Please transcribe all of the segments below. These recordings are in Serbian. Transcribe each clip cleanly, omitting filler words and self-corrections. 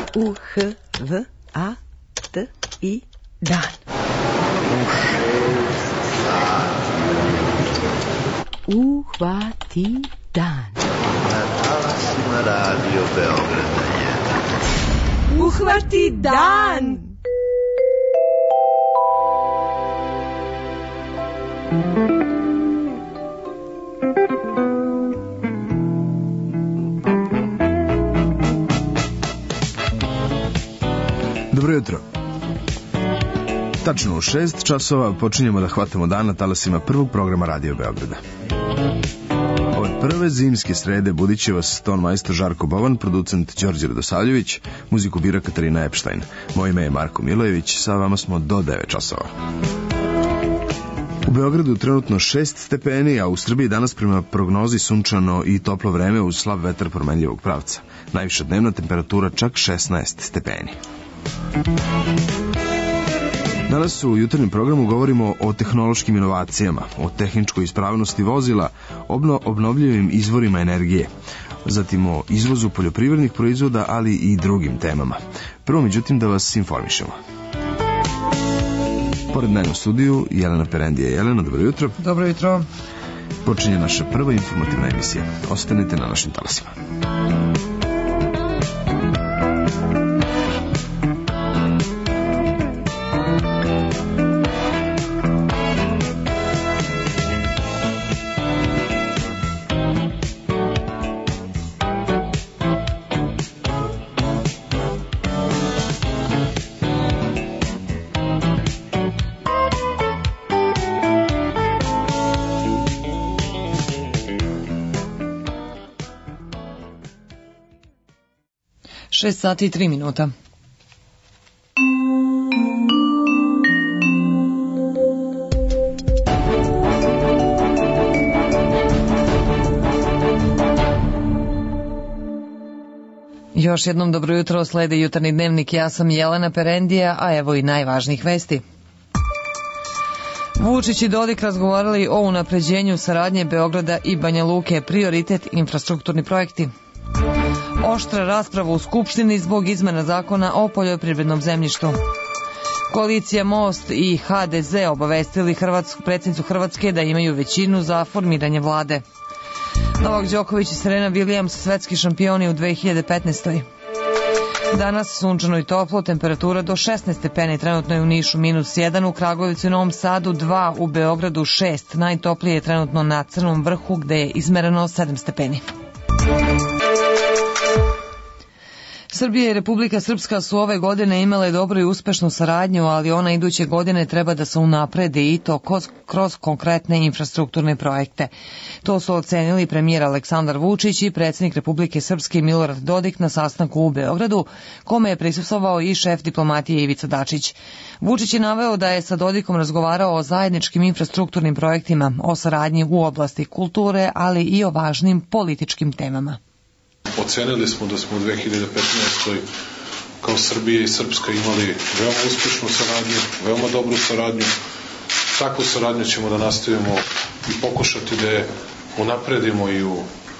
U-H-V-A-T-I dan. Uhvati dan. Na talasima Radio Beograda je. Uhvati dan. Dobro jutro. Tačno u 6 časova počinjemo da hvatamo dan na talasima prvog programa Radio Beograda. Ove prve zimske srede budit će vas ton majstor Žarko Bovan, producent Đorđe Radosavljević, muziku bira Katarina Epštajn. Moje ime je Marko Milojević, sa vama smo do 9 časova. U Beogradu trenutno 6 stepeni, a u Srbiji danas prema prognozi sunčano i toplo vreme uz slab vetar promenljivog pravca. Najviša dnevna temperatura čak 16 stepeni. Danas u jutarnjem programu govorimo o tehnološkim inovacijama, o tehničkoj ispravnosti vozila, obnovljivim izvorima energije, zatim o izvozu poljoprivrednih proizvoda, ali i drugim temama. Prvo, međutim, da vas informišemo. Pored mene u studiju, Jelena Perendija. Jelena, dobro jutro. Dobro jutro. Počinje naša prva informativna emisija. Ostanite na našim talasima. Šest sati i 3 minuta. Još jednom dobro jutro, sledi jutarnji dnevnik, ja sam Jelena Perendija, a evo i najvažnijih vesti. Vučić i Dodik razgovarali o unapređenju saradnje Beograda i Banja Luke, prioritet infrastrukturni projekti. Oštra rasprava u Skupštini zbog izmena zakona o poljoprivrednom zemljištu. Koalicija Most i HDZ obavestili predsjednicu Hrvatske da imaju većinu za formiranje vlade. Novak Đoković i Serena Williams svetski šampioni u 2015. Danas sunčano i toplo, temperatura do 16 stepeni, trenutno je u Nišu -1, u Kragujevcu i Novom Sadu 2, u Beogradu 6, najtoplije je trenutno na Crnom vrhu gde je izmereno 7 stepeni. Srbija i Republika Srpska su ove godine imale dobru i uspešnu saradnju, ali ona iduće godine treba da se unapredi i to kroz konkretne infrastrukturne projekte. To su ocenili premijer Aleksandar Vučić i predsjednik Republike Srpske Milorad Dodik na sastanku u Beogradu, kome je prisustvovao i šef diplomatije Ivica Dačić. Vučić je naveo da je sa Dodikom razgovarao o zajedničkim infrastrukturnim projektima, o saradnji u oblasti kulture, ali i o važnim političkim temama. Ocenili smo da smo u 2015. kao Srbija i Srpska imali veoma uspešnu saradnju, veoma dobru saradnju. Takvu saradnju ćemo da nastavimo i pokušati da je unapredimo i u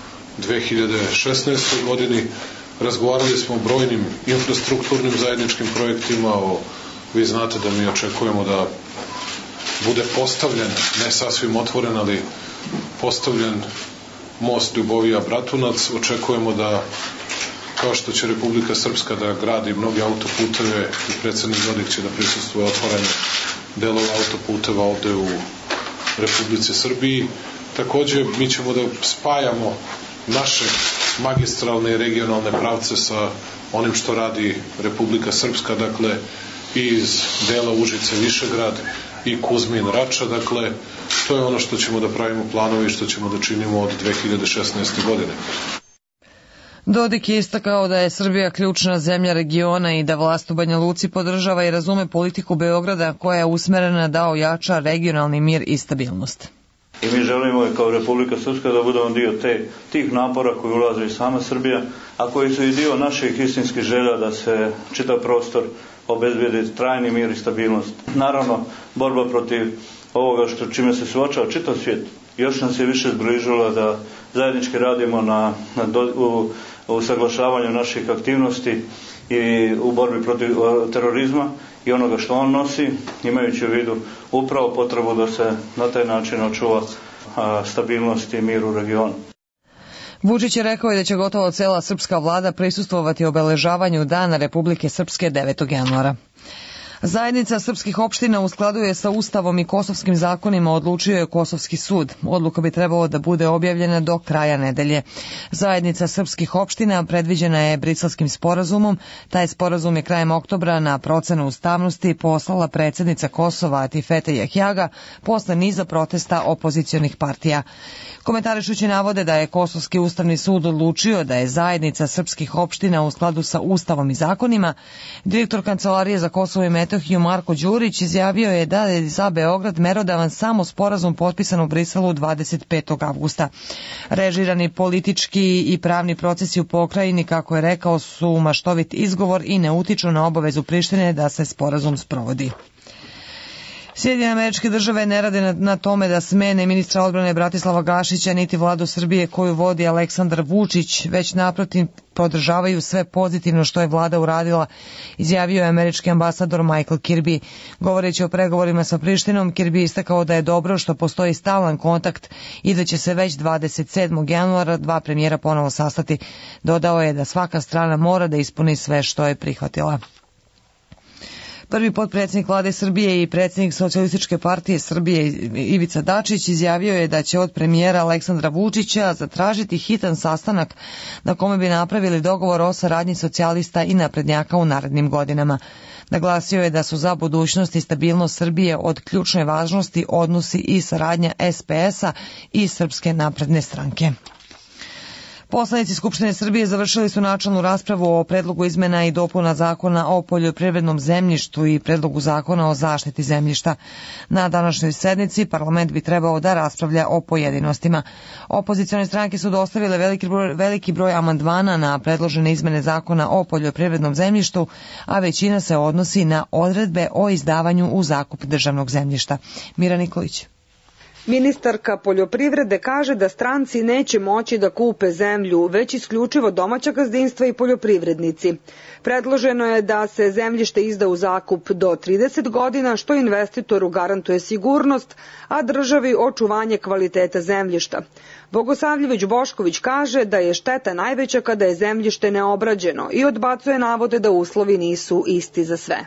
2016. godini. Razgovarali smo o brojnim infrastrukturnim zajedničkim projektima. Vi znate da mi očekujemo da bude postavljen, ne sasvim otvoren, ali postavljen most Ljubovija-Bratunac. Očekujemo da, kao što će Republika Srpska da gradi mnoge autoputeve i predsjednik Dodik će da prisustvuje otvaranju delova autoputeva ovde u Republici Srbiji. Takođe, mi ćemo da spajamo naše magistralne i regionalne pravce sa onim što radi Republika Srpska, dakle i iz dela Užice Višegrad i Kuzmin Rača, dakle to je ono što ćemo da pravimo planovi i što ćemo da činimo od 2016. godine. Dodik je istakao da je Srbija ključna zemlja regiona i da vlast u Banja Luci podržava i razume politiku Beograda koja je usmerena da ojača regionalni mir i stabilnost. I mi želimo kao Republika Srpska da budemo dio tih napora koji ulaze i sama Srbija, a koji su i dio naših istinskih želja da se čitav prostor obezbedi trajni mir i stabilnost. Naravno, borba protiv ovoga čime se suočava čitav svijet još nas je više zbližila da zajednički radimo u usaglašavanju naših aktivnosti i u borbi protiv terorizma i onoga što on nosi, imajući u vidu upravo potrebu da se na taj način očuva stabilnost i mir u regionu. Vučić je rekao da će gotovo cela srpska vlada prisustvovati obeležavanju Dana Republike Srpske 9. januara. Zajednica srpskih opština u skladu je sa Ustavom i kosovskim zakonima, odlučio je Kosovski sud. Odluka bi trebalo da bude objavljena do kraja nedelje. Zajednica srpskih opština predviđena je Briselskim sporazumom. Taj sporazum je krajem oktobra na procenu ustavnosti poslala predsjednica Kosova Atifete Jahjaga posle niza protesta opozicionih partija. Komentarišući navode da je Kosovski ustavni sud odlučio da je zajednica srpskih opština u skladu sa Ustavom i zakonima, direktor Kancelarije za Kosovo i Metohiju Marko Đurić izjavio je da je za Beograd merodavan samo sporazum potpisan u Briselu 25. avgusta. Režirani politički i pravni procesi u pokrajini, kako je rekao, su maštovit izgovor i ne utiču na obavezu Prištine da se sporazum sprovodi. Sjedinjene Američke Države ne rade na tome da smene ministra odbrane Bratislava Gašića niti vladu Srbije koju vodi Aleksandar Vučić, već naprotiv podržavaju sve pozitivno što je vlada uradila, izjavio je američki ambasador Michael Kirby. Govoreći o pregovorima sa Prištinom, Kirby istakao da je dobro što postoji stalan kontakt i da će se već 27. januara dva premijera ponovo sastati. Dodao je da svaka strana mora da ispuni sve što je prihvatila. Prvi potpredsjednik vlade Srbije i predsjednik Socijalističke partije Srbije Ivica Dačić izjavio je da će od premijera Aleksandra Vučića zatražiti hitan sastanak na kome bi napravili dogovor o saradnji socijalista i naprednjaka u narednim godinama. Naglasio je da su za budućnost i stabilnost Srbije od ključne važnosti odnosi i saradnja SPS-a i Srpske napredne stranke. Poslanici Skupštine Srbije završili su načelnu raspravu o predlogu izmena i dopuna zakona o poljoprivrednom zemljištu i predlogu zakona o zaštiti zemljišta. Na današnjoj sednici parlament bi trebao da raspravlja o pojedinostima. Opozicione stranke su dostavile veliki broj amandmana na predložene izmene zakona o poljoprivrednom zemljištu, a većina se odnosi na odredbe o izdavanju u zakup državnog zemljišta. Mira Nikolić. Ministarka poljoprivrede kaže da stranci neće moći da kupe zemlju, već isključivo domaća gazdinstva i poljoprivrednici. Predloženo je da se zemljište izda u zakup do 30 godina, što investitoru garantuje sigurnost, a državi očuvanje kvaliteta zemljišta. Bogosavljević Bošković kaže da je šteta najveća kada je zemljište neobrađeno i odbacuje navode da uslovi nisu isti za sve.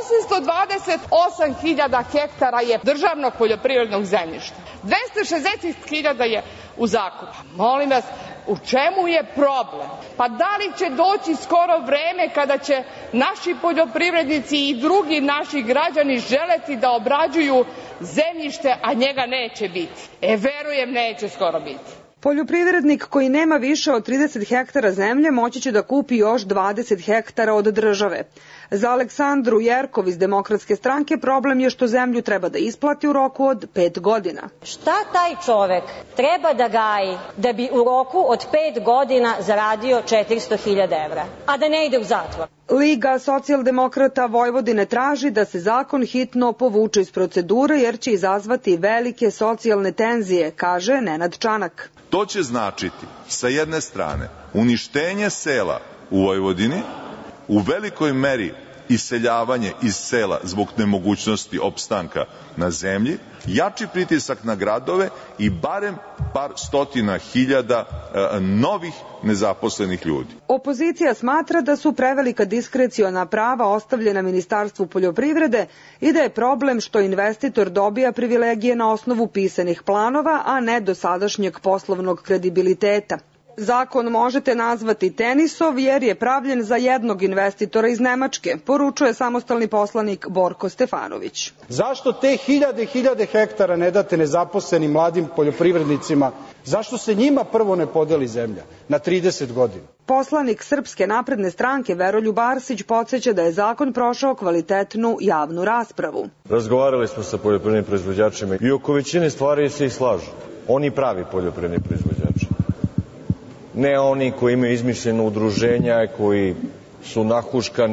828.000 hektara je državnog poljoprivrednog zemljišta. 260.000 je u zakupu. Molim vas, u čemu je problem? Pa da li će doći skoro vreme kada će naši poljoprivrednici i drugi naši građani želeti da obrađuju zemljište, a njega neće biti? Verujem, neće skoro biti. Poljoprivrednik koji nema više od 30 hektara zemlje moći će da kupi još 20 hektara od države. Za Aleksandru Jerkov iz Demokratske stranke problem je što zemlju treba da isplati u roku od 5 godina. Šta taj čovek treba da gaji da bi u roku od 5 godina zaradio 400.000 evra, a da ne ide u zatvor? Liga socijaldemokrata Vojvodine traži da se zakon hitno povuče iz procedure jer će izazvati velike socijalne tenzije, kaže Nenad Čanak. To će značiti, sa jedne strane, uništenje sela u Vojvodini, u velikoj meri iseljavanje iz sela zbog nemogućnosti opstanka na zemlji, jači pritisak na gradove i barem par stotina hiljada novih nezaposlenih ljudi. Opozicija smatra da su prevelika diskreciona prava ostavljena Ministarstvu poljoprivrede i da je problem što investitor dobija privilegije na osnovu pisanih planova, a ne dosadašnjeg poslovnog kredibiliteta. Zakon možete nazvati tenisov jer je pravljen za jednog investitora iz Nemačke, poručuje samostalni poslanik Borko Stefanović. Zašto te hiljade hektara ne date nezaposlenim mladim poljoprivrednicima? Zašto se njima prvo ne podeli zemlja na 30 godina? Poslanik Srpske napredne stranke Veroljub Arsić podsjeća da je zakon prošao kvalitetnu javnu raspravu. Razgovarali smo sa poljoprivrednim proizvođačima i oko većine stvari se i slažu. Oni pravi poljoprivredni proizvođači. Ne oni koji imaju izmišljeno udruženja, koji su nahuškani,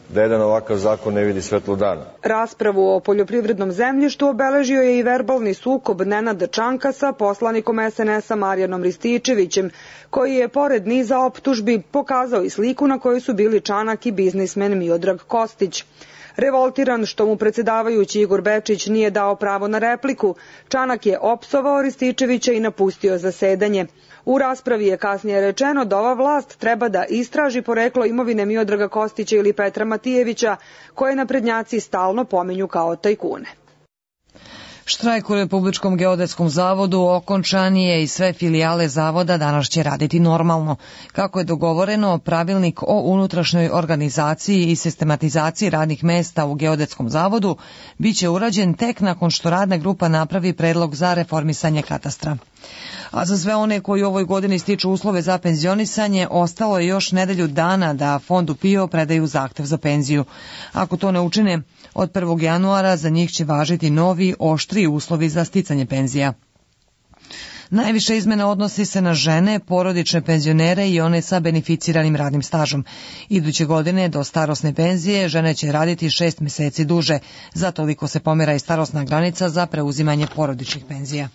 da jedan ovakav zakon ne vidi svetlo dana. Raspravu o poljoprivrednom zemljištu obeležio je i verbalni sukob Nenada Čanka sa poslanikom SNS-a Marijanom Rističevićem, koji je pored niza optužbi pokazao i sliku na kojoj su bili Čanak i biznismen Miodrag Kostić. Revoltiran što mu predsedavajući Igor Bečić nije dao pravo na repliku, Čanak je opsovao Rističevića i napustio zasedanje. U raspravi je kasnije rečeno da ova vlast treba da istraži poreklo imovine Miodraga Kostića ili Petra Matijevića, koje naprednjaci stalno pominju kao tajkune. Štrajk u Republičkom geodetskom zavodu okončan je i sve filijale zavoda danas će raditi normalno. Kako je dogovoreno, pravilnik o unutrašnjoj organizaciji i sistematizaciji radnih mesta u geodetskom zavodu biće urađen tek nakon što radna grupa napravi predlog za reformisanje katastra. A za sve one koji u ovoj godini stiču uslove za penzionisanje, ostalo je još nedelju dana da Fondu PIO predaju zahtev za penziju. Ako to ne učine, od 1. januara za njih će važiti novi, oštriji uslovi za sticanje penzija. Najviše izmena odnosi se na žene, porodične penzionere i one sa beneficiranim radnim stažom. Iduće godine do starosne penzije žene će raditi 6 meseci duže. Za toliko se pomera i starosna granica za preuzimanje porodičnih penzija.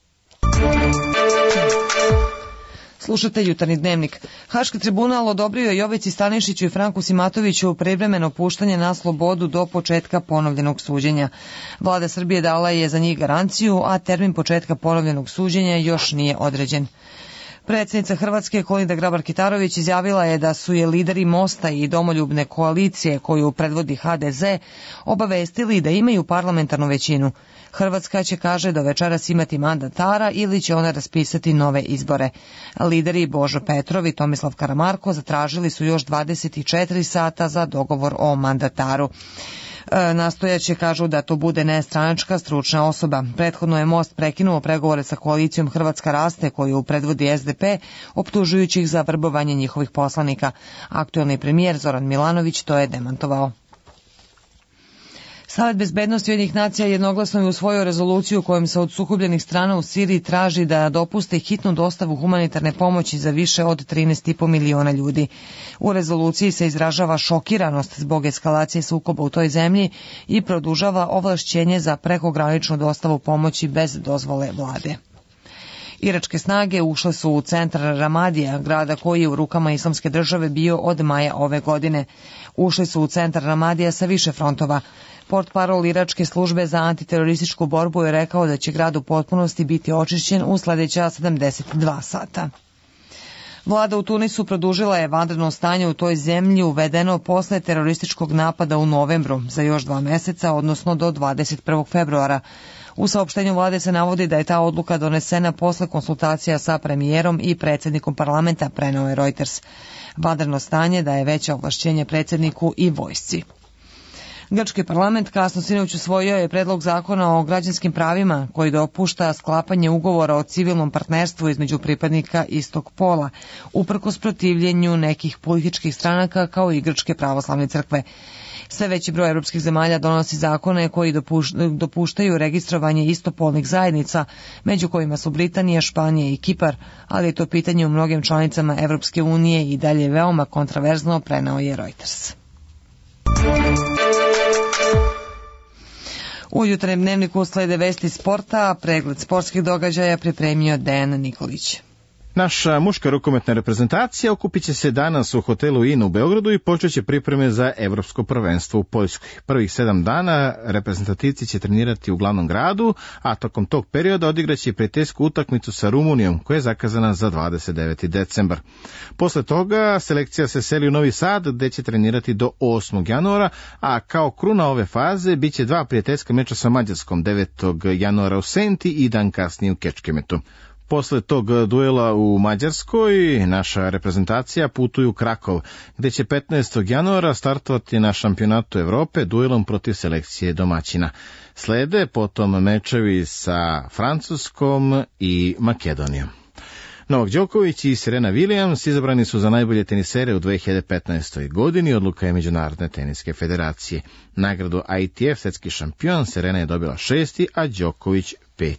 Slušate Jutarnji dnevnik. Haški tribunal odobrio je Jovici Stanišiću i Franku Simatoviću privremeno puštanje na slobodu do početka ponovljenog suđenja. Vlada Srbije dala je za njih garanciju, a termin početka ponovljenog suđenja još nije određen. Predsjednica Hrvatske Kolinda Grabar-Kitarović izjavila je da su je lideri Mosta i Domoljubne koalicije koju predvodi HDZ obavestili da imaju parlamentarnu većinu. Hrvatska će, kaže, do večeras imati mandatara ili će ona raspisati nove izbore. Lideri Božo Petrov i Tomislav Karamarko zatražili su još 24 sata za dogovor o mandataru. Nastojaće, kažu, da to bude nestranačka stručna osoba. Prethodno je Most prekinuo pregovore sa koalicijom Hrvatska raste koju predvodi SDP, optužujući ih za vrbovanje njihovih poslanika. Aktuelni premijer Zoran Milanović to je demantovao. Savet bezbednosti Ujedinjenih nacija jednoglasno je usvojio rezoluciju kojom se od sukobljenih strana u Siriji traži da dopuste hitnu dostavu humanitarne pomoći za više od 13,5 miliona ljudi. U rezoluciji se izražava šokiranost zbog eskalacije sukoba u toj zemlji i produžava ovlašćenje za prekograničnu dostavu pomoći bez dozvole vlade. Iračke snage ušle su u centar Ramadija, grada koji je u rukama Islamske države bio od maja ove godine. Ušli su u centar Ramadija sa više frontova. Portparol iračke službe za antiterorističku borbu je rekao da će grad u potpunosti biti očišćen u sledeća 72 sata. Vlada u Tunisu produžila je vanredno stanje u toj zemlji uvedeno posle terorističkog napada u novembru za još 2 meseca, odnosno do 21. februara. U saopštenju vlade se navodi da je ta odluka donesena posle konsultacija sa premijerom i predsjednikom parlamenta, preneo je Reuters. Vanredno stanje daje veće ovlašćenje predsjedniku i vojsci. Grčki parlament kasno sinoć usvojio je predlog zakona o građanskim pravima koji dopušta sklapanje ugovora o civilnom partnerstvu između pripadnika istog pola, uprkos protivljenju nekih političkih stranaka kao i Grčke pravoslavne crkve. Sve veći broj evropskih zemalja donosi zakone koji dopuštaju registrovanje istopolnih zajednica, među kojima su Britanija, Španija i Kipar, ali je to pitanje u mnogim članicama Evropske unije i dalje veoma kontraverzno, preneo je Reuters. U Jutarnjem dnevniku slede vesti sporta, a pregled sportskih događaja pripremio Dejan Nikolić. Naša muška rukometna reprezentacija okupit će se danas u hotelu IN u Beogradu i počeće pripreme za evropsko prvenstvo u Poljskoj. Prvih 7 dana reprezentativci će trenirati u glavnom gradu, a tokom tog perioda odigraće prijateljsku utakmicu sa Rumunijom, koja je zakazana za 29. decembar. Posle toga selekcija se seli u Novi Sad, gde će trenirati do 8. januara, a kao kruna ove faze biće 2 prijateljska meča sa Mađarskom, 9. januara u Senti i dan kasnije u Kečkemetu. Posle tog duela u Mađarskoj, naša reprezentacija putuje u Krakov, gde će 15. januara startovati na šampionatu Evrope duelom protiv selekcije domaćina. Slede potom mečevi sa Francuskom i Makedonijom. Novak Đoković i Serena Williams izabrani su za najbolje tenisere u 2015. godini, odluka je Međunarodne teniske federacije. Nagradu ITF svetski šampion Serena je dobila 6., a Đoković 5.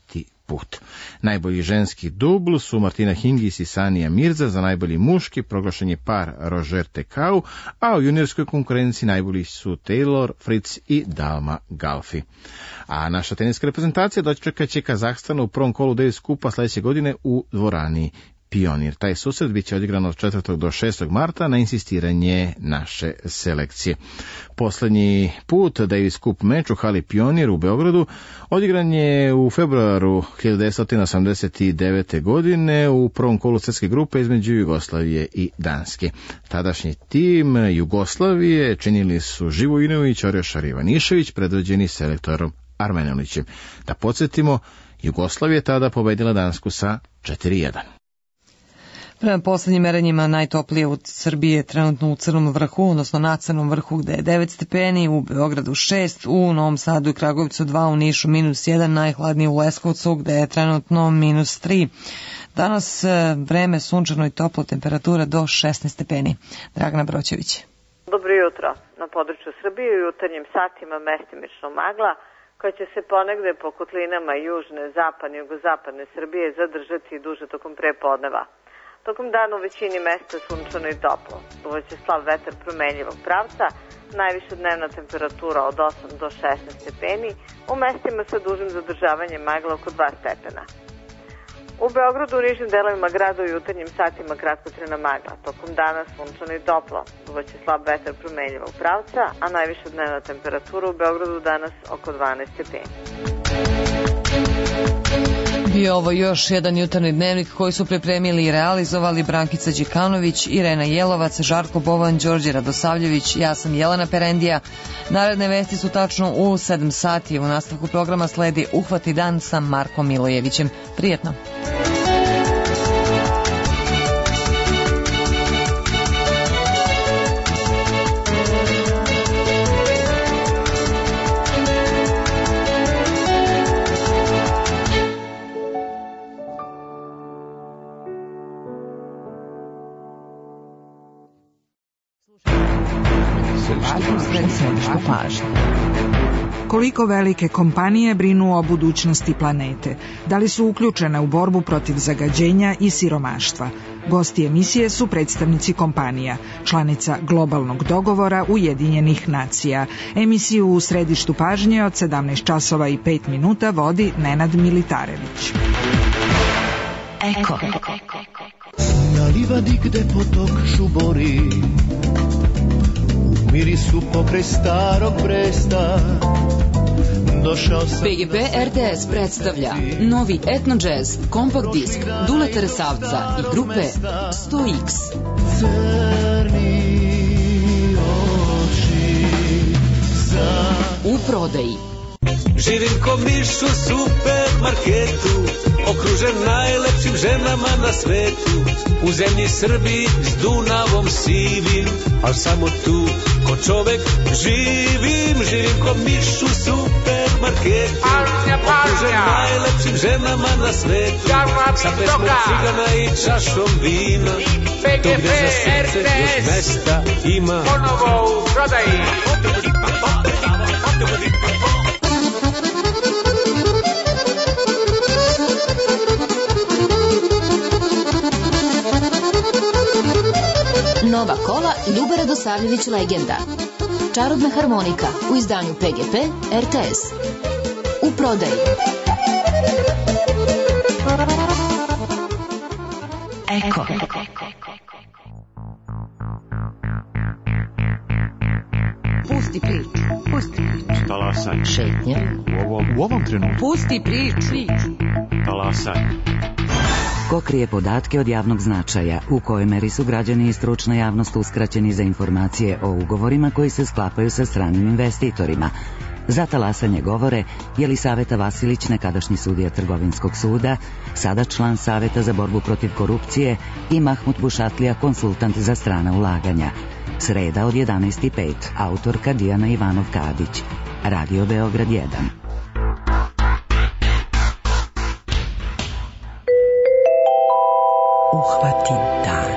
put. Najbolji ženski dubl su Martina Hingis i Sanija Mirza, za najbolji muški proglašen je par Roger Tekau, a u juniorskoj konkurenciji najbolji su Taylor Fritz i Dalma Galfi. A naša teniska reprezentacija dočekat će Kazahstan u prvom kolu Davis Kupa sledeće godine u dvorani Pionir. Taj susret biće odigran od 4. do 6. marta na insistiranje naše selekcije. Poslednji put Davis Cup meč u hali Pionir u Beogradu odigran je u februaru 1989. godine u prvom kolu svjetske grupe između Jugoslavije i Danske. Tadašnji tim Jugoslavije činili su Živojinović, Orjošar Ivanišević, predvođeni selektorom Armenolićem. Da podsjetimo, Jugoslavija je tada pobedila Dansku sa 4:1. Prema poslednjim merenjima najtoplije u Srbiji je trenutno u Crnom vrhu, odnosno na Crnom vrhu gde je 9 stepeni, u Beogradu 6, u Novom Sadu i Kragujevcu 2, u Nišu -1, najhladnije u Leskovcu gde je trenutno -3. Danas vreme sunčano i toplo, temperatura do 16 stepeni. Dragana Broćević. Dobro jutro. Na području Srbije u jutarnjim satima mestimično magla, koja će se ponegde po kotlinama južne, zapadne i jugozapadne Srbije zadržati duže tokom prepodneva. Tokom dana u većini mesta sunčano i toplo. Duvaće slab vetar promenljivog pravca, najviša dnevna temperatura od 8 do 16 stepeni, u mestima sa dužim zadržavanjem magla oko 2 stepena. U Beogradu u nižim delovima grada u jutarnjim satima kratkotrajna magla. Tokom dana sunčano i toplo. Duvaće slab vetar promenljivog pravca, a najviša dnevna temperatura u Beogradu danas oko 12 stepeni. Bio ovo još jedan jutarnji dnevnik koji su pripremili i realizovali Brankica Đikanović, Irena Jelovac, Žarko Bovan, Đorđe Radosavljević, ja sam Jelena Perendija. Naredne vesti su tačno u 7 sati. U nastavku programa sledi Uhvati dan sa Markom Milojevićem. Prijetno! Koliko velike kompanije brinu o budućnosti planete? Da li su uključene u borbu protiv zagađenja i siromaštva? Gosti emisije su predstavnici kompanija, članica globalnog dogovora Ujedinjenih nacija. Emisiju u središtu pažnje od 17 časova i 5 minuta vodi Nenad Militarević. Eko. Na livadi gde potok žubori, u mirisu pokraj starog Bresta, PGP RTS predstavlja novi etno jazz kompakt disk Duleta Resavca i grupe 100X. U prodaji. Živim ko miš u supermarketu, okružen najlepšim ženama na svetu. U zemlji Srbiji s Dunavom sivim, al samo tu ko čovek živim. Živim ko miš u supermarketu, okružen najlepšim ženama na svetu. Sa pesmom cigana i čašom vina, to gde za srce još mesta ima. Ponovo u prodaji. Nova kola Ljube Radosavljević legenda. Čarobna harmonika u izdanju PGP RTS. U prodaji. Eko. Pusti priču. Pusti priču. Talasaj. Šetnje. U ovom trenutku. Pusti priču. Talasaj. Ko krije podatke od javnog značaja, u kojoj meri su građani i stručna javnost uskraćeni za informacije o ugovorima koji se sklapaju sa stranim investitorima. Za talasanje govore Jelisaveta Vasilić, nekadašnji sudija Trgovinskog suda, sada član Saveta za borbu protiv korupcije, i Mahmut Bušatlija, konsultant za strana ulaganja. Sreda od 11:05, autorka Dijana Ivanov-Kadić. Radio Beograd 1. Uhvati dan.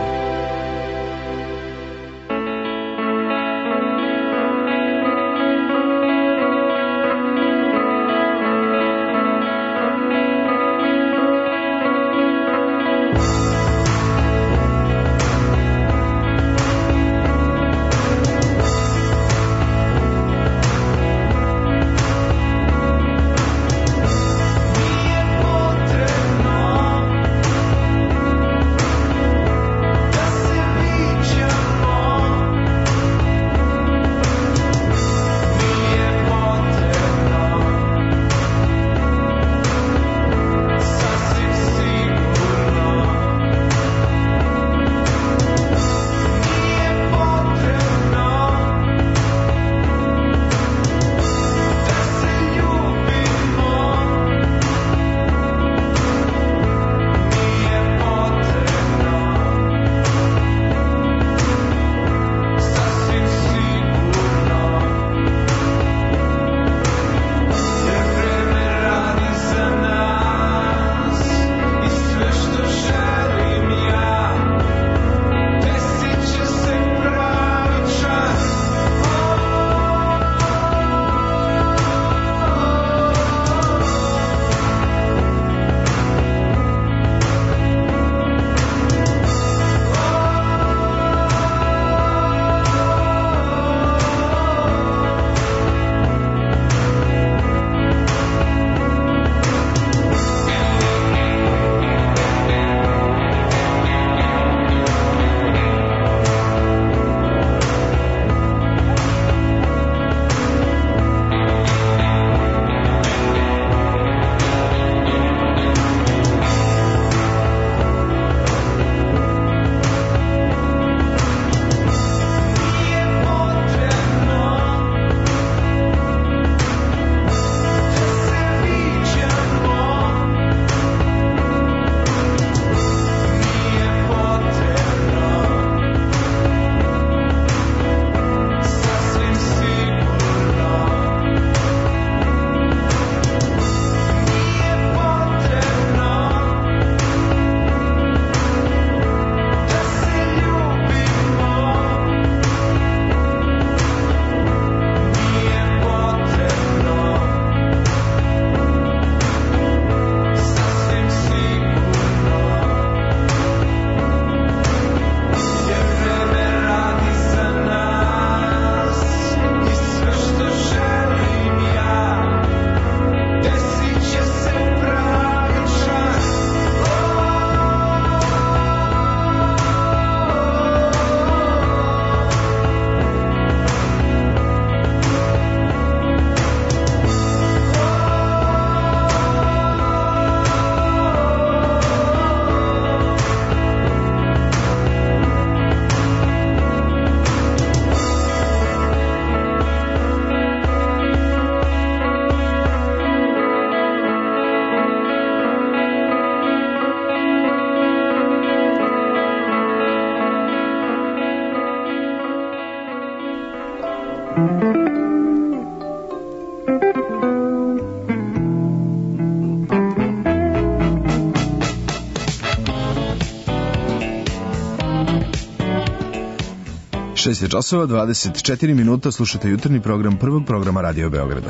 Šest je časova, 24 minuta, slušate jutarnji program prvog programa Radio Beograda.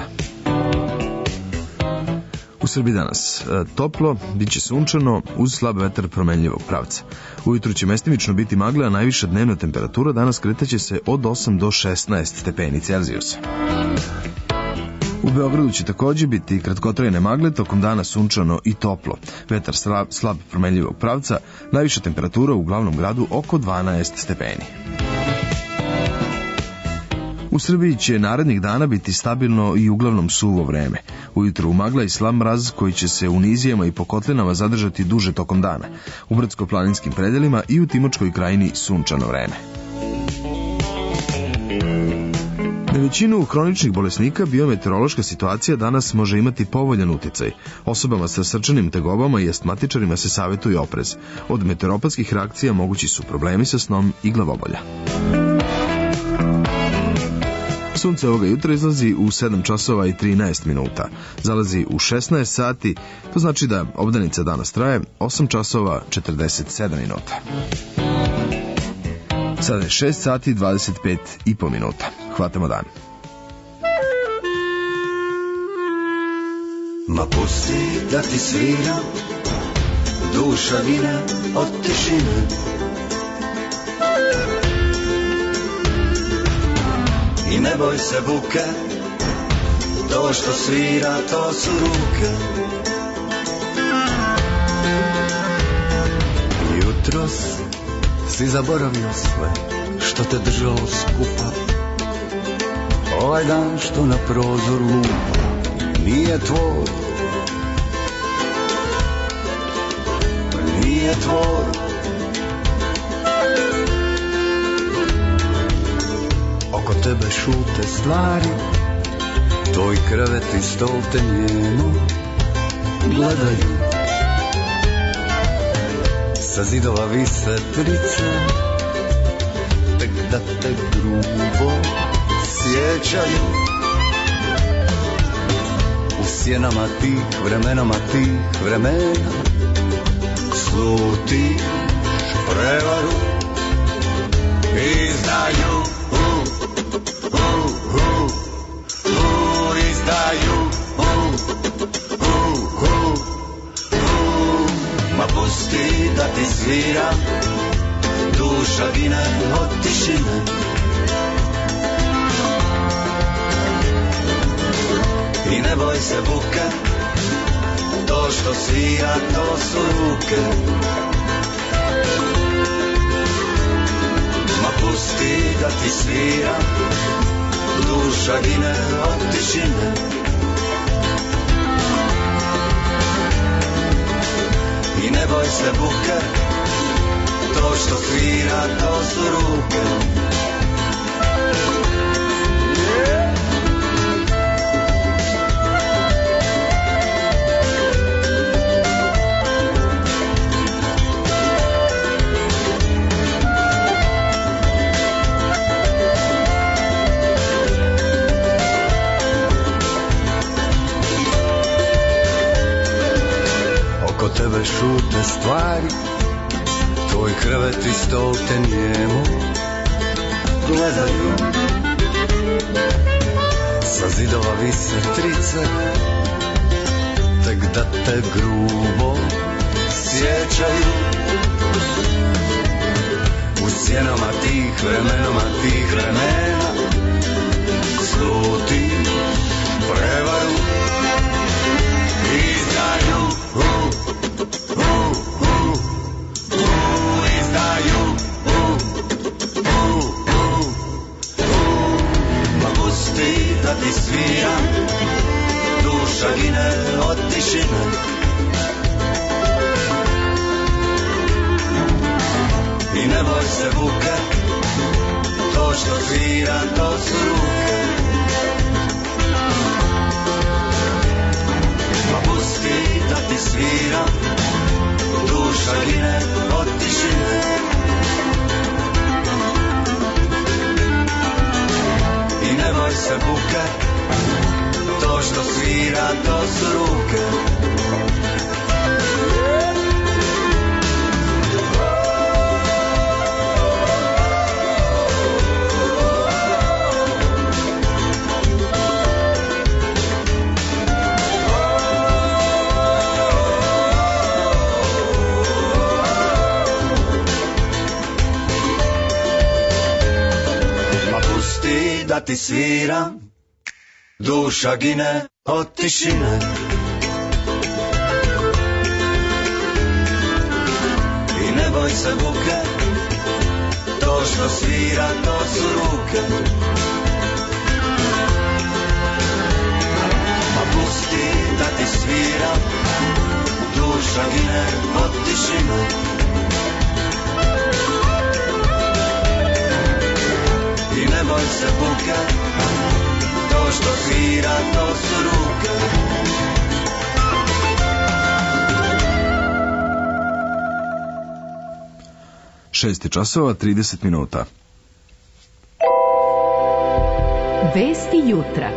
U Srbiji danas toplo, bit će sunčano, uz slab vetar promenljivog pravca. Ujutru će mestimično biti magla, a najviša dnevna temperatura danas kretaće se od 8 do 16 stepeni Celzijusa. U Beogradu će takođe biti kratkotrajne magle, tokom dana sunčano i toplo. Vetar slab promenljivog pravca, najviša temperatura u glavnom gradu oko 12 stepeni. U Srbiji će narednih dana biti stabilno i uglavnom suvo vreme. Ujutru magla i slab mraz koji će se u nizijama i po kotlinama zadržati duže tokom dana. U brdsko-planinskim predelima i u Timočkoj krajini sunčano vreme. Na većinu hroničnih bolesnika biometeorološka situacija danas može imati povoljan uticaj. Osobama sa srčanim tegobama i astmatičarima se savetuje oprez. Od meteoropatskih reakcija mogući su problemi sa snom i glavobolja. Sunce ovoga jutra izlazi u 7 časova i 13 minuta. Zalazi u 16 sati, to znači da obdanica danas traje 8 časova 47 minuta. Sada je 6 sati 25 i po minuta. Hvatamo dan. Ma pusti da ti svira, duša gine od tišine. I ne boj se buke, to što svira, to su ruke. Jutros si zaboravio sve što te držalo skupa. Ovaj dan što na prozor lupa nije tvoj, nije tvoj. Oko tebe šute stvari, tvoj krevet i stol te njeno gledaju. Sa zidova vise trice, tek da te grubo sjećaju. U sjenama tih vremena slutiš prevaru. Izdaju, izdaju, ma pusti da ti svira, duša gine od tišine. I ne boj se buke, to što svira, to su ruke. Ma pusti da ti svira, duša gine od tišine. I ne boj se buke, to što svira, to su ruke. Oko tebe šute stvari, tvoj krevet i stol te njemo gledaju. Sa zidova vise trice, tek da te grubo sjećaju. U sjenama tih vremena sluti prevaru. Izdaju, izdaju, ma pusti da ti svira, duša gine od tišine. I ne boj se buke, to što svira, to su ruke. Ma pusti da ti svira, duša gine od tišine. I ne boj buke, to što svira, to su ruke. Da ti sviram, duša gine od tišine. I ne boj se buke, to što svira, to su ruke. Ma pusti da ti sviram, duša gine od tišine. I ne boj se buke, to što svira, to su ruke. 6 časova 30 minuta. Vesti jutra.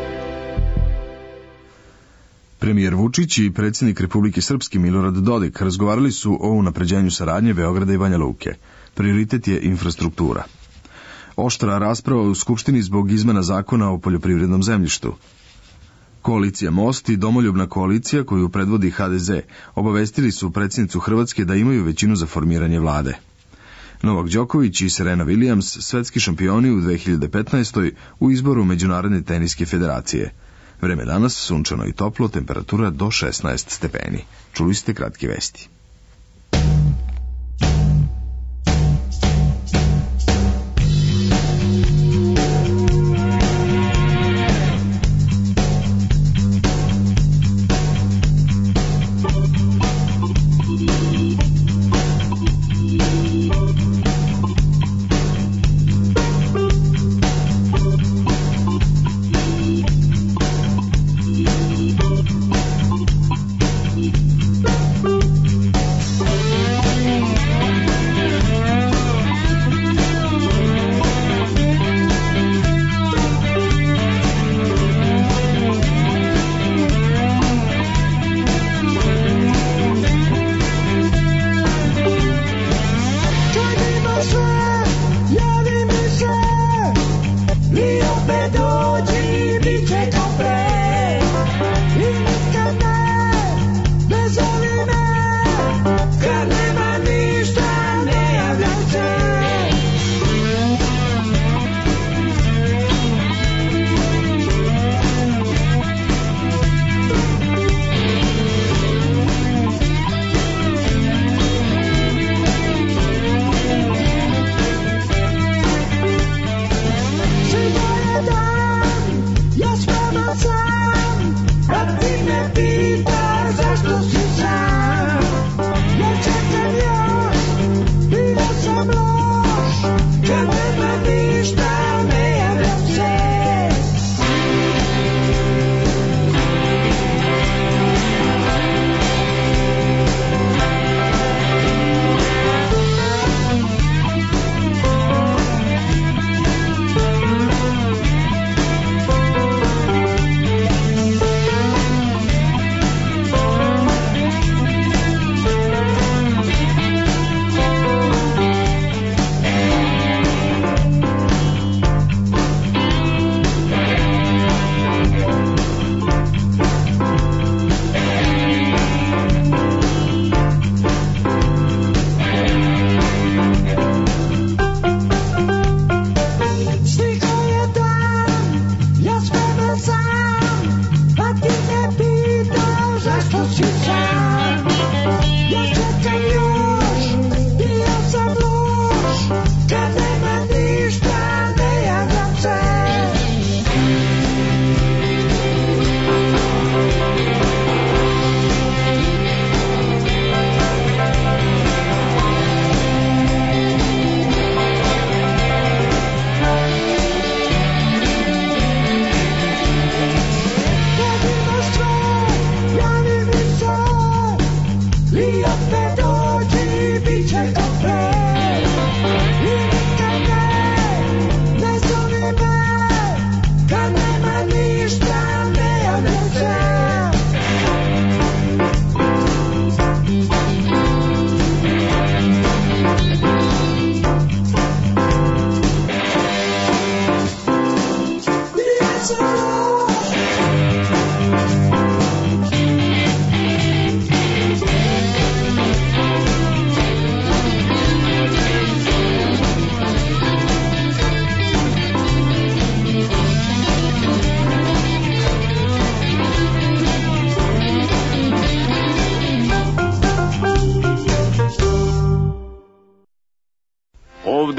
Premijer Vučić i predsjednik Republike Srpske Milorad Dodik razgovarali su o unapređenju saradnje Beograda i Banja Luke. Prioritet je infrastruktura. Oštra rasprava u Skupštini zbog izmena zakona o poljoprivrednom zemljištu. Koalicija Most i Domoljubna koalicija koju predvodi HDZ obavestili su predsjednicu Hrvatske da imaju većinu za formiranje vlade. Novak Đoković i Serena Williams, svetski šampioni u 2015. u izboru Međunarodne teniske federacije. Vreme danas sunčano i toplo, temperatura do 16 stepeni. Čuli ste kratke vesti.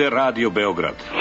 je Radio Beograd. 3, 2, 1,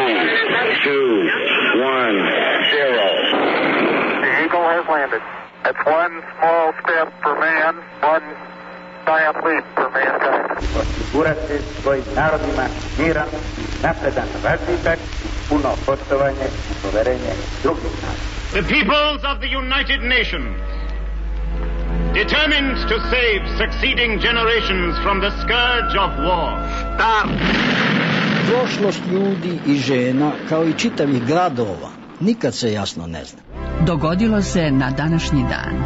0. The Eagle has landed. It's one small step for man, one giant leap for mankind. Osigurati svojim narodima miran, napredan razvitak, puno poštovanje i poverenje drugih naroda. The peoples of the United Nations, determined to save succeeding generations from the scourge of war. Prošlost ljudi i žena, kao i čitavih gradova, nikad se jasno ne zna. Dogodilo se na današnji dan.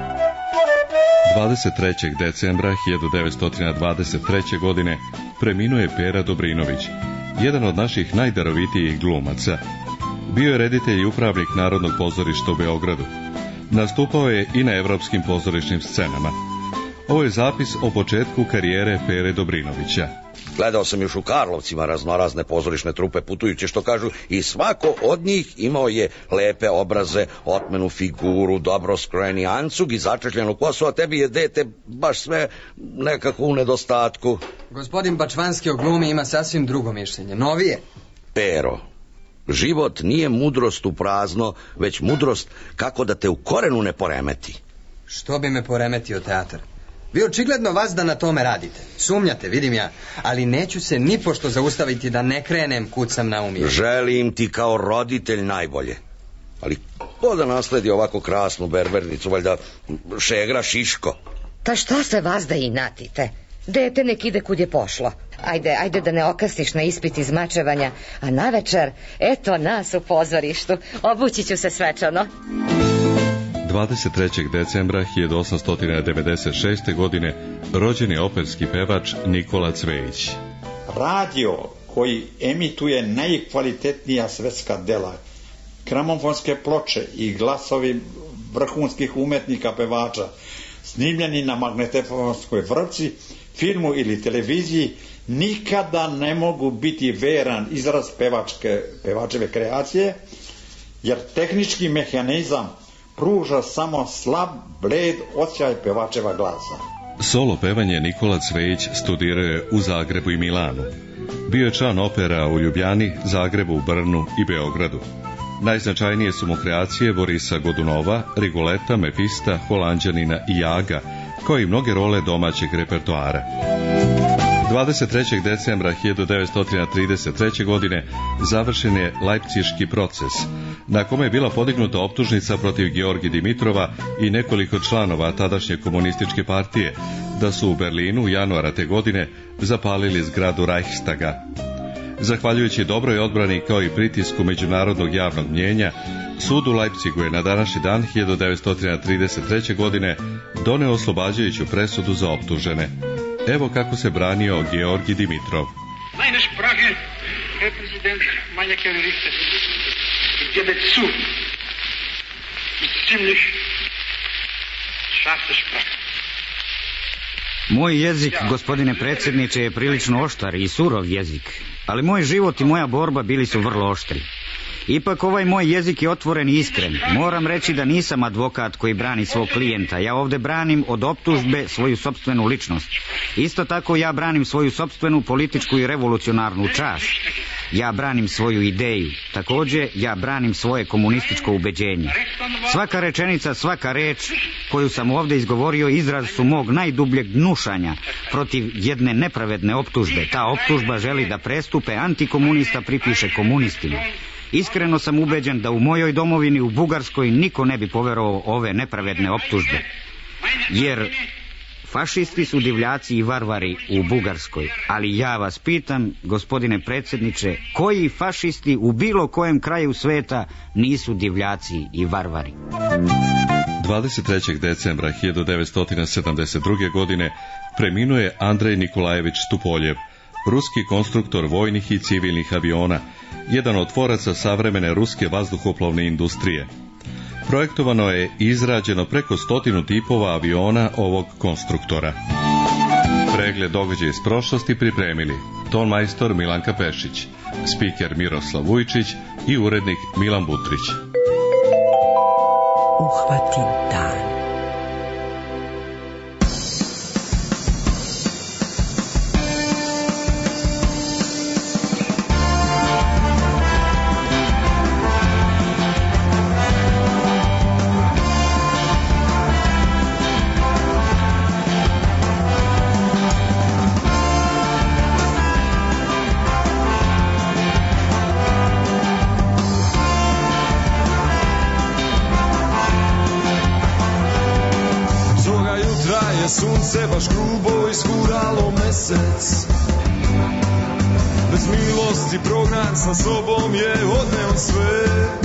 23. decembra 1923. godine preminuo je Pera Dobrinović, jedan od naših najdarovitijih glumaca. Bio je reditelj i upravnik Narodnog pozorišta u Beogradu. Nastupao je i na evropskim pozorišnim scenama. Ovo je zapis o početku karijere Pere Dobrinovića. Gledao sam još u Karlovcima raznorazne pozorišne trupe putujuće, što kažu, i svako od njih imao je lepe obraze, otmenu figuru, dobro skrojeni ancug i začešljenu kosu, a tebi je, dete, baš sve nekako u nedostatku. Gospodin Bačvanski o glumi ima sasvim drugo mišljenje, novije. Pero, život nije mudrost u prazno, već mudrost kako da te u korenu ne poremeti. Što bi me poremetio teatar? Vi očigledno vas da na tome radite. Sumnjate, vidim ja, ali neću se nipošto zaustaviti da ne krenem kud sam naumio. Želim ti kao roditelj najbolje. Ali ko da nasledi ovako krasnu berbernicu, valjda Šegra Šiško? Ta što se vas da inatite? Dete nek ide kud je pošlo. Ajde da ne okasniš na ispit izmačevanja, a navečer, eto nas u pozorištu, obući ću se svečano. 23. decembra 1896. godine rođen je operski pevač Nikola Cvejić. Radio koji emituje najkvalitetnija svetska dela, gramofonske ploče i glasovi vrhunskih umetnika pevača, snimljeni na magnetofonskoj vrpci, filmu ili televiziji, nikada ne mogu biti veran izraz pevačeve kreacije, jer tehnički mehanizam pruža samo slab, bled osjećaj pevačeva glasa. Solo pevanje Nikola Cvejić studirao je u Zagrebu i Milanu. Bio je član opera u Ljubljani, Zagrebu, Brnu i Beogradu. Najznačajnije su mu kreacije Borisa Godunova, Rigoleta, Mefista, Holanđanina i Jaga, kao i mnoge role domaćeg repertoara. 23. decembra 1933. godine završen je Lajpciški proces, na kome je bila podignuta optužnica protiv Georgi Dimitrova i nekoliko članova tadašnje komunističke partije, da su u Berlinu januara te godine zapalili zgradu Reichstaga. Zahvaljujući dobroj odbrani kao i pritisku međunarodnog javnog mnjenja, sud u Leipzigu je na današnji dan 1933. godine doneo oslobađajuću presudu za optužene. Evo kako se branio Georgi Dimitrov. Meine Sprache, Herr Präsident, meine Gerichte, ich gebe zu, ist ziemlich scharfe Sprache. Moj jezik, gospodine predsjedniče, je prilično oštar i surov jezik, ali moj život i moja borba bili su vrlo oštri. Ipak ovaj moj jezik je otvoren i iskren. Moram reći da nisam advokat koji brani svog klijenta. Ja ovdje branim od optužbe svoju sopstvenu ličnost. Isto tako ja branim svoju sopstvenu političku i revolucionarnu čast. Ja branim svoju ideju. Također ja branim svoje komunističko ubeđenje. Svaka rečenica, svaka reč koju sam ovdje izgovorio izraz su mog najdubljeg gnušanja protiv jedne nepravedne optužbe. Ta optužba želi da prestupe antikomunista pripiše komunistima. Iskreno sam ubeđen da u mojoj domovini u Bugarskoj niko ne bi poverovao ove nepravedne optužbe. Jer fašisti su divljaci i varvari u Bugarskoj. Ali ja vas pitam, gospodine predsjedniče, koji fašisti u bilo kojem kraju sveta nisu divljaci i varvari? 23. decembra 1972. godine preminuo je Andrej Nikolajević Tupoljev, ruski konstruktor vojnih i civilnih aviona, jedan od tvoraca savremene ruske vazduhoplovne industrije. Projektovano je i izrađeno preko 100 tipova aviona ovog konstruktora. Pregled događaja iz prošlosti pripremili tonmajstor Milanka Pešić, spiker Miroslav Vujčić i urednik Milan Butrić. Uhvatim dan. sunce baš grubo izguralo mesec. Bez milosti prognan sa sobom je odneo sve.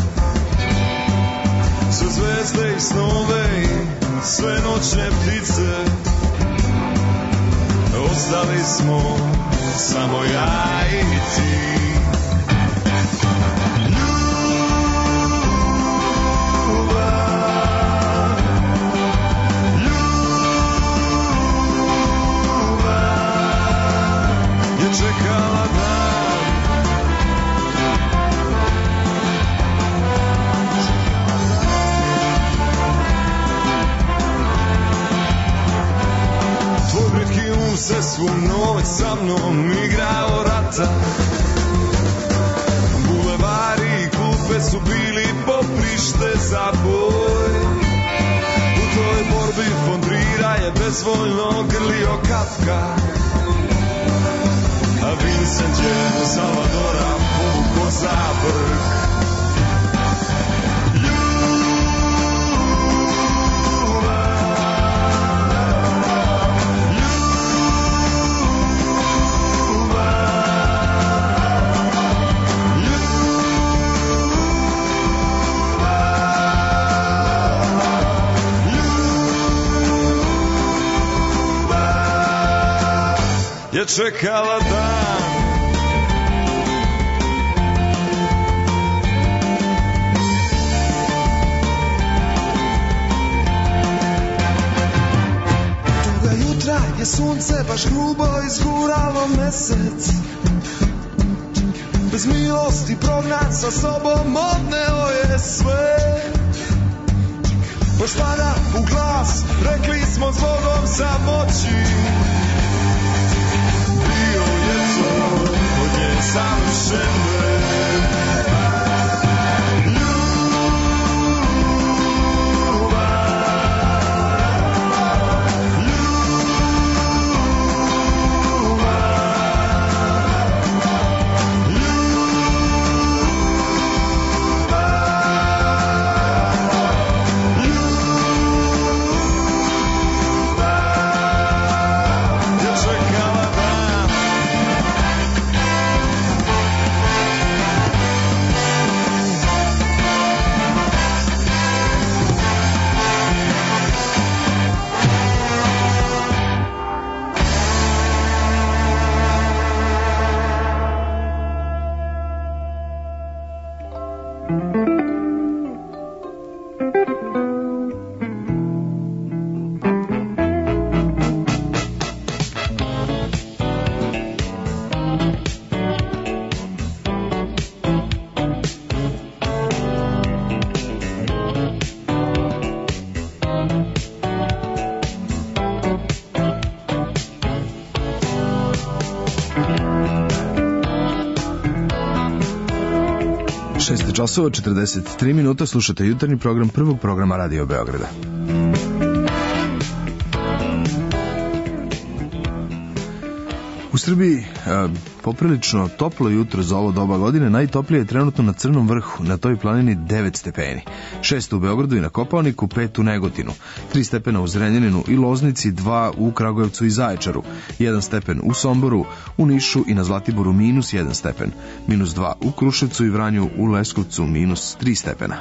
Sve zvezde i snove i sve noćne ptice. Ostali smo samo ja i ti. Čekala dan. Tvoj britki se svu noć sa mnom igrao rata. Bulevari i klupe su bili poprište za boj. U toj borbi von Trira je bezvoljno grlio Kafka, a Vincent je Salvadora povukao za brk. Je čekala dan. Toga jutra je sunce baš grubo izguralo mesec. Bez milosti prognan sa sobom odneo je sve. Baš pada u glas, rekli smo zbogom samoći. Od nje savršene. Časova 43 minuta, slušate jutarnji program prvog programa Radio Beograda. U Srbiji poprilično toplo jutro za ovo doba godine, najtoplije je trenutno na Crnom vrhu, na toj planini 9 stepeni, 6 u Beogradu i na Kopaoniku, 5 u Negotinu, 3 stepena u Zrenjaninu i Loznici, 2 u Kragujevcu i Zaječaru, 1 stepen u Somboru, u Nišu i na Zlatiboru minus 1 stepen, minus 2 u Kruševcu i Vranju, u Leskovcu minus 3 stepena.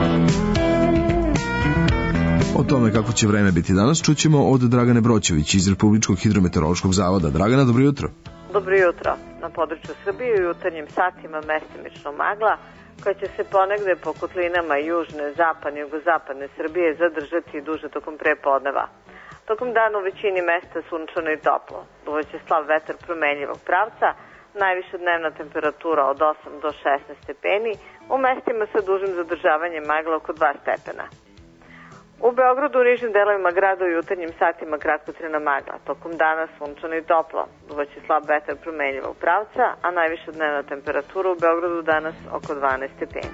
O tome kako će vreme biti danas čućemo od Dragane Broćević iz Republičkog hidrometeorološkog zavoda. Dragana, dobro jutro. Dobro jutro. Na području Srbije u jutarnjim satima mestimično magla, koja će se ponegde po kotlinama južne, zapadne i jugozapadne Srbije zadržati duže tokom prepodneva. Tokom dana u većini mesta sunčano i toplo. Duvaće slab vetar promenljivog pravca, najviša dnevna temperatura od 8 do 16 stepeni, u mestima sa dužim zadržavanjem magla oko 2 stepena. U Beogradu u nižim delovima grada u jutarnjim satima kratkotrajna magla. Tokom dana sunčano i toplo. Duvaće slab vetar promenljivog pravca, a najviša dnevna temperatura u Beogradu danas oko 12 stepeni.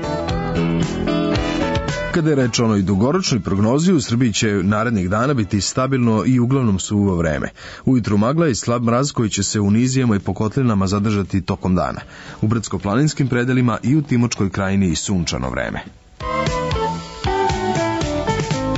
Kada je reč o onoj dugoročnoj prognozi, u Srbiji će narednih dana biti stabilno i uglavnom suvo vreme. Ujutru magla i slab mraz koji će se u nizijama i po kotlinama zadržati tokom dana. U brdsko-planinskim predelima i u Timočkoj krajini i sunčano vreme.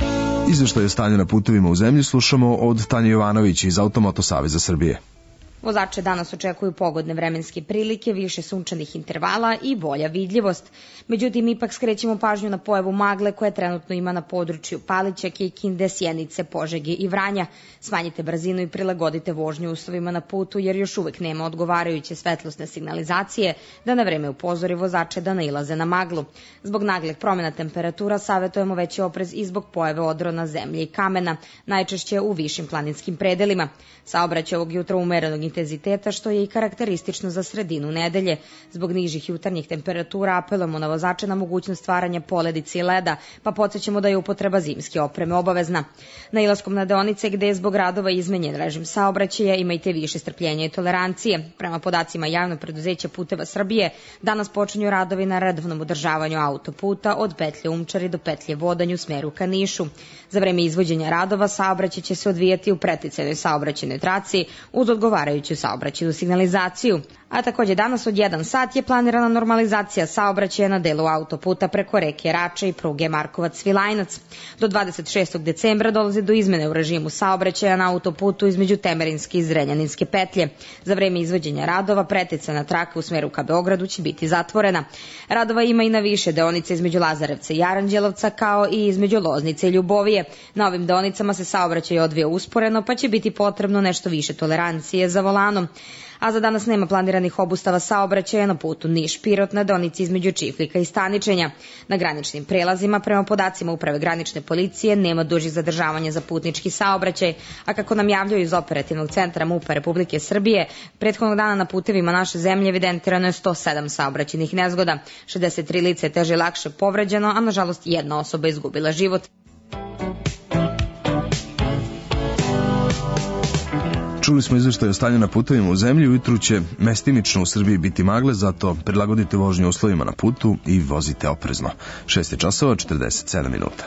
Izveštaj o stanju na putovima u zemlji slušamo od Tanje Jovanović iz Automoto Saveza Srbije. Vozače danas očekuju pogodne vremenske prilike, više sunčanih intervala i bolja vidljivost. Međutim, ipak skrećemo pažnju na pojavu magle koja trenutno ima na području Palića, Kikinde, Sjenice, Požege i Vranja. Smanjite brzinu i prilagodite vožnju uslovima na putu jer još uvek nema odgovarajuće svetlosne signalizacije da na vreme upozori vozače da nailaze na maglu. Zbog naglih promjena temperatura savjetujemo veći oprez i zbog pojave odrona zemlje i kamena, najčešće u višim planinskim predelima. Saobraćaj ovog jutra umerenog intenziteta, što je i karakteristično za sredinu nedelje. Zbog nižih jutarnjih temperatura apelujemo na vozače na mogućnost stvaranja poledice i leda, pa podsjećamo da je upotreba zimske opreme obavezna. Nailaskom na deonice gde je zbog radova izmenjen režim saobraćaja imajte više strpljenja i tolerancije. Prema podacima Javnog preduzeća Puteva Srbije, danas počinju radovi na redovnom održavanju autoputa od petlje Umčari do petlje Vodanj u smeru ka Nišu. Za vreme izvođenja radova saobraćaj će se odvijati u preticajnoj saobraćajnoj traci uz odgovarajuću saobraćajnu signalizaciju. A takođe danas od 1 sat je planirana normalizacija saobraćaja na delu autoputa preko reke Rača i pruge Markovac-Svilajnac. Do 26. decembra dolazi do izmene u režimu saobraćaja na autoputu između Temerinske i Zrenjaninske petlje. Za vreme izvođenja radova preticajna traka u smeru ka Beogradu će biti zatvorena. Radova ima i na više deonice između Lazarevca i Aranđelovca kao i između Loznice i Ljubovije. Na ovim deonicama se saobraćaj odvija usporeno pa će biti potrebno nešto više tolerancije za volanom. A za danas nema planiranih obustava saobraćaja na putu Niš-Pirot na deonici između Čiflika i Staničenja. Na graničnim prelazima, prema podacima Uprave granične policije, nema dužih zadržavanja za putnički saobraćaj, a kako nam javljaju iz Operativnog centra MUP-a Republike Srbije, prethodnog dana na putevima naše zemlje evidentirano je 107 saobraćajnih nezgoda, 63 lice teže i lakše povređeno, a nažalost jedna osoba izgubila život. Čuli smo izveštaj o stanju na putovima u zemlji, ujutru će mestimično u Srbiji biti magle, zato prilagodite vožnju uslovima na putu i vozite oprezno. 6 časova, 47 minuta.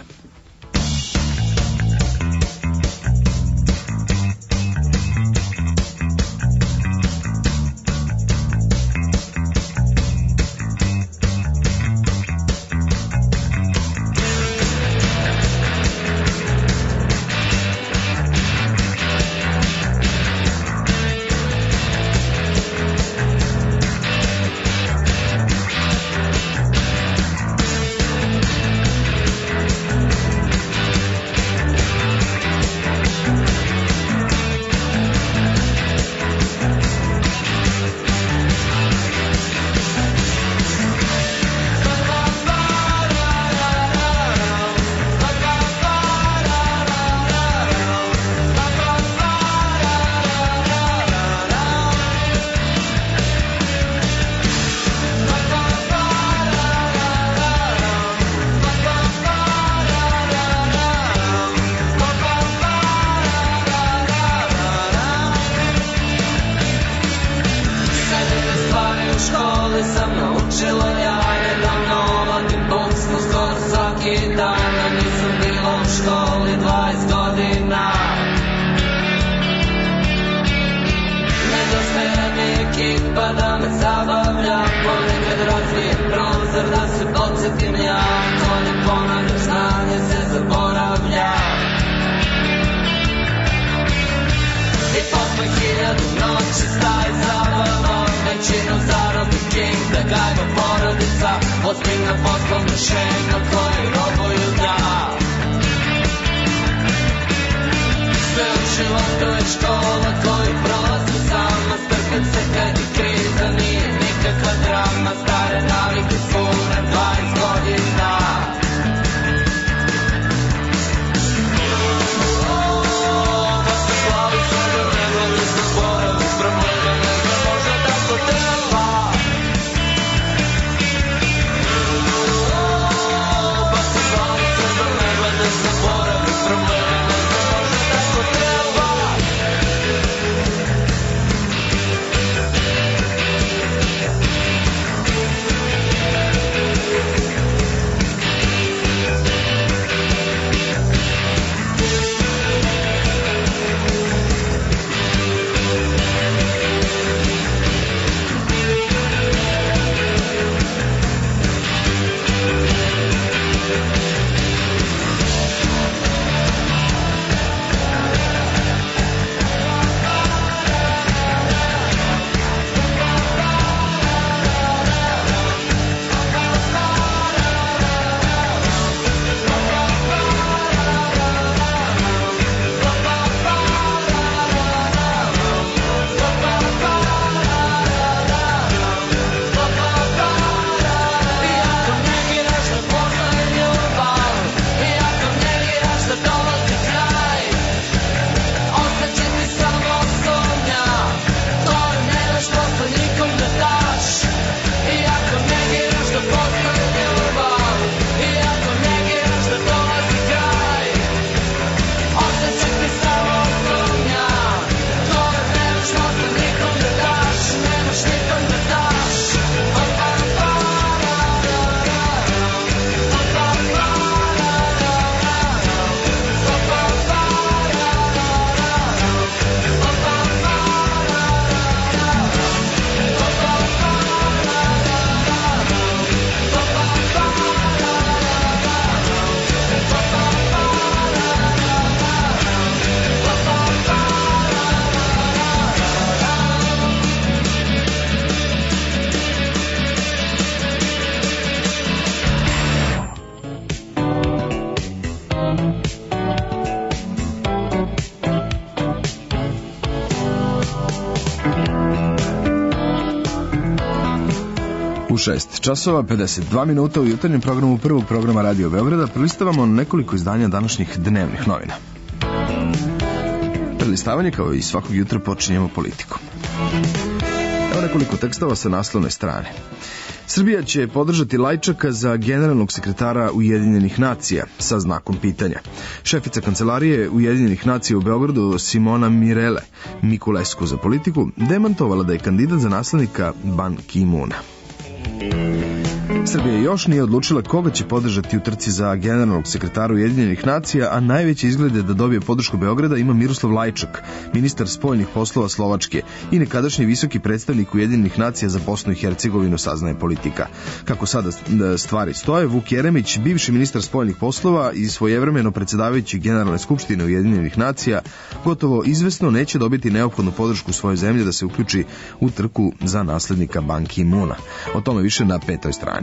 6 časova 52 minuta u jutarnjem programu prvog programa Radio Beograda prelistavamo nekoliko izdanja današnjih dnevnih novina. Prelistavanje kao i svakog jutra počinjemo politikom. Evo nekoliko tekstova sa naslovne strane. Srbija će podržati Lajčaka za generalnog sekretara Ujedinjenih nacija sa znakom pitanja. Šefica kancelarije Ujedinjenih nacija u Beogradu Simona Mirele Mikulescu za politiku demantovala da je kandidat za naslednika Ban Ki-moona. Srbija još nije odlučila koga će podržati u trci za generalnog sekretara Ujedinjenih nacija, a najveće izglede da dobije podršku Beograda ima Miroslav Lajčak, ministar spoljnih poslova Slovačke i nekadašnji visoki predstavnik Ujedinjenih nacija za Bosnu i Hercegovinu, saznaje Politika. Kako sada stvari stoje, Vuk Jeremić, bivši ministar spoljnih poslova i svojevremeno predsjedavajući Generalne skupštine Ujedinjenih nacija, gotovo izvesno neće dobiti neophodnu podršku svoje zemlje da se uključi u trku za naslednika Ban Ki-moona. O tome više na 5. strani.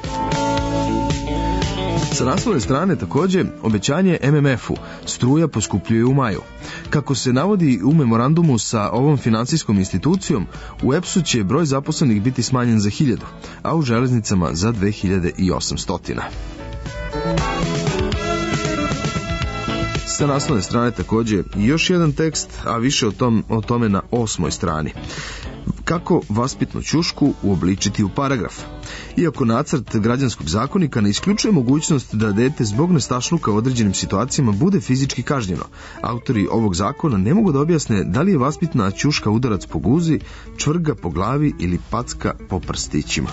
Sa naslovne strane takođe obećanje MMF-u, struja poskupljuje u maju. Kako se navodi u memorandumu sa ovom finansijskom institucijom, u EPS-u će broj zaposlenih biti smanjen za 1000, a u železnicama za 2800. Sa naslovne strane takođe još jedan tekst, a više o tome na 8. strani. Kako vaspitnu ćušku uobličiti u paragraf. Iako nacrt građanskog zakonika ne isključuje mogućnost da dete zbog nestašluka u određenim situacijama bude fizički kažnjeno, autori ovog zakona ne mogu da objasne da li je vaspitna ćuška udarac po guzi, čvrga po glavi ili packa po prstićima.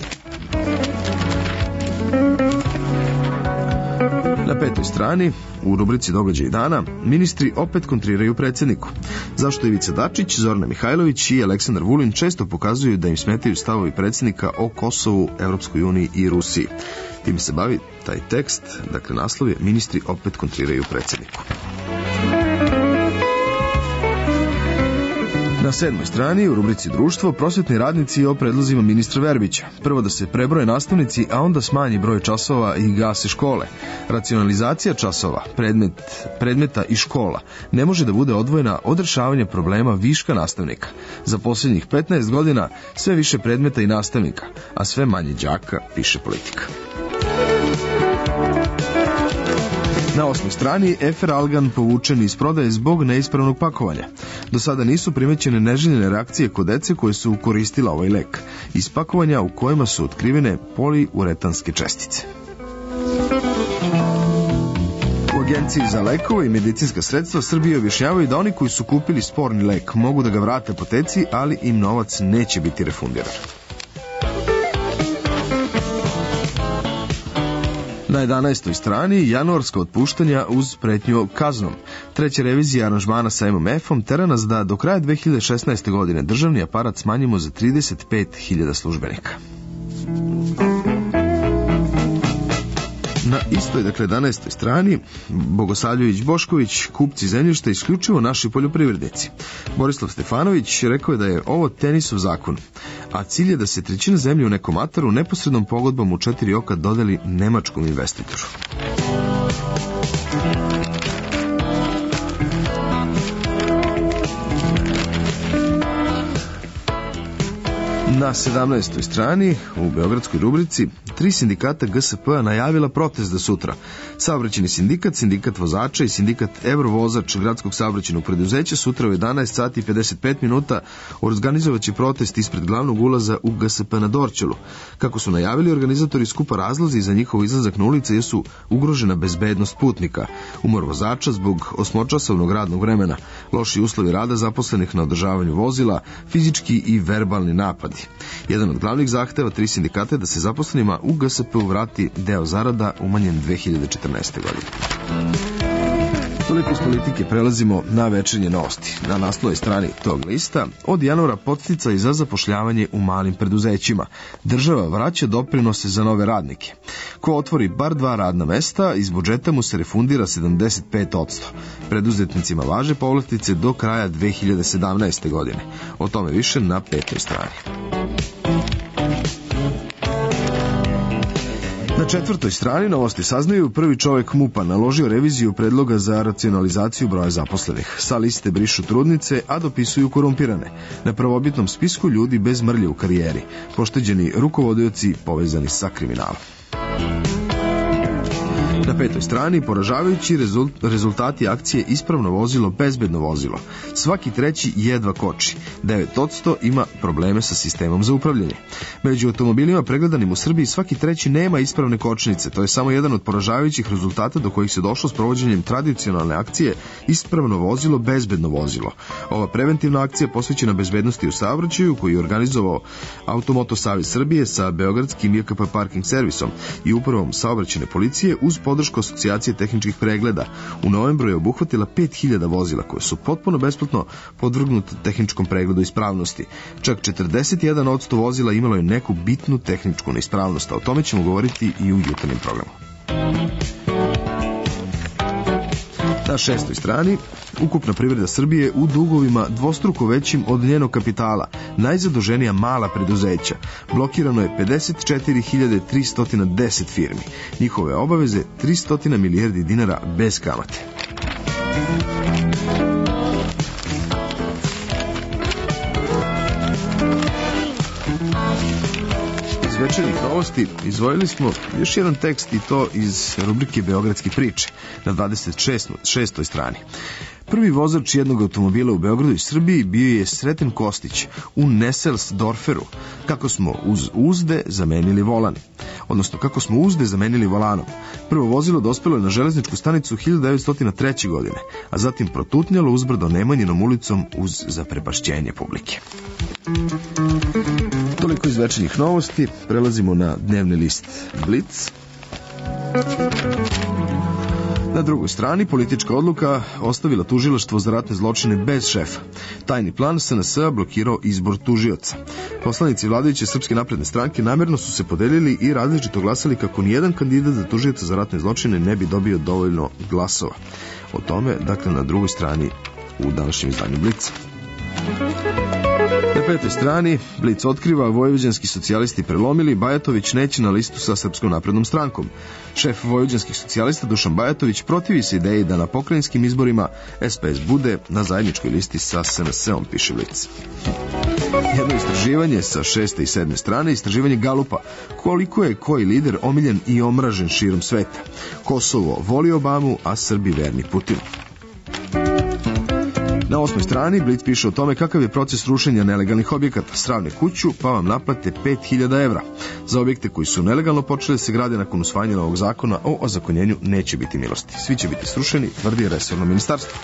Na 5. strani, u rubrici Događaj dana, ministri opet kontriraju predsjedniku. Zašto Ivica Dačić, Zorana Mihajlović i Aleksandar Vulin često pokazuju da im smetaju stavovi predsjednika o Kosovu, Evropskoj uniji i Rusiji. Tim se bavi taj tekst, dakle naslov je ministri opet kontriraju predsjedniku. Na 7. strani u rubrici Društvo prosvetni radnici o predlozima ministra Verbića. Prvo da se prebroje nastavnici, a onda smanji broj časova i gase škole. Racionalizacija časova, predmeta i škola ne može da bude odvojena od rešavanja problema viška nastavnika. Za posljednjih 15 godina sve više predmeta i nastavnika, a sve manje đaka, piše Politika. Na 8. strani Efer Algan povučen iz prodaje zbog neispravnog pakovanja. Do sada nisu primećene neželjene reakcije kod dece koje su koristila ovaj lek. Iz pakovanja u kojima su otkrivene poliuretanske čestice. U Agenciji za lekove i medicinska sredstva Srbije objašnjavaju da oni koji su kupili sporni lek mogu da ga vrate apoteci, ali im novac neće biti refundiran. Na 11. strani januarska otpuštanja uz pretnju kaznom. Treća revizija aranžmana sa MMF-om tera nas da do kraja 2016. godine državni aparat smanjimo za 35.000 službenika. Na istoj, dakle, 11. strani, Bogosavljević Bošković, kupci zemljišta isključivo naši poljoprivrednici. Borislav Stefanović rekao je da je ovo tenisov zakon, a cilj je da se 1/3 zemlje u nekom ataru neposrednom pogodbom u 4 oka dodeli nemačkom investitoru. Na 17. strani u beogradskoj rubrici 3 sindikata GSP-a najavila protest za sutra. Saobraćajni sindikat, sindikat vozača i sindikat Evrovozač gradskog saobraćajnog preduzeća sutra u 11 sati i 55 minuta organizovaće protest ispred glavnog ulaza u GSP na Dorćolu. Kako su najavili organizatori skupa, razlozi za njihov izlazak na ulice jesu ugrožena bezbednost putnika, umor vozača zbog 8-časovnog radnog vremena, loši uslovi rada zaposlenih na održavanju vozila, fizički i verbalni napadi. Jedan od glavnih zahteva 3 sindikata je da se zaposlenima u GSP-u vrati deo zarada umanjen 2014. godine. Toliko iz politike, prelazimo na večernje novosti. Na naslovnoj strani tog lista, od januara podsticaj za zapošljavanje u malim preduzećima. Država vraća doprinose za nove radnike. Ko otvori bar 2 radna mesta, iz budžeta mu se refundira 75%. Preduzetnicima važe povlastice do kraja 2017. godine. O tome više na 5. strani. Na 4. strani novosti saznaju prvi čovjek MUP-a naložio reviziju predloga za racionalizaciju broja zaposlenih. Sa liste brišu trudnice, a dopisuju korumpirane. Na prvobitnom spisku ljudi bez mrlje u karijeri, pošteđeni rukovodioci povezani sa kriminalom. Na 5. strani poražavajući rezultati akcije Ispravno vozilo, bezbedno vozilo. Svaki treći jedva koči. 9% ima probleme sa sistemom za upravljanje. Među automobilima pregledanim u Srbiji svaki treći nema ispravne kočnice. To je samo jedan od poražavajućih rezultata do kojih se došlo s provođenjem tradicionalne akcije Ispravno vozilo, bezbedno vozilo. Ova preventivna akcija posvećena bezbednosti u saobraćaju, koju je organizovao Automoto Savez Srbije sa Beogradskim JKP Parking servisom i upravom saobraćajne policije uz podršku asocijacije tehničkih pregleda. U novembru je obuhvatila 5000 vozila koje su potpuno besplatno podvrgnuta tehničkom pregledu ispravnosti. Čak 41% vozila imalo je neku bitnu tehničku neispravnost, a o tome ćemo govoriti i u jutarnjem programu. Na 6. strani, ukupna privreda Srbije u dugovima dvostruko većim od njenog kapitala, najzaduženija mala preduzeća. Blokirano je 54.310 firmi. Njihove obaveze 300 milijardi dinara bez kamate. Iz večernjih novosti izdvojili smo još jedan tekst i to iz rubrike Beogradske priče na 26. strani. Prvi vozač jednog automobila u Beogradu i Srbiji bio je Sreten Kostić u Neselsdorferu, kako smo uz uzde zamenili volan. Odnosno, kako smo uzde zamenili volanom. Prvo vozilo dospelo je na železničku stanicu 1903. godine, a zatim protutnjalo uzbrdo Nemanjinom ulicom uz zaprepašćenje publike. Toliko iz večernjih novosti, prelazimo na dnevni list Blic. Na drugoj strani politička odluka ostavila tužilaštvo za ratne zločine bez šefa. Tajni plan SNS-a blokirao izbor tužioca. Poslanici vladajuće Srpske napredne stranke namjerno su se podelili i različito glasali kako nijedan kandidat za tužioca za ratne zločine ne bi dobio dovoljno glasova. O tome, dakle, na drugoj strani u današnjem izdanju Blica. Na 5. strani Blic otkriva vojvođanski socijalisti prelomili, Bajatović neće na listu sa Srpskom naprednom strankom. Šef vojvođanskih socijalista Dušan Bajatović protivi se ideji da na pokrajinskim izborima SPS bude na zajedničkoj listi sa SNS-om, piše Blic. Jedno istraživanje sa 6. i 7. strane, istraživanje Galupa, koliko je koji lider omiljen i omražen širom sveta. Kosovo voli Obamu, a Srbi verni Putinu. Na 8. strani Blic piše o tome kakav je proces rušenja nelegalnih objekata. Sravne kuću pa vam naplate 5.000 evra. Za objekte koji su nelegalno počeli se grade nakon usvajanja novog zakona o ozakonjenju neće biti milosti. Svi će biti srušeni, tvrdi resorno ministarstvo.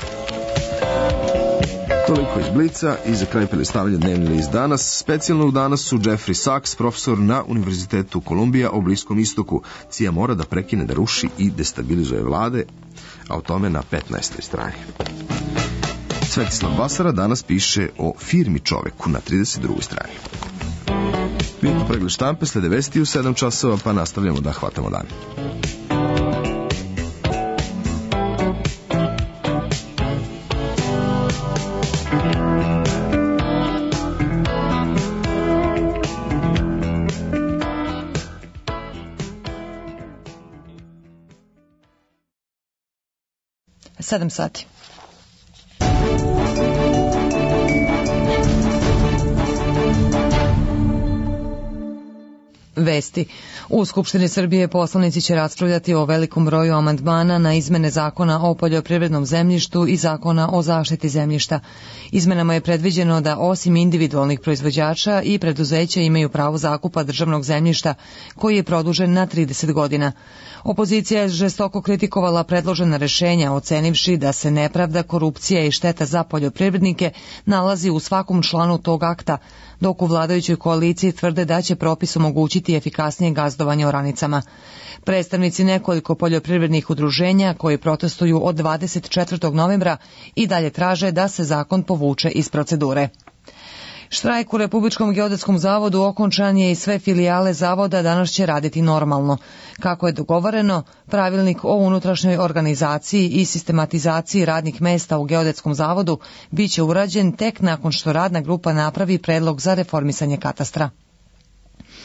Toliko iz Blica i za kraj prelistavanja dnevni list Danas. Specijalno u Danas su Jeffrey Sachs, profesor na Univerzitetu Kolumbija o Bliskom istoku. CIA mora da prekine da ruši i destabilizuje vlade, a o tome na 15. strani. Svetislav Basara danas piše o firmi čoveku na 32. strani. Vidite pregled štampe, slede vesti u 7 časova, pa nastavljamo da hvatamo dan. Sedam sati. Vesti. U Skupštini Srbije poslanici će raspravljati o velikom broju amandmana na izmene zakona o poljoprivrednom zemljištu i zakona o zaštiti zemljišta. Izmenama je predviđeno da osim individualnih proizvođača i preduzeća imaju pravo zakupa državnog zemljišta koji je produžen na 30 godina. Opozicija je žestoko kritikovala predložena rešenja, ocenivši da se nepravda, korupcija i šteta za poljoprivrednike nalazi u svakom članu tog akta, dok u vladajućoj koaliciji tvrde da će propis omogućiti efikasnije gazdovanje oranicama. Predstavnici nekoliko poljoprivrednih udruženja koji protestuju od 24. novembra i dalje traže da se zakon povuče iz procedure. Štrajk u Republičkom geodetskom zavodu okončan je i sve filijale zavoda danas će raditi normalno. Kako je dogovoreno, pravilnik o unutrašnjoj organizaciji i sistematizaciji radnih mesta u geodetskom zavodu biće urađen tek nakon što radna grupa napravi predlog za reformisanje katastra.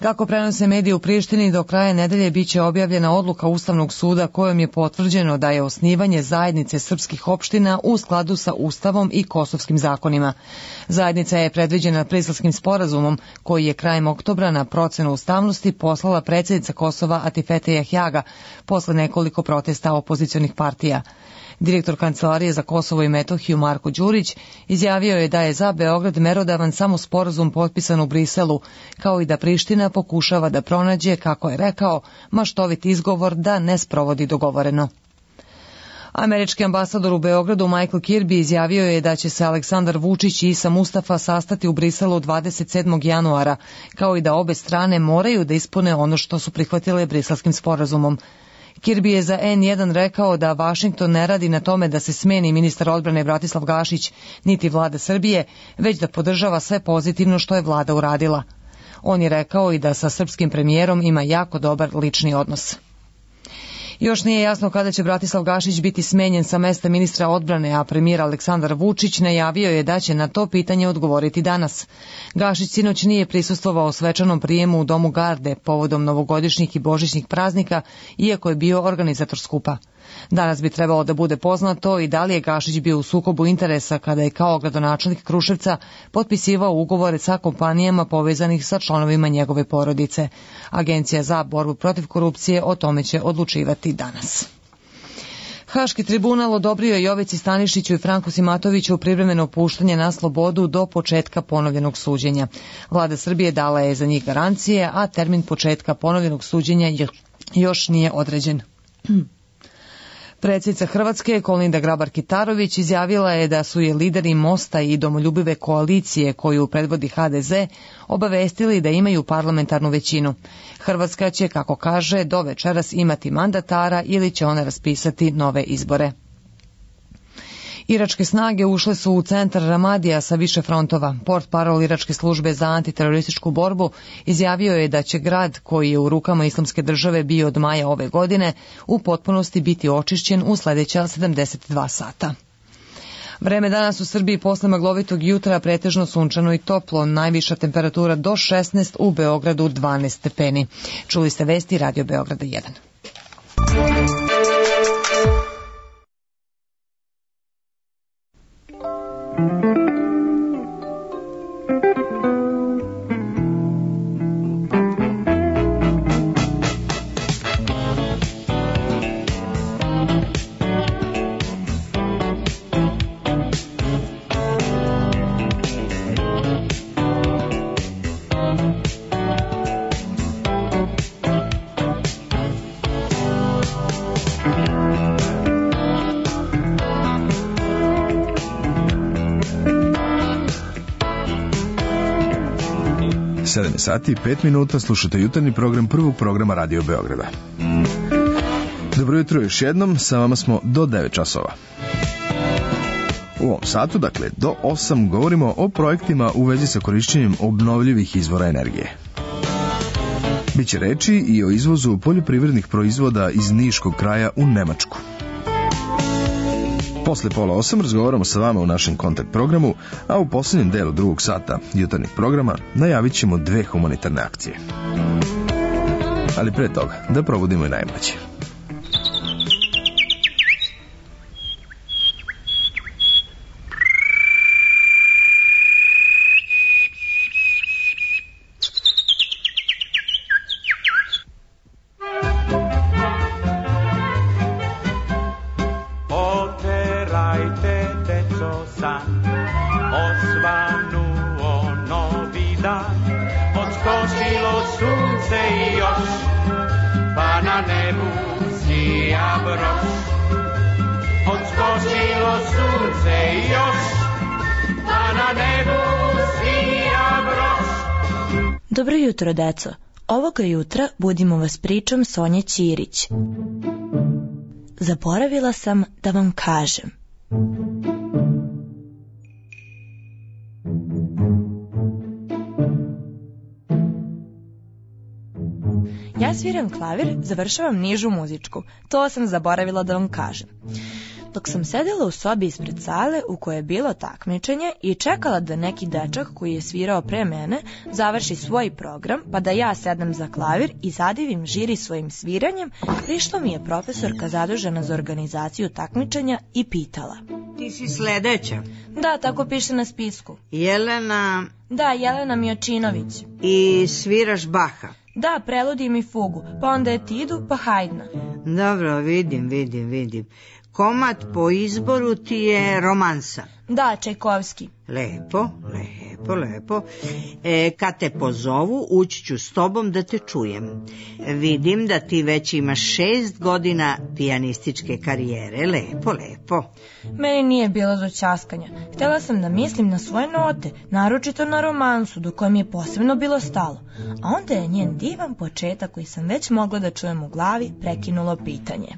Kako prenose mediji u Prištini, do kraja nedelje biće objavljena odluka Ustavnog suda kojom je potvrđeno da je osnivanje zajednice srpskih opština u skladu sa Ustavom i kosovskim zakonima. Zajednica je predviđena Briselskim sporazumom koji je krajem oktobra na procenu ustavnosti poslala predsjednica Kosova Atifete Jahjaga posle nekoliko protesta opozicionih partija. Direktor Kancelarije za Kosovo i Metohiju Marko Đurić izjavio je da je za Beograd merodavan samo sporazum potpisan u Briselu, kao i da Priština pokušava da pronađe, kako je rekao, maštovit izgovor da ne sprovodi dogovoreno. Američki ambasador u Beogradu Michael Kirby izjavio je da će se Aleksandar Vučić i Isa Mustafa sastati u Briselu 27. januara, kao i da obe strane moraju da ispune ono što su prihvatile Briselskim sporazumom. Kirby je za N1 rekao da Vašington ne radi na tome da se smeni ministar odbrane Bratislav Gašić, niti vlada Srbije, već da podržava sve pozitivno što je vlada uradila. On je rekao i da sa srpskim premijerom ima jako dobar lični odnos. Još nije jasno kada će Bratislav Gašić biti smenjen sa mesta ministra odbrane, a premijer Aleksandar Vučić najavio je da će na to pitanje odgovoriti danas. Gašić sinoć nije prisustvovao svečanom prijemu u Domu Garde povodom novogodišnjih i božićnih praznika, iako je bio organizator skupa. Danas bi trebalo da bude poznato i da li je Gašić bio u sukobu interesa kada je kao gradonačelnik Kruševca potpisivao ugovore sa kompanijama povezanih sa članovima njegove porodice. Agencija za borbu protiv korupcije o tome će odlučivati danas. Haški tribunal odobrio Jovici Stanišiću i Franku Simatoviću privremeno puštanje na slobodu do početka ponovljenog suđenja. Vlada Srbije dala je za njih garancije, a termin početka ponovljenog suđenja još nije određen. Predsjednica Hrvatske Kolinda Grabar-Kitarović izjavila je da su je lideri Mosta i Domoljubive koalicije koju predvodi HDZ obavestili da imaju parlamentarnu većinu. Hrvatska će, kako kaže, do večeras imati mandatara ili će ona raspisati nove izbore. Iračke snage ušle su u centar Ramadija sa više frontova. Portparol Iračke službe za antiterorističku borbu izjavio je da će grad, koji je u rukama Islamske države bio od maja ove godine, u potpunosti biti očišćen u sledeća 72 sata. Vreme danas u Srbiji posle maglovitog jutra pretežno sunčano i toplo, najviša temperatura do 16, u Beogradu 12 stepeni. Čuli ste vesti Radio Beograda 1. Sati i 5 minuta, slušate jutarnji program prvog programa Radio Beograda. Dobro jutro još jednom, sa vama smo do 9 časova. U ovom satu, dakle do 8, govorimo o projektima u vezi sa korišćenjem obnovljivih izvora energije. Biće reči i o izvozu poljoprivrednih proizvoda iz Niškog kraja u Nemačku. Posle pola 8 razgovaramo sa vama u našem kontakt programu, a u posljednjem delu drugog sata jutarnjeg programa najavit ćemo 2 humanitarne akcije. Ali pre toga, da probudimo i najmlađe. Dobro jutro, deco. Ovoga jutra budimo vas pričom Sonje Ćirić. Zaboravila sam da vam kažem. Ja sviram klavir, završavam nižu muzičku. To sam zaboravila da vam kažem. dok sam sedela u sobi ispred sale u kojoj je bilo takmičenje i čekala da neki dečak koji je svirao pre mene završi svoj program, pa da ja sednem za klavir i zadivim žiri svojim sviranjem, prišla mi je profesorka zadužena za organizaciju takmičenja i pitala: Ti si sledeća? Da, tako piše na spisku. Jelena... Da, Jelena Mijočinović. I sviraš Baha? Da, preludim i fugu, pa onda etidu, pa Hajdna. Dobro, vidim. Komad po izboru ti je romansa? Da, Čajkovski. Lepo. Kad te pozovu, ući ću s tobom da te čujem. Vidim da ti već imaš 6 godina pijanističke karijere. Lepo. Meni nije bilo do ćaskanja. Htjela sam da mislim na svoje note, naročito na romansu, do koje mi je posebno bilo stalo. A onda je njen divan početak, koji sam već mogla da čujem u glavi, prekinulo pitanje: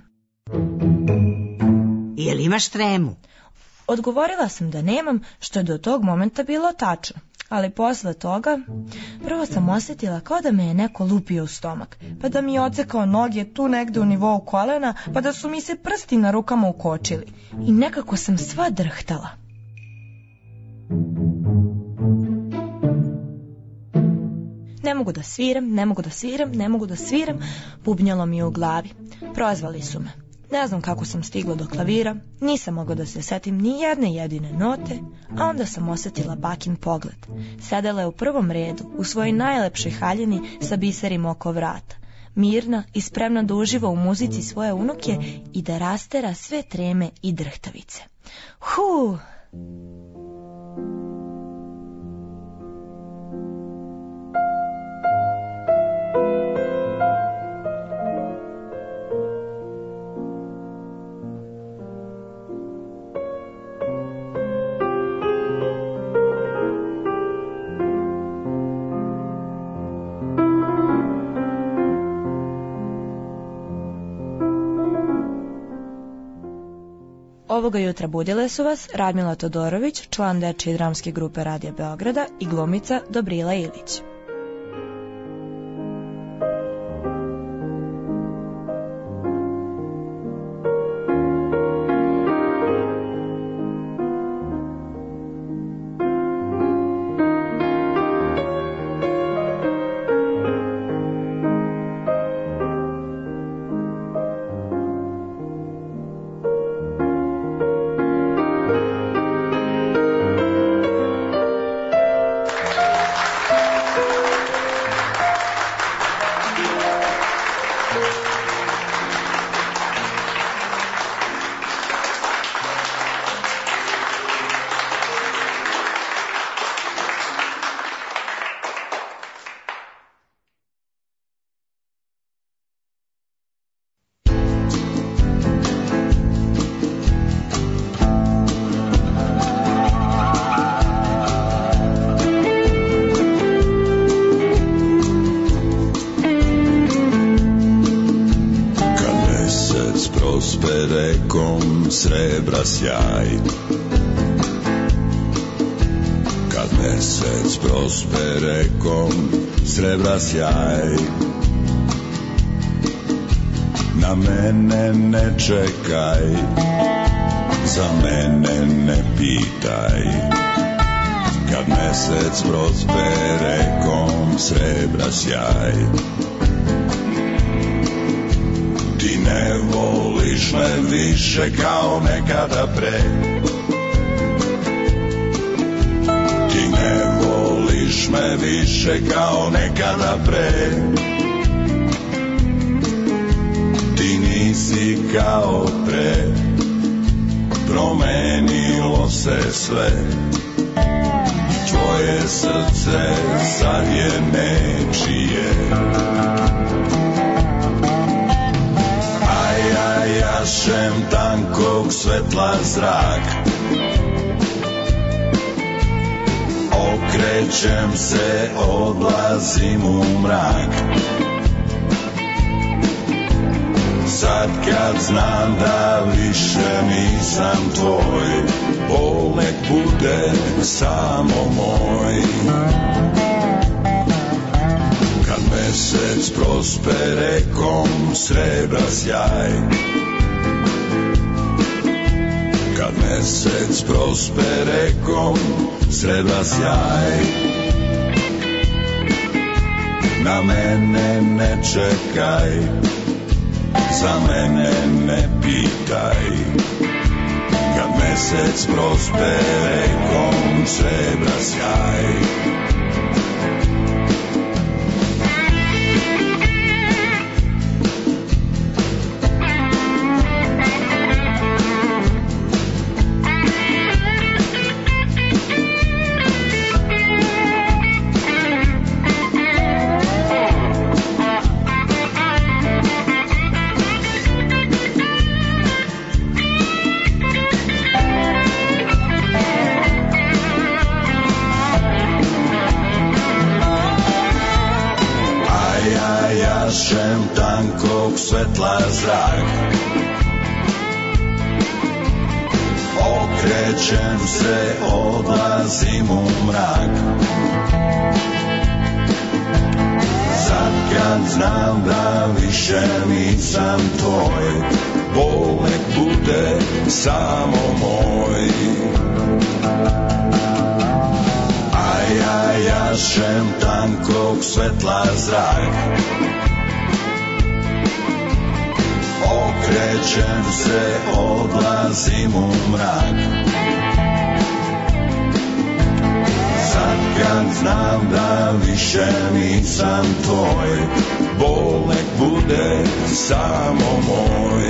Jel imaš tremu? Odgovorila sam da nemam, što je do tog momenta bilo tačno. Ali posle toga, prvo sam osjetila kao da me je neko lupio u stomak, pa da mi je odsekao noge tu negde u nivou kolena, pa da su mi se prsti na rukama ukočili. I nekako sam sva drhtala. Ne mogu da sviram, bubnjalo mi je u glavi. Prozvali su me. Ne znam kako sam stigla do klavira, nisam mogla da se setim ni jedne jedine note, a onda sam osjetila bakin pogled. Sedela je u prvom redu, u svojoj najlepšoj haljini sa biserima oko vrata, mirna i spremna da uživa u muzici svoje unuke i da rastera sve treme i drhtavice. Ovoga jutra budile su vas Radmila Todorović, član dečije dramske grupe Radija Beograda, i glumica Dobrila Ilić. Srebra sjaj, kad mesec prospe rekom srebra sjaj, na mene ne čekaj, za mene ne pitaj, kad mesec prospe rekom srebra sjaj. Ti ne voliš me više kao nekada pre, ti ne voliš me više kao nekada pre, ti nisi kao pre, promenilo se sve, tvoje srce sad je nečije. Jašem tankog svetla zrak, okrećem se, odlazim u mrak. Sad kad znam da više nisam tvoj, bol nek bude samo moj. Kad mesec prospe rekom srebra sjaj, mesec prosperekom srebra sjaj. Na mene ne čekaj, za mene ne pitaj. Kad mesec prosperekom srebra sjaj. Jašem tankog svetla zrak, okrećem se, odlazim u mrak. Sad kad znam da više nisam tvoj, bol nek bude samo moj. Ja jašem tankog svetla zrak, okrećem se, odlazim u mrak. Sad kad znam da više nisam tvoj, bol nek bude samo moj.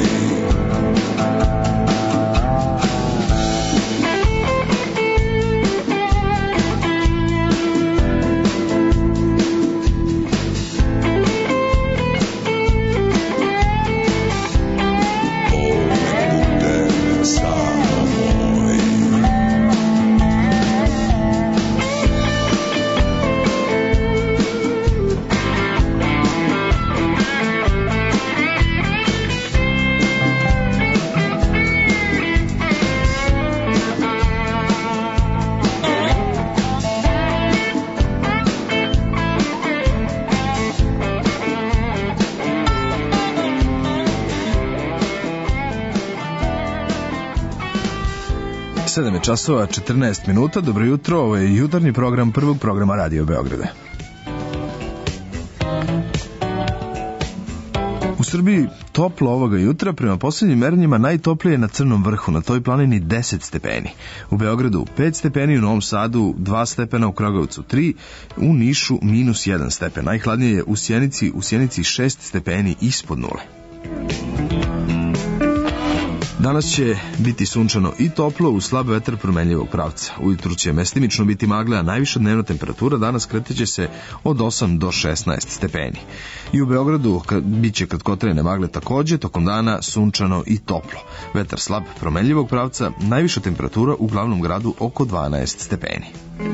Časova 14 minuta, dobro jutro, ovo je jutarnji program prvog programa Radio Beograda. U Srbiji toplo ovoga jutra, prema posljednjim merenjima najtoplije je na Crnom vrhu, na toj planini 10 stepeni. U Beogradu 5 stepeni, u Novom Sadu 2 stepena, u Kragujevcu 3, u Nišu minus 1 stepen. Najhladnije je u Sjenici 6 stepeni ispod nule. Danas će biti sunčano i toplo uz slab vetar promenljivog pravca. Ujutru će mestimično biti magle, a najviša dnevna temperatura danas kreteće se od 8 do 16 stepeni. I u Beogradu bit će kratkotrajne magle takođe, tokom dana sunčano i toplo. Vetar slab promenljivog pravca, najviša temperatura u glavnom gradu oko 12 stepeni.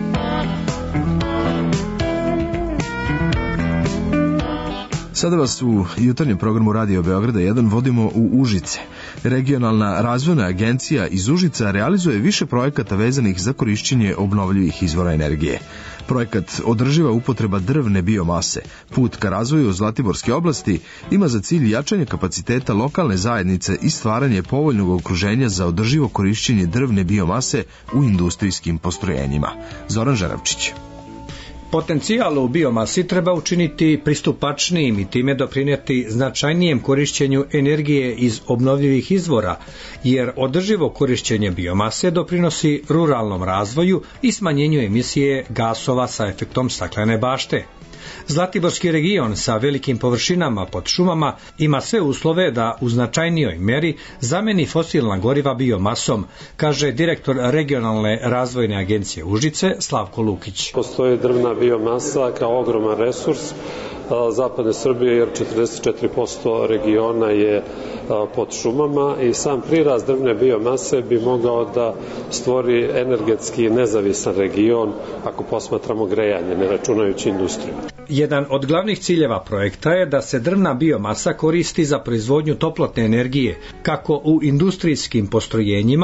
Sada vas u jutarnjem programu Radio Beograda 1 vodimo u Užice. Regionalna razvojna agencija iz Užica realizuje više projekata vezanih za korišćenje obnovljivih izvora energije. Projekat Održiva upotreba drvne biomase, put ka razvoju Zlatiborske oblasti, ima za cilj jačanje kapaciteta lokalne zajednice i stvaranje povoljnog okruženja za održivo korišćenje drvne biomase u industrijskim postrojenjima. Zoran Žaravčić. Potencijal u biomasi treba učiniti pristupačnijim i time doprinijeti značajnijem korišćenju energije iz obnovljivih izvora, jer održivo korišćenje biomase doprinosi ruralnom razvoju i smanjenju emisije gasova sa efektom staklene bašte. Zlatiborski region sa velikim površinama pod šumama ima sve uslove da u značajnijoj meri zameni fosilna goriva biomasom, kaže direktor regionalne razvojne agencije Užice Slavko Lukić. Postoji drvna biomasa kao ogroman resurs zapadne Srbije, jer 44% regiona je pod šumama i sam prirast drvne biomase bi mogao da stvori energetski nezavisan region ako posmatramo grejanje, ne računajući industriju. Jedan od glavnih ciljeva projekta je da se drvna biomasa koristi za proizvodnju toplotne energije, kako u industrijskim postrojenjima,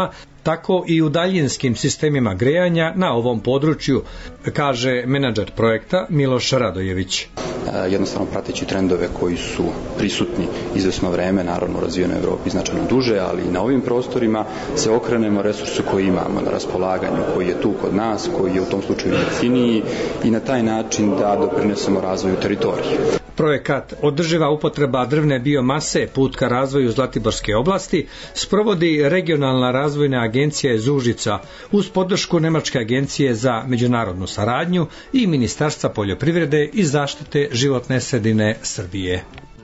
tako i u daljinskim sistemima grejanja na ovom području, kaže menadžer projekta Miloš Radojević. Jednostavno prateći trendove koji su prisutni izvesno vreme, naravno u razvijenoj Evropi značajno duže, ali i na ovim prostorima se okrenemo resursu koji imamo na raspolaganju, koji je tu kod nas, koji je u tom slučaju jeftiniji i na taj način da doprinesemo razvoju teritorije. Projekat Održiva upotreba drvne biomase put ka razvoju Zlatiborske oblasti sprovodi Regionalna razvojna agencija iz Užica uz podršku Nemačke agencije za međunarodnu saradnju i Ministarstva poljoprivrede i zaštite životne sredine Srbije.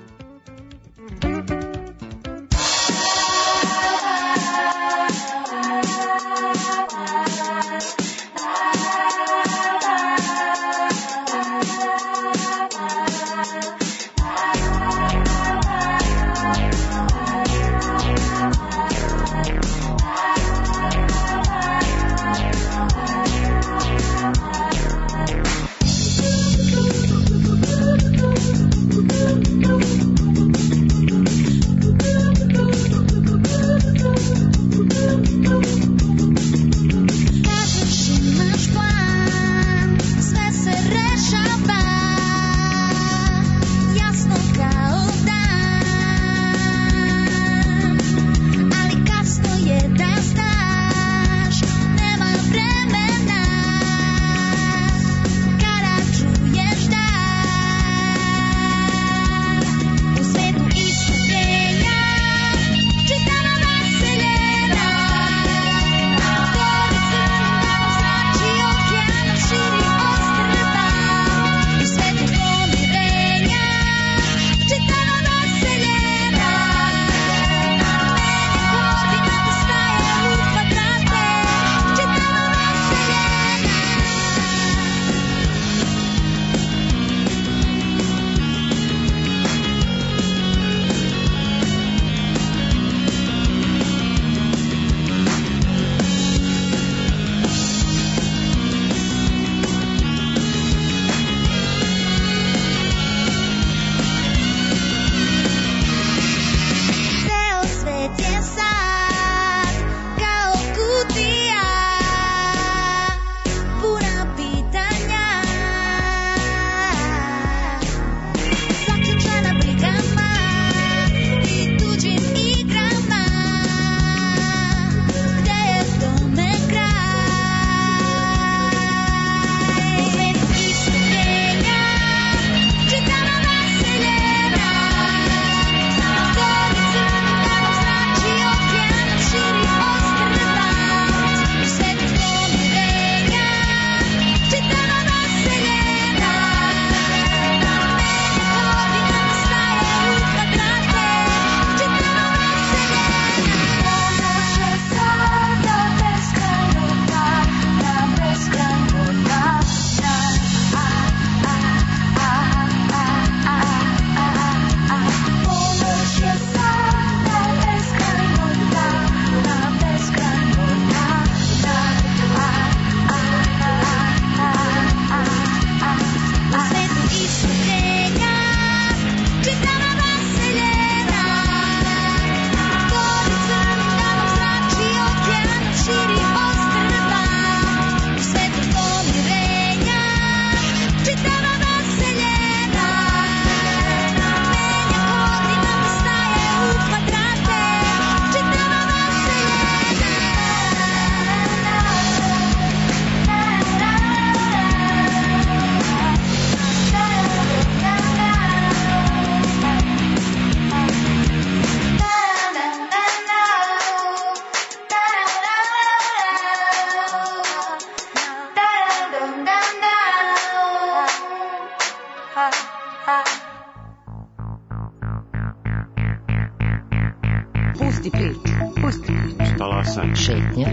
Pusti priču. Pusti priču. Talasanje. Šetnja.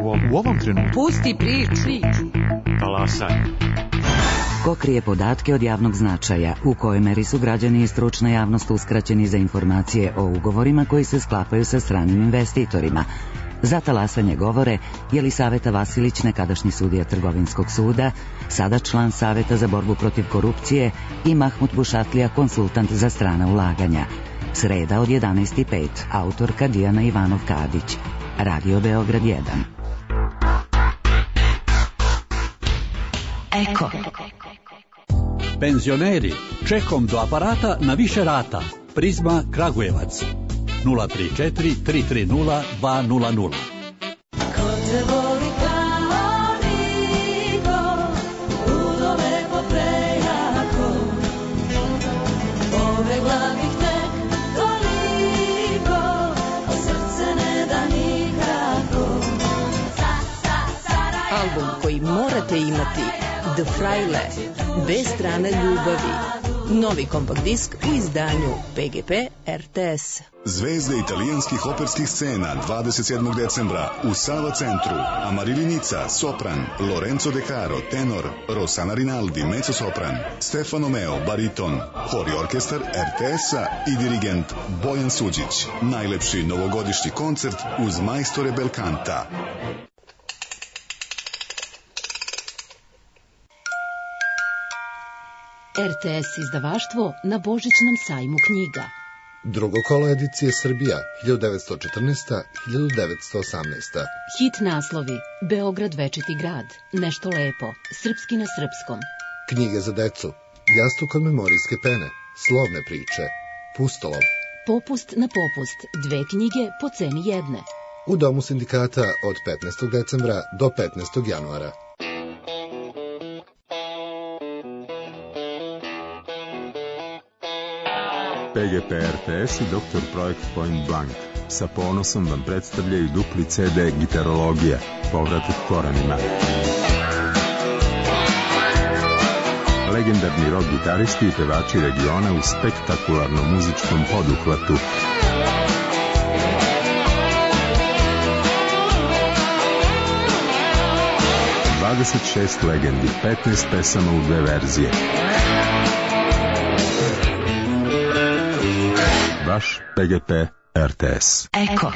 U ovom trenutku. Pusti priču. Talasanje. Ko krije podatke od javnog značaja, u kojoj meri su građani i stručna javnost uskraćeni za informacije o ugovorima koji se sklapaju sa stranim investitorima. Za talasanje govore Jelisaveta Vasilić, nekadašnji sudija Trgovinskog suda, sada član Saveta za borbu protiv korupcije, i Mahmut Bušatlija, konsultant za strana ulaganja. Sreda od 11:05, autorka Dijana Ivanov-Kadić. Radio Beograd 1. Eko. Penzioneri, čekom do aparata na više rata. Prizma Kragujevac. 034 330 200. Album koji morate imati, The Fraile, bez strane ljubavi. Novi kompakt disk u izdanju PGP RTS. Zvezde italijanskih operskih scena 27. decembra u Sava centru. Amarilli Nica, sopran, Lorenzo De Caro, tenor, Rossana Rinaldi, mezzosopran, Stefano Meo, bariton, hor i orkestar RTS-a i dirigent Bojan Suđić. Najlepši novogodišnji koncert uz majstore Belkanta. RTS izdavaštvo na Božićnom sajmu knjiga. Drugo kolo edicije Srbija, 1914-1918. Hit naslovi: Beograd večiti grad, Nešto lepo, Srpski na srpskom. Knjige za decu: Jastuk od memorijske pene, Slovne priče, Pustolov. Popust na popust, 2 knjige po ceni jedne. U Domu sindikata od 15. decembra do 15. januara. PGP RTS i Dr. Projekt Point Blank sa ponosom vam predstavljaju dupli CD Gitarologija, povratak korenima. Legendarni rock gitaristi i pevači regiona u spektakularnom muzičkom poduhvatu. ...26 legendi, 15 pesama u 2 verzije. Vaš PGP RTS. Eko.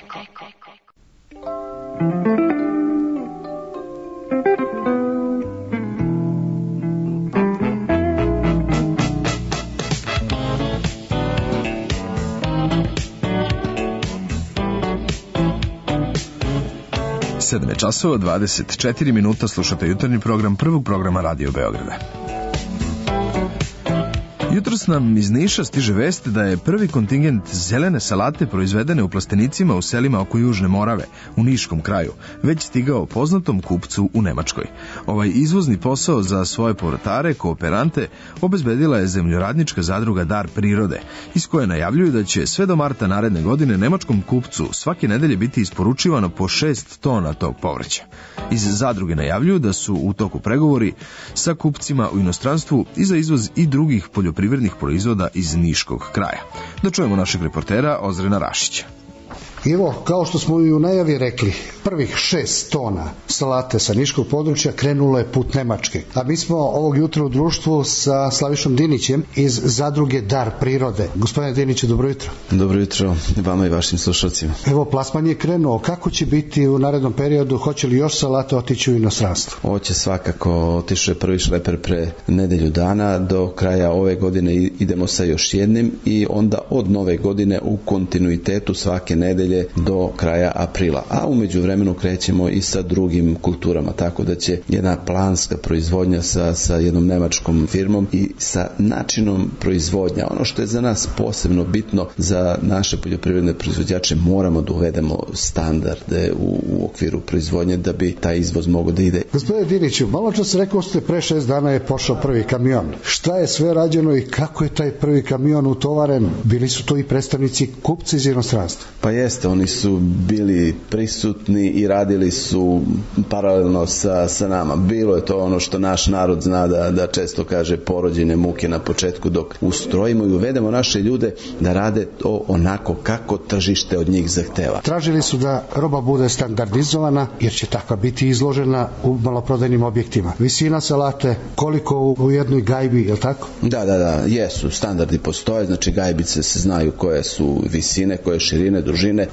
Sedam je časova, 24 minuta, slušate jutarnji program prvog programa Radio Beograda. Jutros nam iz Niša stiže vest da je prvi kontingent zelene salate proizvedene u plastenicima u selima oko Južne Morave, u Niškom kraju, već stigao poznatom kupcu u Nemačkoj. Ovaj izvozni posao za svoje povratare, kooperante, obezbedila je zemljoradnička zadruga Dar prirode, iz koje najavljuju da će sve do marta naredne godine nemačkom kupcu svake nedelje biti isporučivano po 6 tona tog povrća. Iz zadruge najavljuju da su u toku pregovori sa kupcima u inostranstvu i za izvoz i drugih poljoprivrednih proizvoda iz Niškog kraja. Da čujemo našeg reportera Ozrena Rašića. Evo, kao što smo i u najavi rekli, prvih 6 tona salate sa niškog područja krenulo je put Nemačke. A mi smo ovog jutra u društvu sa Slavišom Dinićem iz zadruge Dar prirode. Gospodine Diniću, dobro jutro. Dobro jutro vama i vašim slušalcima. Evo, plasman je krenuo. Kako će biti u narednom periodu? Hoće li još salate otići u inostranstvo? Ovo će svakako, otišao je prvi šleper pre nedelju dana. Do kraja ove godine idemo sa još jednim i onda od nove godine u kontinuitetu svake nedelje do kraja aprila. A umeđu vremenu krećemo i sa drugim kulturama, tako da će jedna planska proizvodnja sa jednom nemačkom firmom i sa načinom proizvodnja. Ono što je za nas posebno bitno, za naše poljoprivredne proizvođače, moramo da uvedemo standarde u okviru proizvodnje da bi taj izvoz mogao da ide. Gospodine Diniću, malo čas rekao ste pre 6 dana je pošao prvi kamion. Šta je sve rađeno i kako je taj prvi kamion utovaren? Bili su to i predstavnici kupci iz inostranstva? Pa jeste, oni su bili prisutni i radili su paralelno sa nama. Bilo je to ono što naš narod zna da često kaže porođene muke na početku, dok ustrojimo i uvedemo naše ljude da rade to onako kako tržište od njih zahteva. Tražili su da roba bude standardizovana, jer će takva biti izložena u maloprodajnim objektima. Visina salate, koliko u jednoj gajbi, je li tako? Da, jesu. Standardi postoje, znači gajbice se znaju koje su visine, koje širine, dužine.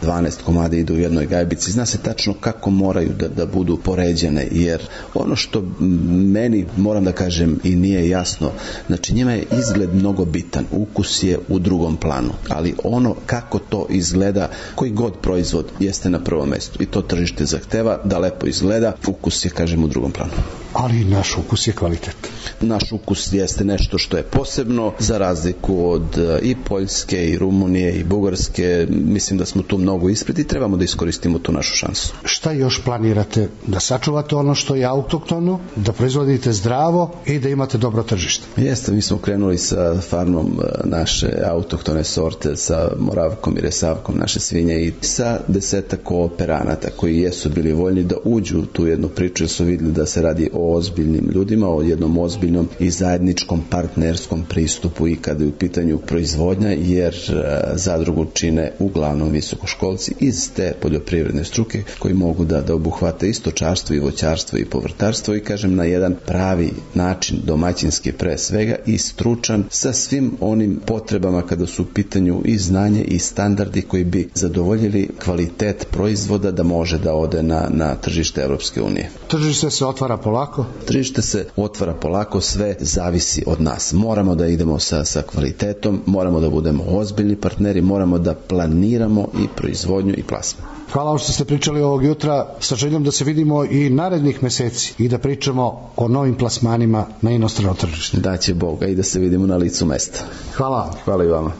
12 komada idu u jednoj gajbici. Zna se tačno kako moraju da budu poređene, jer ono što meni, moram da kažem, i nije jasno, znači njima je izgled mnogo bitan, ukus je u drugom planu, ali ono kako to izgleda, koji god proizvod jeste na prvom mestu i to tržište zahteva da lepo izgleda, ukus je, kažem, u drugom planu. Ali naš ukus je kvalitet. Naš ukus jeste nešto što je posebno, za razliku od i Poljske, i Rumunije, i Bugarske. Mislim da smo tu mnogo ispred i trebamo da iskoristimo tu našu šansu. Šta još planirate? Da sačuvate ono što je autohtono, da proizvodite zdravo i da imate dobro tržište? Jeste, mi smo krenuli sa farmom naše autohtone sorte, sa Moravkom i Resavkom naše svinje i sa 10 kooperanata koji jesu bili voljni da uđu u tu jednu priču, jer su vidjeli da se radi o ozbiljnim ljudima, o jednom ozbiljnom i zajedničkom partnerskom pristupu i kada je u pitanju proizvodnja, jer zadrugu čine uglavnom visokoškolci iz te poljoprivredne struke koji mogu da obuhvate i stočarstvo, i voćarstvo, i povrtarstvo, i kažem na jedan pravi način, domaćinski pre svega, i stručan sa svim onim potrebama kada su u pitanju i znanje i standardi koji bi zadovoljili kvalitet proizvoda da može da ode na tržište Evropske unije. Tržište se otvara polako? Tržište se otvara polako, sve zavisi od nas. Moramo da idemo sa kvalitetom, moramo da budemo ozbiljni partneri, moramo da planiramo i proizvodnju i plasman. Hvala vam što ste pričali ovog jutra, sa željom da se vidimo i narednih meseci i da pričamo o novim plasmanima na inostrano tržište. Daće Boga i da se vidimo na licu mesta. Hvala. Hvala i vama.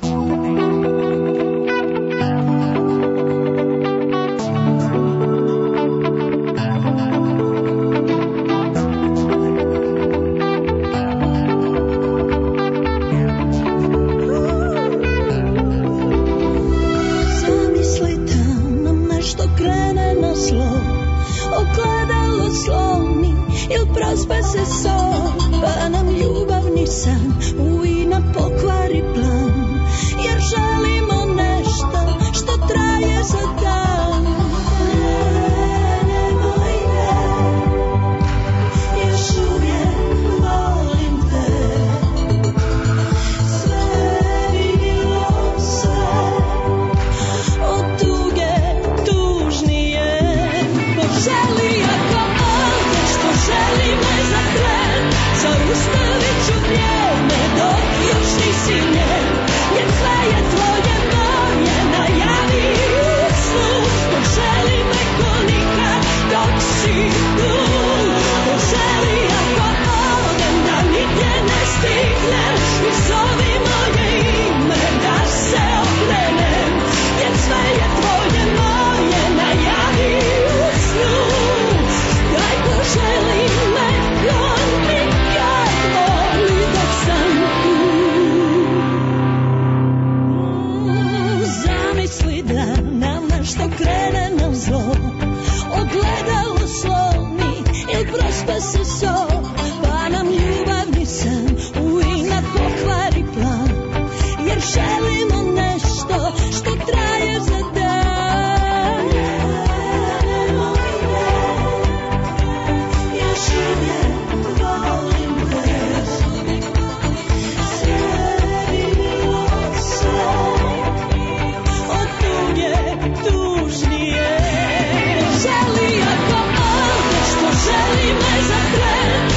Želi ako ovdje što želi me za tren.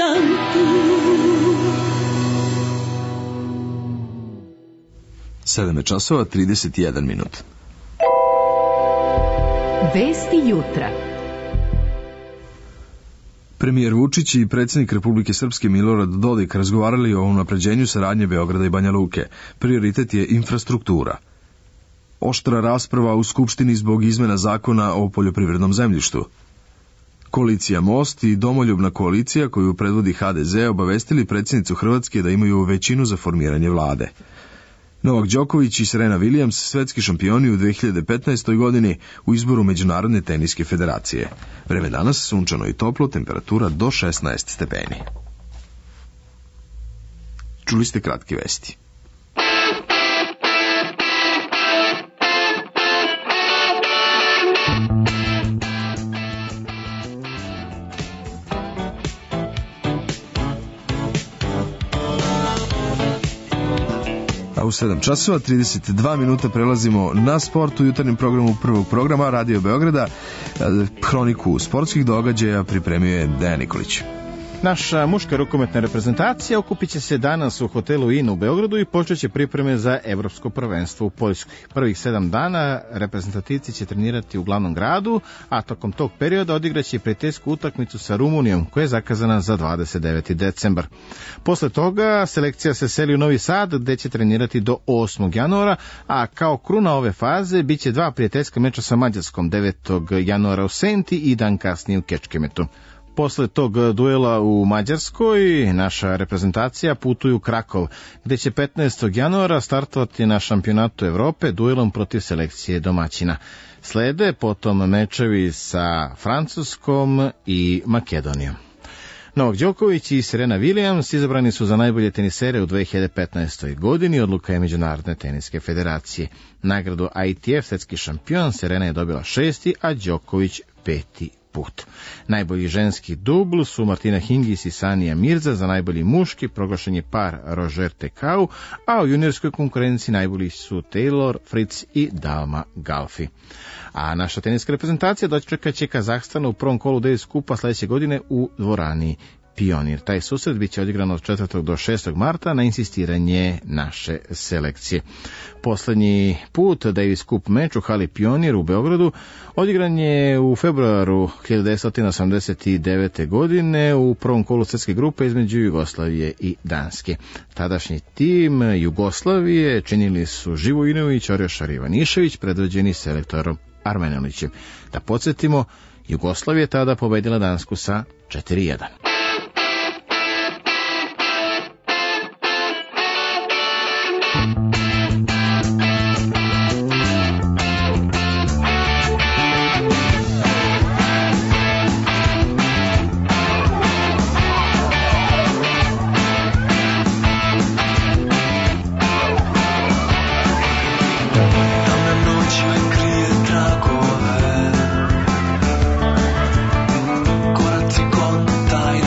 sam tu. 7 časova 31 minut. Vesti jutra. Premijer Vučić i predsjednik Republike Srpske Milorad Dodik razgovarali o unapređenju saradnje Beograda i Banja Luke. Prioritet je infrastruktura. Oštra rasprava u Skupštini zbog izmena zakona o poljoprivrednom zemljištu. Koalicija Most i Domoljubna koalicija koju predvodi HDZ obavestili predsjednicu Hrvatske da imaju većinu za formiranje vlade. Novak Đoković i Serena Williams svetski šampioni u 2015. godini u izboru Međunarodne teniske federacije. Vreme danas sunčano i toplo, temperatura do 16 stepeni. Čuli ste kratke vesti. A u 7 časova 32 minuta prelazimo na sport u jutarnjem programu prvog programa Radio Beograda. Hroniku sportskih događaja pripremio je Dejan Nikolić. Naša muška rukometna reprezentacija okupit će se danas u hotelu IN u Beogradu i počeće pripreme za evropsko prvenstvo u Poljskoj. Prvih 7 dana reprezentativci će trenirati u glavnom gradu, a tokom tog perioda odigraće prijateljsku utakmicu sa Rumunijom, koja je zakazana za 29. decembar. Posle toga selekcija se seli u Novi Sad, gde će trenirati do 8. januara, a kao kruna ove faze biće 2 prijateljska meča sa Mađarskom, 9. januara u Senti i dan kasnije u Kečkemetu. Posle tog duela u Mađarskoj, naša reprezentacija putuje u Krakov, gde će 15. januara startovati na šampionatu Evrope duelom protiv selekcije domaćina. Slede potom mečevi sa Francuskom i Makedonijom. Novak Đoković i Serena Williams izabrani su za najbolje tenisere u 2015. godini, odluka je Međunarodne teniske federacije. Nagradu ITF svetski šampion Serena je dobila 6. a Đoković 5. put. Najbolji ženski dubl su Martina Hingis i Sania Mirza, za najbolji muški proglašen je par Roger Tekau, a u juniorskoj konkurenciji najbolji su Taylor Fritz i Dalma Galfi. A naša teniska reprezentacija dočekat će Kazahstan u prvom kolu Davis Kupa sledeće godine u dvorani Pionir. Taj susret biće odigran od 4. do 6. marta na insistiranje naše selekcije. Poslednji put Davis Cup meč u hali Pionir u Beogradu odigran je u februaru 1989. godine u prvom kolu svjetske grupe između Jugoslavije i Danske. Tadašnji tim Jugoslavije činili su Živojinović, Orjošar Ivanišević, predvođeni selektorom Armenelićem. Da podsjetimo, Jugoslavija je tada pobedila Dansku sa 4:1. Koraci konta i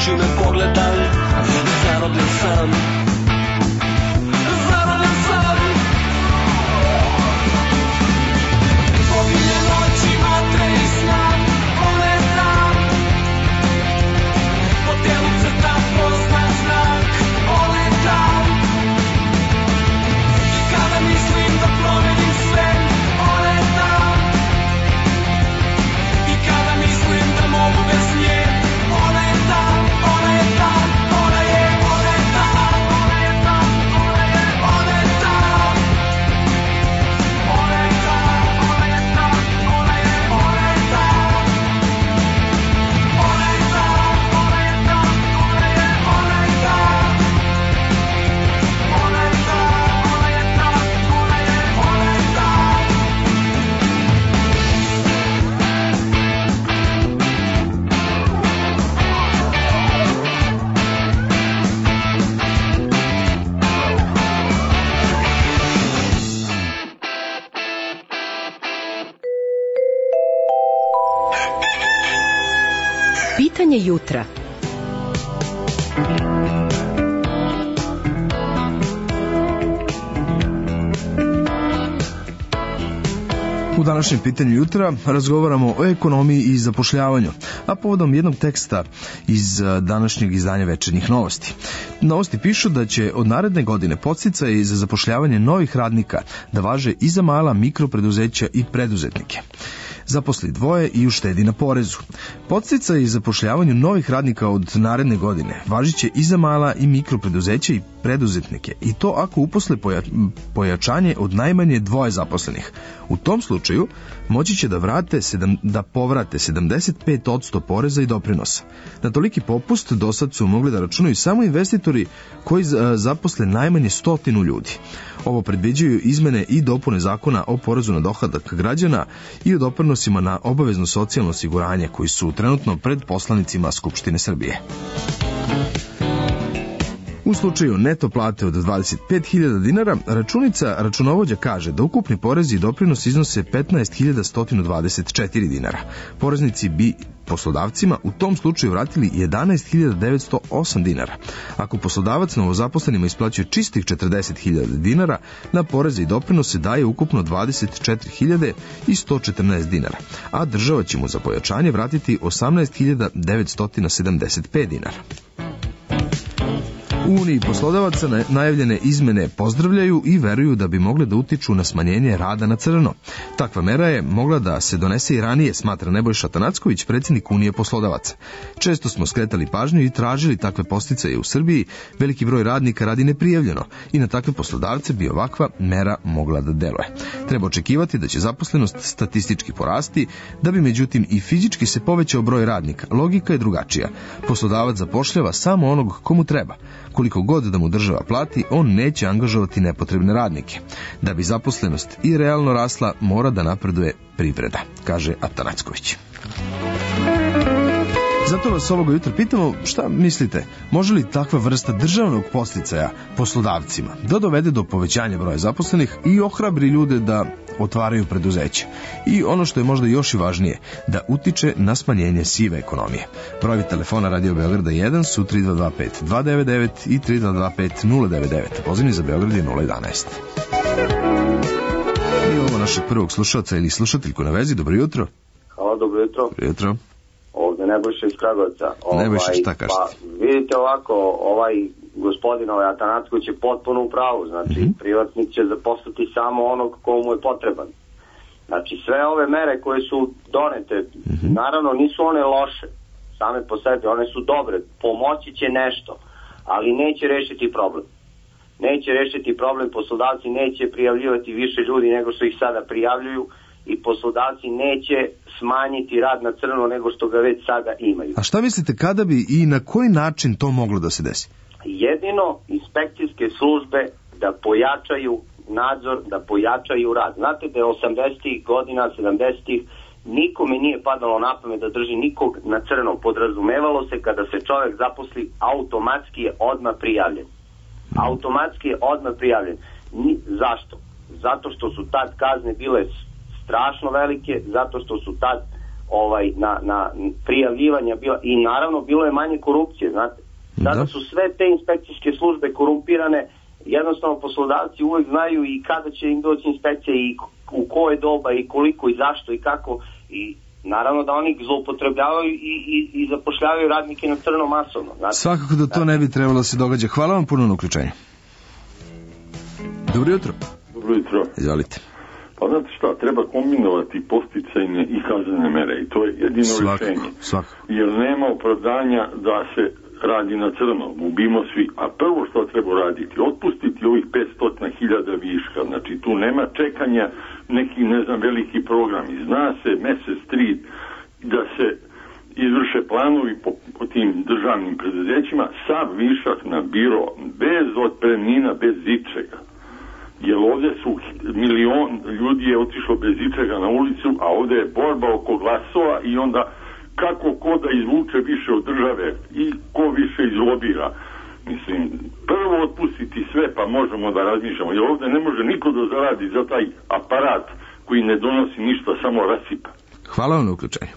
oči me pogledali. Zarobljen sam, zarobljen sam. Poginje noći, vatre i sna, one tam. Po telu crta poznat znak, one tam. I kada mislim da promenim sve, one tam. I kada mislim da mogu bez nje, ona je tam, ona je tam, ona je, ona je tam, ona je tam, ona je, ona je tam. Ona je tam, ona je tam, ona je, ona je tam. Ona je tam, ona je tam, ona je, ona je tam. Ona je tam, ona je tam, ona je, ona je tam. Pitanje jutra. U današnjem pitanju jutra razgovaramo o ekonomiji i zapošljavanju, a povodom jednog teksta iz današnjeg izdanja Večernjih novosti. Novosti pišu da će od naredne godine podsticaji za zapošljavanje novih radnika da važe i za mala mikropreduzeća i preduzetnike. Zaposli dvoje i uštedi na porezu. Podsticaji za zapošljavanju novih radnika od naredne godine važit će i za mala i mikropreduzeća i preduzetnike, i to ako uposle pojačanje od najmanje dvoje zaposlenih. U tom slučaju moći će da povrate 75% poreza i doprinosa. Na toliki popust do sad su mogli da računaju samo investitori koji zaposle najmanje 100 ljudi. Ovo predviđaju izmene i dopune zakona o porezu na dohodak građana i o doprinosima na obavezno socijalno osiguranje koji su trenutno pred poslanicima Skupštine Srbije. U slučaju neto plate od 25.000 dinara, računica računovođa kaže da ukupni porezi i doprinos iznose 15.124 dinara. Poreznici bi poslodavcima u tom slučaju vratili 11.908 dinara. Ako poslodavac novozaposlenima isplaćuje čistih 40.000 dinara, na poreze i doprinose daje ukupno 24.114 dinara, a država će mu za pojačanje vratiti 18.975 dinara. U Uniji poslodavaca najavljene izmene pozdravljaju i veruju da bi mogle da utiču na smanjenje rada na crno. Takva mera je mogla da se donese i ranije, smatra Nebojša Tanacković, predsjednik Unije poslodavaca. Često smo skretali pažnju i tražili takve podsticaje u Srbiji, veliki broj radnika radi neprijavljeno i na takve poslodavce bi ovakva mera mogla da deluje. Treba očekivati da će zaposlenost statistički porasti, da bi međutim i fizički se povećao broj radnika. Logika je drugačija. Poslodavac zapošljava samo onog komu treba. Koliko god da mu država plati, on neće angažovati nepotrebne radnike. Da bi zaposlenost i realno rasla, mora da napreduje privreda, kaže Atanacković. Zato vas ovoga jutra pitamo, šta mislite, može li takva vrsta državnog podsticaja poslodavcima da dovede do povećanja broja zaposlenih i ohrabri ljude da otvaraju preduzeće? I ono što je možda još i važnije, da utiče na smanjenje sive ekonomije. Brojevi telefona Radio Beograda 1 su 3225-299 i 3225-099. Pozivni za Beograd je 011. I ovo našeg prvog slušalca ili slušateljku na vezi. Dobro jutro. Hvala, dobro jutro. Dobro jutro. Ovdje Nebojša iz Kragujevca. Nebojša, šta kažete? Pa, vidite ovako, gospodin Atanacković je potpuno u pravu. Znači, privatnik će zaposliti samo onog komu je potreban. Znači, sve ove mere koje su donete, naravno nisu one loše, same po sebi, one su dobre, pomoći će nešto, ali neće rešiti problem. Neće rešiti problem, poslodavci neće prijavljivati više ljudi nego što ih sada prijavljuju, i poslodavci neće smanjiti rad na crno nego što ga već sada imaju. A šta mislite, kada bi i na koji način to moglo da se desi? Jedino inspekcijske službe da pojačaju nadzor, da pojačaju rad. Znate da je 80-ih godina, 70-ih, nikome nije padalo na pamet da drži nikog na crno. Podrazumevalo se kada se čovjek zaposli, automatski je odmah prijavljen. Automatski je odmah prijavljen. Zašto? Zato što su tad kazne bile strašno velike, zato što su tad na prijavljivanja bila, i naravno bilo je manje korupcije, znate. Sada su sve te inspekcijske službe korumpirane, jednostavno poslodavci uvek znaju i kada će im doći inspekcija i u koje doba i koliko i zašto i kako, i naravno da oni zloupotrebljavaju i zapošljavaju radnike na crno masovno. Znate. Svakako da to ne bi trebalo da se događa. Hvala vam puno na uključenju. Dobro jutro. Dobro jutro. Izvolite. Pa znate šta, treba kombinovati posticajne i kaznene mere i to je jedino rješenje. Jer nema opravdanja da se radi na crno, ubimo svi. A prvo što treba raditi, otpustiti ovih 500.000 viška. Znači tu nema čekanja neki, ne znam, veliki programi. Zna se mesec, 3 da se izvrše planovi po tim državnim preduzećima, sav višak na biro, bez otpremnina, bez ičega. Jer ovdje su milion ljudi je otišlo bez ičega na ulicu, a ovdje je borba oko glasova i onda kako ko da izvuče više od države i ko više izlobira. Mislim, prvo otpustiti sve pa možemo da razmišljamo, jer ovdje ne može niko da zaradi za taj aparat koji ne donosi ništa, samo rasipa. Hvala vam na uključenju.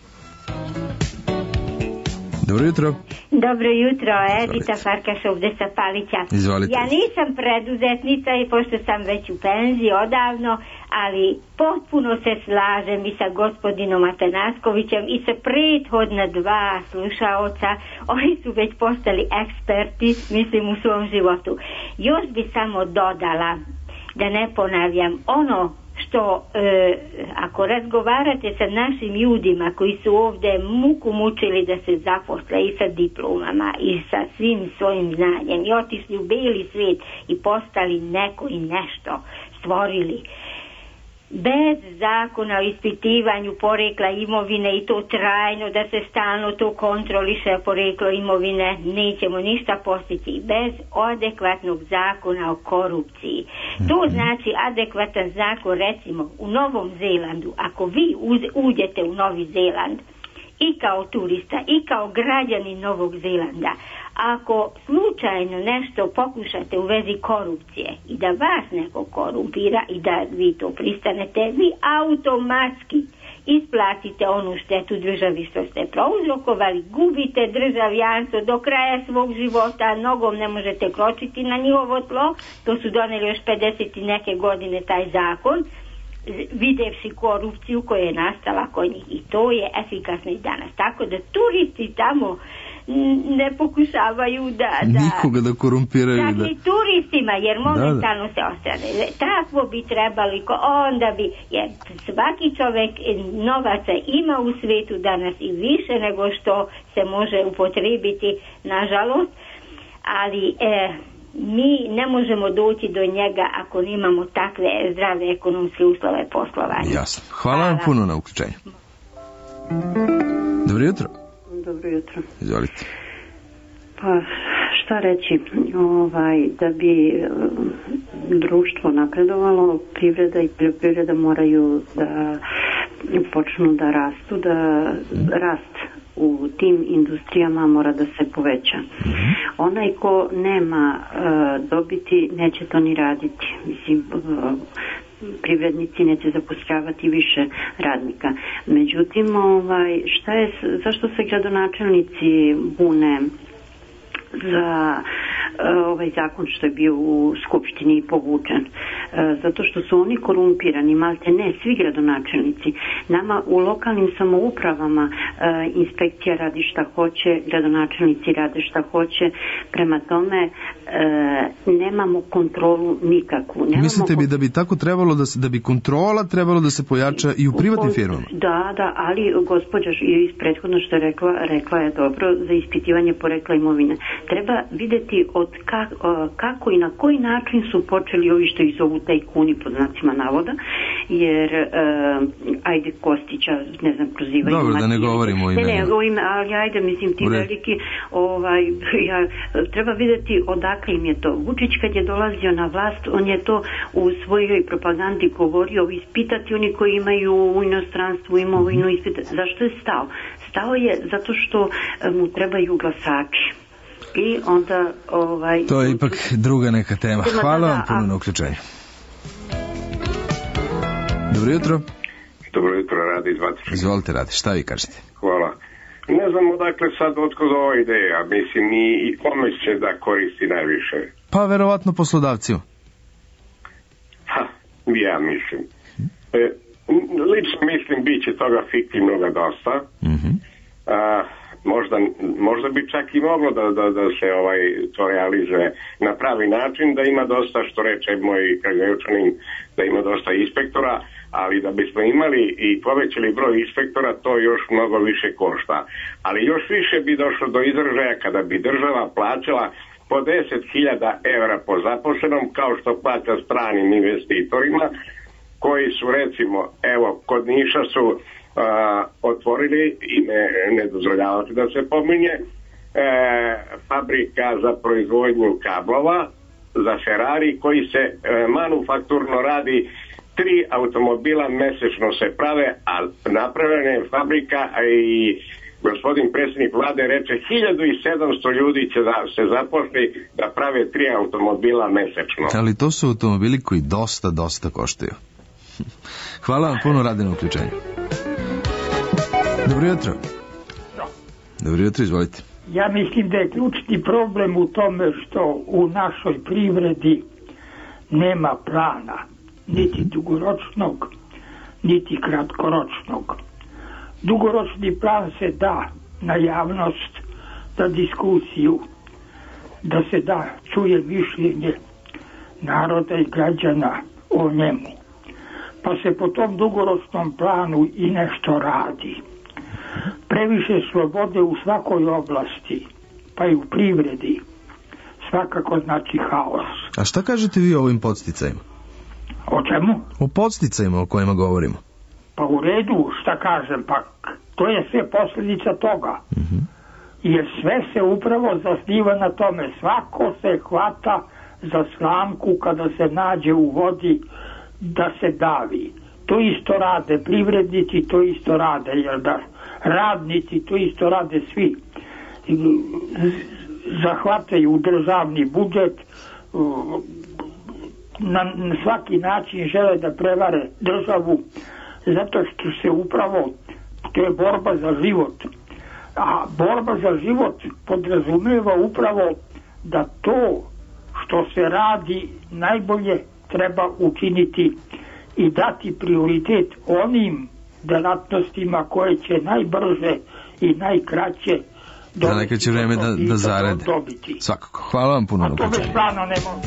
Dobro jutro. Dobro jutro, Edita Farkaš ovde sa Palića. Izvolite. Ja nisam preduzetnica i pošto sam već u penziji odavno, ali potpuno se slažem i sa gospodinom Atanaskovićem i sa prethodna 2 slušaoca. Oni su već postali eksperti, mislim, u svom životu. Još bi samo dodala, da ne ponavljam, ono što ako razgovarate sa našim ljudima koji su ovde muku mučili da se zaposle i sa diplomama i sa svim svojim znanjem i otišli u beli svijet i postali neko i nešto stvorili, bez zakona o ispitivanju porekla imovine i to trajno, da se stalno to kontroliše poreklo imovine, nećemo ništa postići. Bez adekvatnog zakona o korupciji. To znači adekvatan zakon, recimo u Novom Zelandu. Ako vi uđete u Novi Zeland i kao turista i kao građanin Novog Zelanda, ako slučajno nešto pokušate u vezi korupcije i da vas neko korumpira i da vi to pristanete, vi automatski isplatite onu štetu državi što ste prouzrokovali, gubite državljanstvo do kraja svog života, nogom ne možete kročiti na njihovo tlo. To su doneli još 50 i neke godine taj zakon, videvši korupciju koja je nastala kod njih, i to je efikasno i danas. Tako da turisti tamo ne pokušavaju da nikoga da korumpiraju, čak i turistima, jer momentalno se ostane. Takvo bi trebali, onda bi, jer svaki čovek novaca ima u svetu danas i više nego što se može upotrebiti, nažalost, ali mi ne možemo doći do njega ako nemamo takve zdrave ekonomske uslove poslovanja. Jasno. Hvala vam puno na uključenju. Dobro jutro. Dobro jutro. Izvolite. Pa šta reći, da bi društvo napredovalo, privreda i poljoprivreda moraju da počnu da rastu, da rast u tim industrijama mora da se poveća. Onaj ko nema dobiti neće to ni raditi. Mislim, privrednici neće zapošljavati više radnika. Međutim, zašto se gradonačelnici bune za ovaj zakon što je bio u Skupštini povučen? Zato što su oni korumpirani, malte ne svi gradonačelnici. Nama u lokalnim samoupravama inspekcija radi šta hoće, gradonačelnici rade šta hoće, prema tome nemamo kontrolu nikakvu. Mislite bi da bi tako trebalo da bi kontrola trebalo da se pojača i u privatnim firmama? Da, ali gospođa iz prethodno što je rekla je dobro za ispitivanje porekla imovine. Treba vidjeti od kako i na koji način su počeli ovi što ih zovu tajkuni pod znacima navoda, jer ajde Kostića, ne znam, prozivaju. Dobro, da ne govorimo o imenu. Ali ajde, mislim, ti veliki, treba vidjeti odakle im je to. Vučić kad je dolazio na vlast, on je to u svojoj propagandi govorio, ispitati oni koji imaju u inostranstvu imovinu, ispitati. Zašto je stao? Stao je zato što mu trebaju glasači. I onda to je ipak druga neka tema. Hvala vam puno na uključenju. Dobro jutro. Dobro jutro, Rade iz Vatička. Izvolite, Rade, šta vi kažete? Hvala. Ne znam odakle sad otkud ova ideja, mislim i kome će da koristi najviše. Pa verovatno poslodavcima. Ja mislim. Lično mislim bit će toga fiktivnoga dosta. Možda bi čak i moglo da se to realizuje na pravi način, da ima dosta, što reče moj Kragujevčanin, da ima dosta inspektora, ali da bismo imali i povećali broj inspektora, to još mnogo više košta. Ali još više bi došlo do izražaja kada bi država plaćala po 10.000 evra po zaposlenom, kao što plaća stranim investitorima, koji su, recimo, evo, kod Niša su otvorili, i ne dozvoljavate da se pominje, fabrika za proizvodnju kablova za Ferrari, koji se manufakturno radi 3 automobila mesečno se prave, a napravljena je fabrika i gospodin predsjednik vlade reče 1700 ljudi će se zaposli da prave 3 automobila mesečno. Ali to su automobili koji dosta koštaju. Hvala vam puno, Rade, na uključenju. Dobro jutro. Dobro jutro, izvolite. Ja mislim da je ključni problem u tome što u našoj privredi nema plana, niti dugoročnog, niti kratkoročnog. Dugoročni plan se da na javnost, na diskusiju, da se da čuje mišljenje naroda i građana o njemu. Pa se po tom dugoročnom planu i nešto radi. Previše slobode u svakoj oblasti, pa i u privredi, svakako znači haos. A šta kažete vi o ovim podsticajima? O čemu? O podsticajima o kojima govorimo. Pa u redu, šta kažem, pa to je sve posljedica toga. Jer sve se upravo zasniva na tome. Svako se hvata za slamku kada se nađe u vodi da se davi. To isto rade privrednici, to isto rade, jer da radnici, to isto rade svi. Zahvataju državni budžet, na svaki način žele da prevare državu, zato što se upravo, to je borba za život. A borba za život podrazumijeva upravo da to što se radi najbolje treba učiniti i dati prioritet onim delatnostima koje će najbrže i najkraće da najkraće vreme da zarade. Svakako. Hvala vam puno. A to bez plana ne može.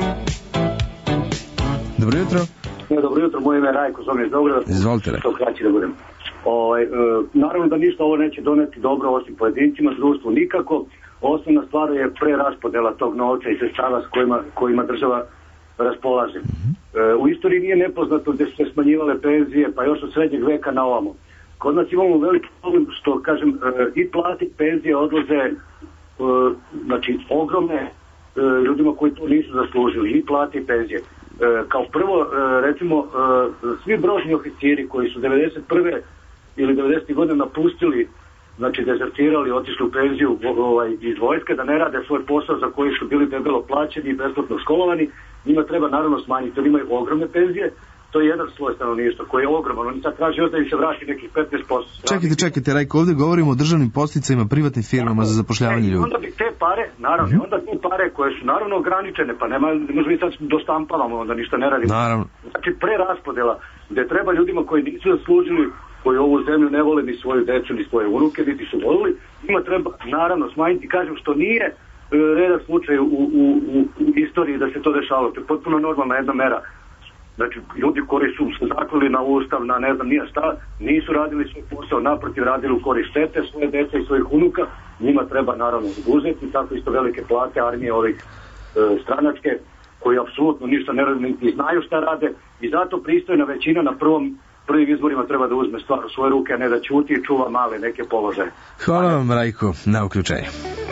Dobro jutro. Dobro jutro, moje ime je Rajko, zovem iz Beograda. Izvolite, Rajko. Što kraći da budem. Naravno da ništa ovo neće doneti dobro osim pojedincima, društvu nikako. Osnovna stvar je preraspodela tog novca i sredstava s kojima država raspolaže. U istoriji nije nepoznato gdje su se smanjivale penzije, pa još od srednjeg veka na ovamo. Kod nas imamo veliki problem što, kažem, i plati penzije odlaze, znači, ogromne ljudima koji to nisu zaslužili, i plati penzije. Kao prvo, recimo, svi brožni oficiri koji su 91. ili 90. godine napustili, znači dezertirali, otišli u penziju iz vojske, da ne rade svoj posao za koji su bili debelo plaćeni i besplatno školovani, njima treba naravno smanjiti, oni imaju ogromne penzije, to je jedan sloj stanovništva koji je ogroman, oni sad traži još da im se vrati nekih 15%. Čekajte, Rajko, ovdje govorimo o državnim podsticajima, privatnim firmama za zapošljavanje ljudi. Onda bi te pare, naravno, onda te pare koje su naravno ograničene, pa ne možemo i sad dostampavamo, onda ništa ne radimo. Naravno. Znači preraspodela, gdje treba ljudima koji nisu zaslužili, koji ovu zemlju ne vole ni svoju decu, ni svoje unuke, niti su volili, njima treba naravno smanjiti, kažem, što nije redak slučaj u istoriji da se to dešavalo. To je potpuno normalna jedna mera. Znači, ljudi koji su se zaklili na ustav, na ne znam nije šta, nisu radili svoj posao, naprotiv radili u korist štete svoje dece i svojih unuka, njima treba naravno uzeti, tako isto velike plate armije ovih stranačke, koji apsolutno ništa ne rade, niti znaju šta rade, i zato pristojna većina na prvim izborima treba da uzme stvar u svoje ruke, a ne da ćuti i čuva male neke položaje. Hvala vam, Rajko, na uključenju.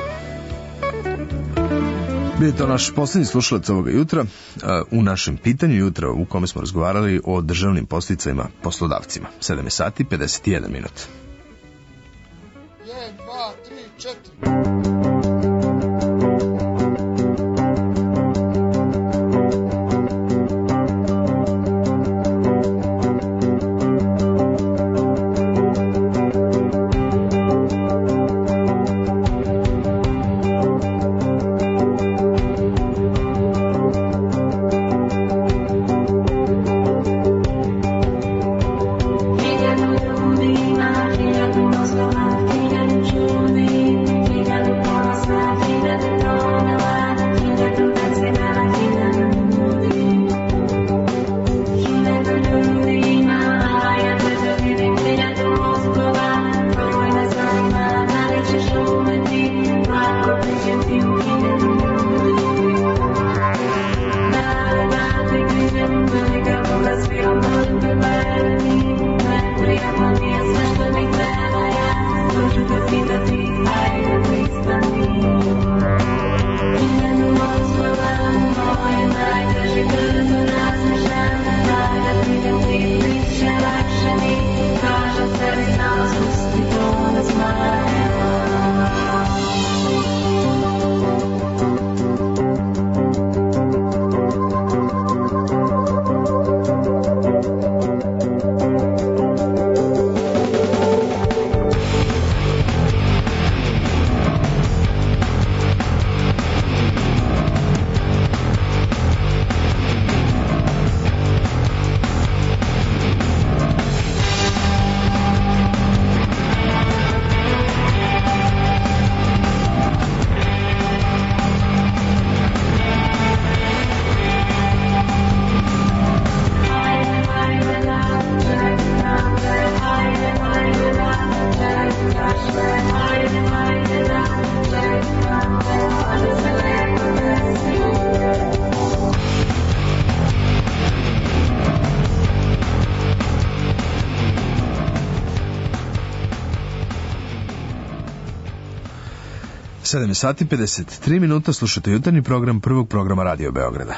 Bio je to naš posljednji slušalac ovoga jutra u našem pitanju jutra u kome smo razgovarali o državnim podsticajima poslodavcima. 7 sati 51 minut. 1, 2, 3, 4. Sedam sati 53 minuta, slušate jutarnji program prvog programa Radio Beograda.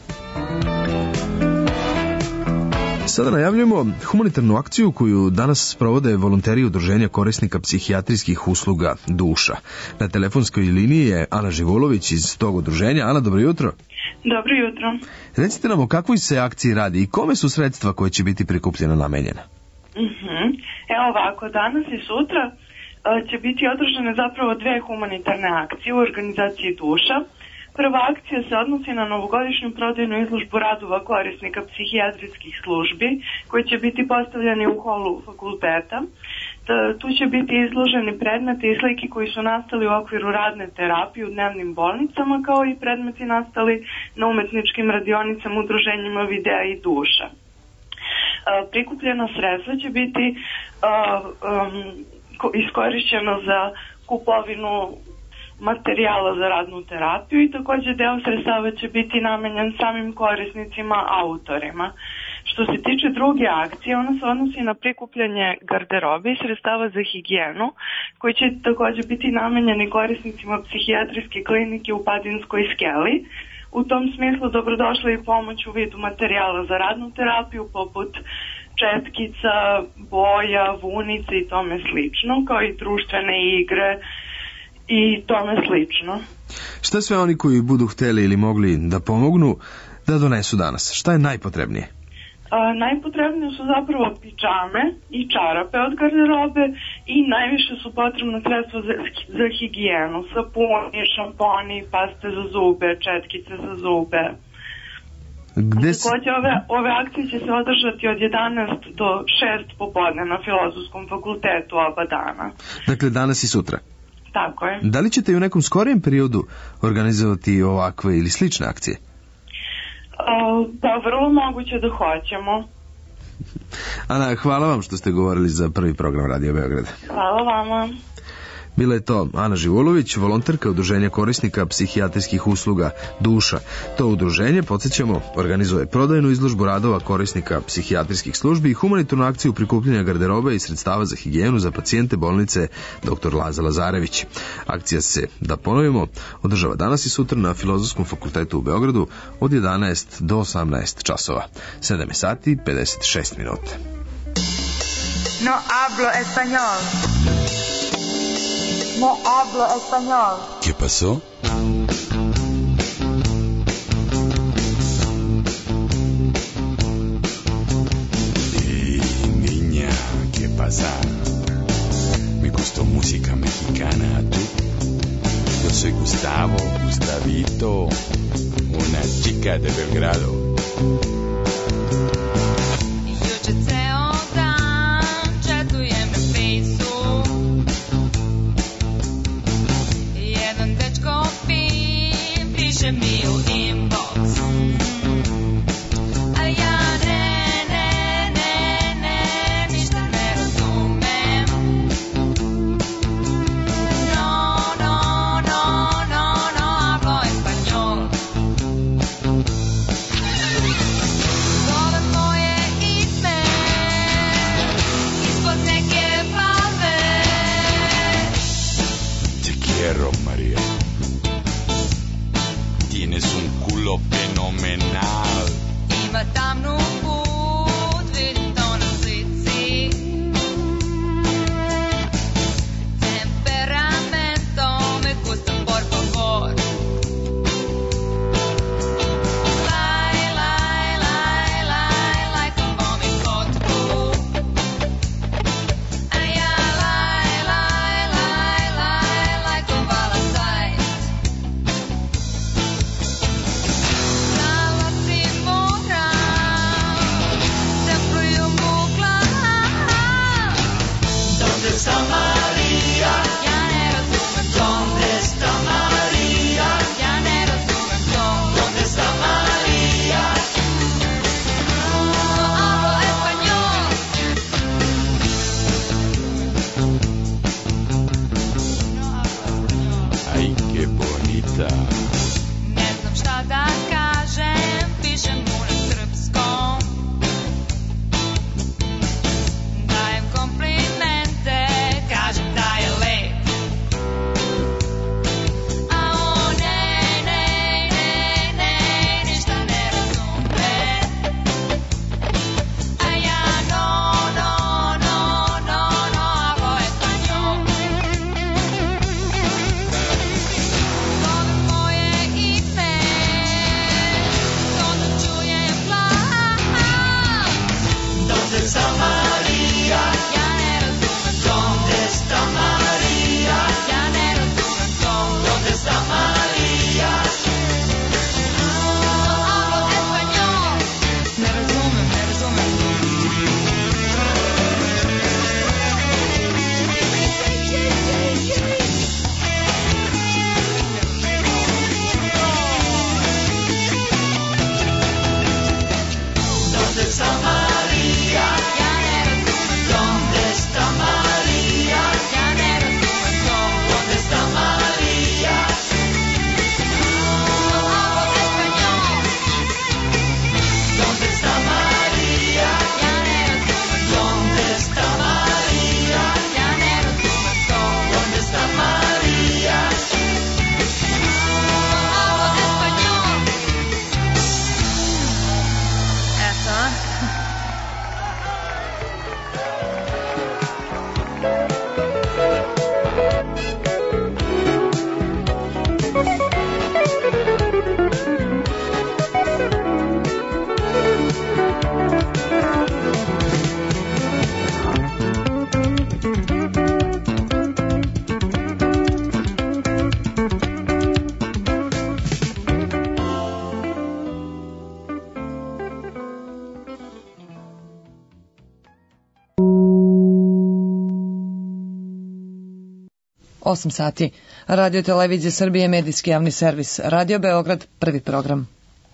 Sada najavljujemo humanitarnu akciju koju danas sprovode volonteri udruženja korisnika psihijatrijskih usluga Duša. Na telefonskoj liniji je Ana Živolović iz tog udruženja. Ana, dobro jutro. Dobro jutro. Recite nam o kakvoj se akciji radi i kome su sredstva koje će biti prikupljena namenjena? Evo ovako, danas i sutra će biti održane zapravo dve humanitarne akcije u organizaciji Duša. Prva akcija se odnosi na novogodišnju prodajnu izložbu radova korisnika psihijatrijskih službi koji će biti postavljeni u holu fakulteta. Tu će biti izloženi predmeti i slike koji su nastali u okviru radne terapije u dnevnim bolnicama, kao i predmeti nastali na umetničkim radionicama, udruženjima Videa i Duša. Prikupljena sredstva će biti iskorišćeno za kupovinu materijala za radnu terapiju i također deo sredstava će biti namenjen samim korisnicima, autorima. Što se tiče druge akcije, ona se odnosi na prikupljanje garderobe i sredstava za higijenu, koji će također biti namenjeni korisnicima psihijatrijske klinike u Padinskoj skeli. U tom smislu dobrodošla i pomoć u vidu materijala za radnu terapiju, poput četkica, boja, vunice i tome slično, kao i društvene igre i tome slično. Šta sve oni koji budu hteli ili mogli da pomognu da donesu danas? Šta je najpotrebnije? Najpotrebnije su zapravo pidžame i čarape od garderobe i najviše su potrebna sredstva za higijenu, sapuni, šamponi, paste za zube, četkice za zube. Također ove akcije će se održati od 11 do 6 popodne na Filozofskom fakultetu oba dana. Dakle, danas i sutra? Tako je. Da li ćete i u nekom skorijem periodu organizovati ovakve ili slične akcije? Pa vrlo moguće da hoćemo. Ana, hvala vam što ste govorili za prvi program Radio Beograda. Hvala vama. Bila je to Ana Živolović, volonterka udruženja korisnika psihijatrijskih usluga Duša. To udruženje, podsjećamo, organizuje prodajnu izložbu radova korisnika psihijatrijskih službi i humanitarnu akciju prikupljanja garderobe i sredstava za higijenu za pacijente bolnice Dr. Laza Lazarević. Akcija se, da ponovimo, održava danas i sutra na Filozofskom fakultetu u Beogradu od 11 do 18 časova. 7 sati 56 minuta. No hablo español. No hablo español. ¿Qué pasó? Niña, ¿qué pasa? Me gustó música mexicana, ¿tú? Yo soy Gustavo, Gustavito, una chica de Belgrado. Piše mi u inbox. A ja ne, ništa ne razumem. No, hablo español. 8 sati. Radio Televizije Srbije, medijski javni servis. Radio Beograd, prvi program.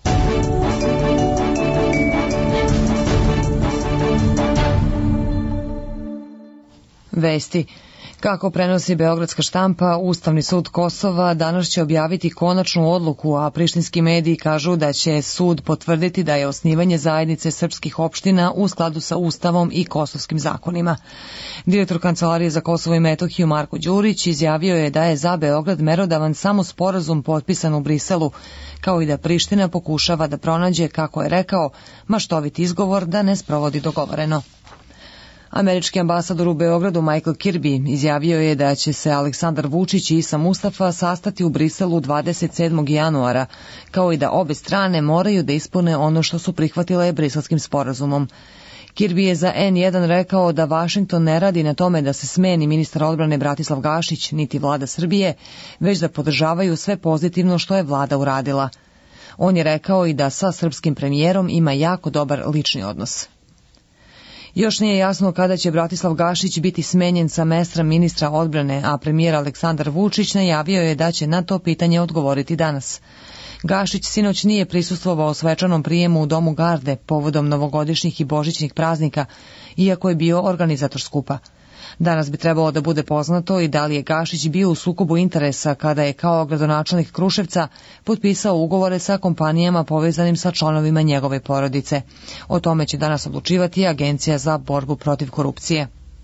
Vesti. Kako prenosi beogradska štampa, Ustavni sud Kosova danas će objaviti konačnu odluku, a prištinski mediji kažu da će sud potvrditi da je osnivanje zajednice srpskih opština u skladu sa Ustavom i kosovskim zakonima. Direktor Kancelarije za Kosovo i Metohiju Marko Đurić izjavio je da je za Beograd merodavan samo sporazum potpisan u Briselu, kao i da Priština pokušava da pronađe, kako je rekao, maštovit izgovor da ne sprovodi dogovoreno. Američki ambasador u Beogradu Michael Kirby izjavio je da će se Aleksandar Vučić i Isa Mustafa sastati u Briselu 27. januara, kao i da obe strane moraju da ispune ono što su prihvatile Briselskim sporazumom. Kirby je za N1 rekao da Vašington ne radi na tome da se smeni ministar odbrane Bratislav Gašić niti vlada Srbije, već da podržavaju sve pozitivno što je vlada uradila. On je rekao i da sa srpskim premijerom ima jako dobar lični odnos. Još nije jasno kada će Bratislav Gašić biti smenjen sa mesta ministra odbrane, a premijer Aleksandar Vučić najavio je da će na to pitanje odgovoriti danas. Gašić sinoć nije prisustvovao svečanom prijemu u Domu Garde povodom novogodišnjih i božićnih praznika, iako je bio organizator skupa. Danas bi trebalo da bude poznato i da li je Gašić bio u sukobu interesa kada je kao gradonačelnik Kruševca potpisao ugovore sa kompanijama povezanim sa članovima njegove porodice. O tome će danas odlučivati Agencija za borbu protiv korupcije.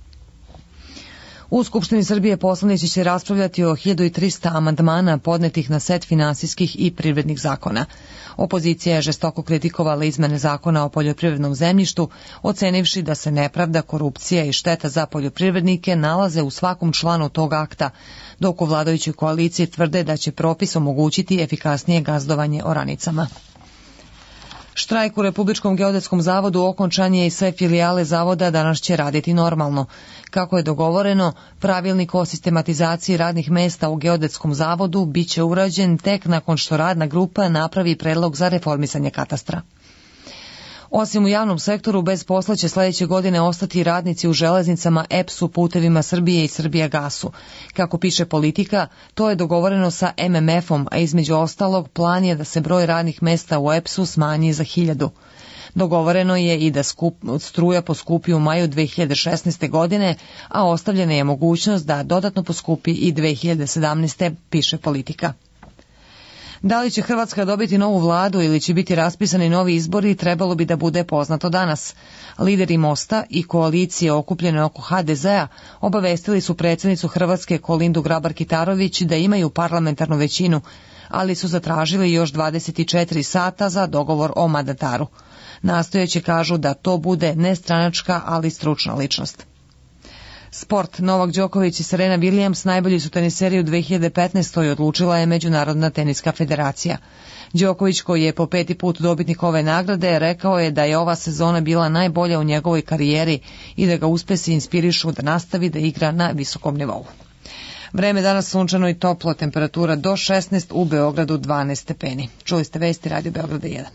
U Skupštini Srbije poslanici će raspravljati o 1300 amandmana podnetih na set finansijskih i privrednih zakona. Opozicija je žestoko kritikovala izmene zakona o poljoprivrednom zemljištu, ocenivši da se nepravda, korupcija i šteta za poljoprivrednike nalaze u svakom članu tog akta, dok u vladajućoj koaliciji tvrde da će propis omogućiti efikasnije gazdovanje oranicama. Štrajk u Republičkom geodetskom zavodu okončan je i sve filijale zavoda danas će raditi normalno. Kako je dogovoreno, pravilnik o sistematizaciji radnih mesta u geodetskom zavodu biće urađen tek nakon što radna grupa napravi predlog za reformisanje katastra. Osim u javnom sektoru, bez posla će sledeće godine ostati radnici u železnicama, EPS-u, Putevima Srbije i Srbijagasu. Kako piše Politika, to je dogovoreno sa MMF-om, a između ostalog plan je da se broj radnih mesta u EPS-u smanji za 1000. Dogovoreno je i da struja poskupi u maju 2016. godine, a ostavljena je mogućnost da dodatno poskupi i 2017. piše Politika. Da li će Hrvatska dobiti novu vladu ili će biti raspisani novi izbori, trebalo bi da bude poznato danas. Lideri Mosta i koalicije okupljene oko HDZ-a obavestili su predsjednicu Hrvatske Kolindu Grabar-Kitarović da imaju parlamentarnu većinu, ali su zatražili još 24 sata za dogovor o mandataru. Nastojeći kažu da to bude nestranačka, ali stručna ličnost. Sport. Novak Đoković i Serena Williams najbolji su teniseri u 2015. odlučila je Međunarodna teniska federacija. Đoković, koji je po 5. put dobitnik ove nagrade, rekao je da je ova sezona bila najbolja u njegovoj karijeri i da ga uspesi inspirišu da nastavi da igra na visokom nivou. Vreme danas sunčano i toplo, temperatura do 16, u Beogradu 12 stepeni. Čuli ste vesti Radio Beograda 1.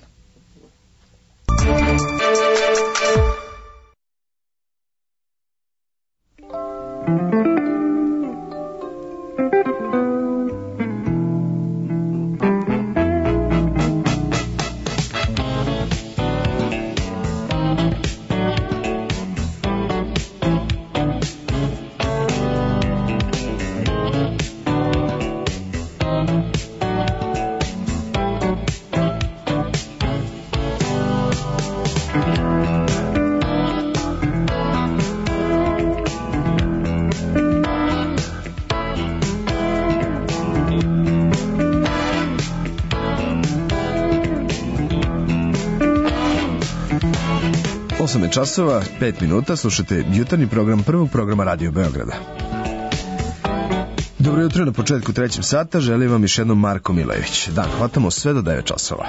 Časova, 5 minuta, slušate jutarnji program prvog programa Radio Beograda. Dobro jutro na početku 3. sata, želim vam još jednom Marko Milević. Dan hvatamo sve do 9 časova.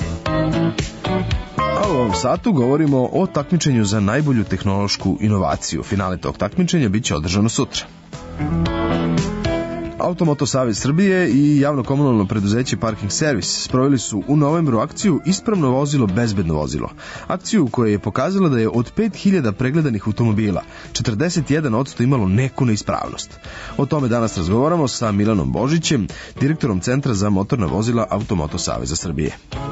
A u ovom satu govorimo o takmičenju za najbolju tehnološku inovaciju. Finale tog takmičenja biće održano sutra. Automoto Savez Srbije i javno komunalno preduzeće Parking Servis sproveli su u novembru akciju Ispravno vozilo, bezbedno vozilo. Akciju koja je pokazala da je od 5000 pregledanih automobila 41% imalo neku neispravnost. O tome danas razgovaramo sa Milanom Božićem, direktorom Centra za motorna vozila Automoto Saveza Srbije.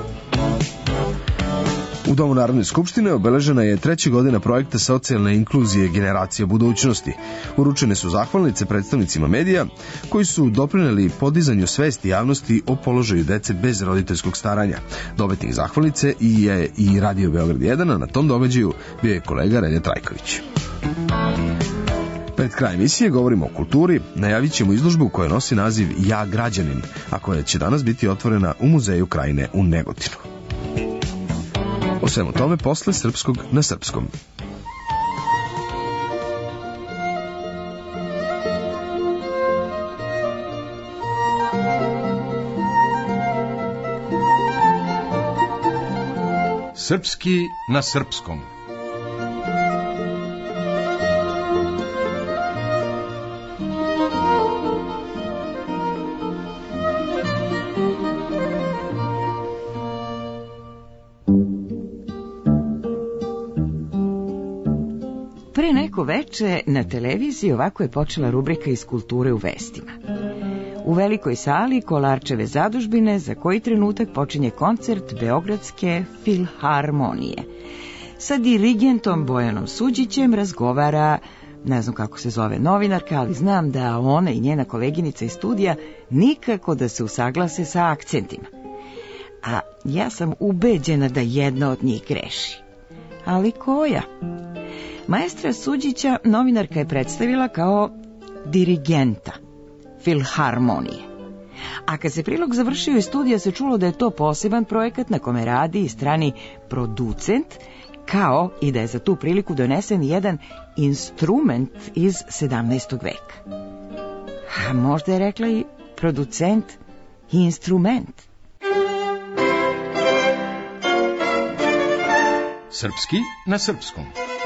U Domu Narodne skupštine obeležena je 3. godina projekta socijalne inkluzije Generacija budućnosti. Uručene su zahvalnice predstavnicima medija koji su doprineli podizanju svesti javnosti o položaju dece bez roditeljskog staranja. Dobitnik zahvalnice je i Radio Beograd 1, a na tom događaju bio je kolega Relja Trajković. Pred kraj emisije govorimo o kulturi, najavit ćemo izložbu koja nosi naziv Ja građanin, a koja će danas biti otvorena u Muzeju Krajine u Negotinu. O svemu tome posle Srpskog na srpskom. Srpski na srpskom. Pre neko veče na televiziji ovako je počela rubrika iz kulture u vestima. U velikoj sali Kolarčeve zadužbine za koji trenutak počinje koncert Beogradske filharmonije. Sa dirigentom Bojanom Suđićem razgovara, ne znam kako se zove novinarka, ali znam da ona i njena koleginica iz studija nikako da se usaglase sa akcentima. A ja sam ubeđena da jedna od njih greši. Ali koja? Maestra Suđića novinarka je predstavila kao dirigenta filharmonije. A kad se prilog završio iz studija se čulo da je to poseban projekat na kome radi i strani producent, kao i da je za tu priliku donesen jedan instrument iz 17. veka. A možda je rekla i producent i instrument. Srpski na srpskom.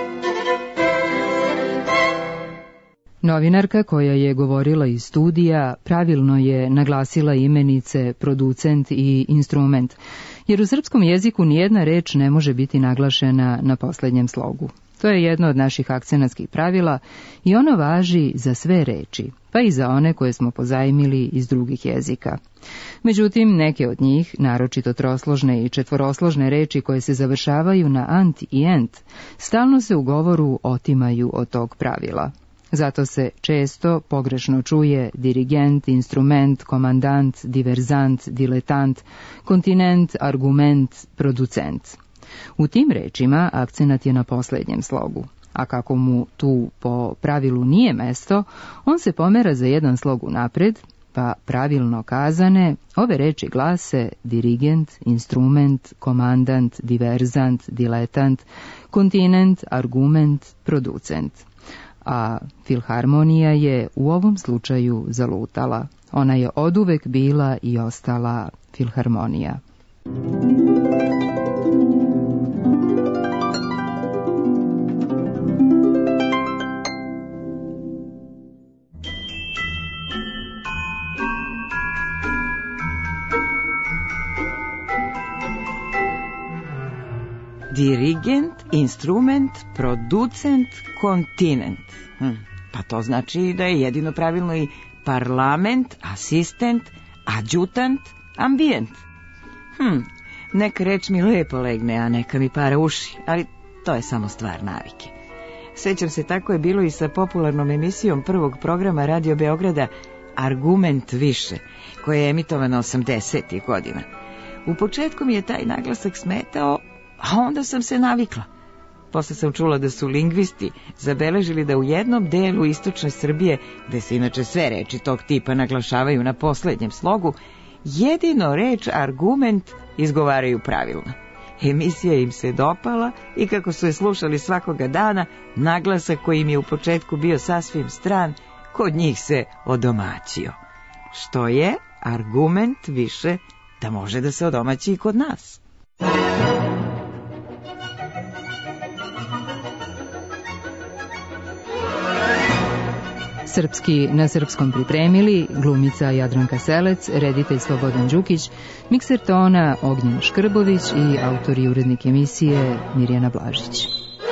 Novinarka koja je govorila iz studija pravilno je naglasila imenice producent i instrument, jer u srpskom jeziku nijedna reč ne može biti naglašena na poslednjem slogu. To je jedno od naših akcenatskih pravila i ono važi za sve reči, pa i za one koje smo pozajmili iz drugih jezika. Međutim, neke od njih, naročito trosložne i četvorosložne reči koje se završavaju na ant i ent, stalno se u govoru otimaju od tog pravila. Zato se često pogrešno čuje dirigent, instrument, komandant, diverzant, diletant, kontinent, argument, producent. U tim rečima akcenat je na poslednjem slogu, a kako mu tu po pravilu nije mesto, on se pomera za jedan slog unapred, pa pravilno kazane, ove reči glase dirigent, instrument, komandant, diverzant, diletant, kontinent, argument, producent. A filharmonija je u ovom slučaju zalutala. Ona je oduvek bila i ostala filharmonija. Dirigent, instrument, producent, kontinent. Pa to znači da je jedino pravilno i parlament, asistent, adjutant, ambijent. Neka reč mi lepo legne, a neka mi para uši, ali to je samo stvar navike. Sećam se, tako je bilo i sa popularnom emisijom prvog programa Radio Beograda Argument više, koja je emitovana 80. godina. U početku mi je taj naglasak smetao, a onda sam se navikla. Posle sam čula da su lingvisti zabeležili da u jednom delu istočne Srbije, gde se inače sve reči tog tipa naglašavaju na poslednjem slogu, jedino reč argument izgovaraju pravilno. Emisija im se dopala i kako su je slušali svakoga dana, naglasak koji im je u početku bio sasvim stran, kod njih se odomaćio. Što je argument više da može da se odomaći i kod nas. Srpski na srpskom pripremili glumica Jadranka Selec, reditelj Slobodan Đukić, mikser tona Ognjen Škrbović i autor i urednik emisije Mirjana Blažić.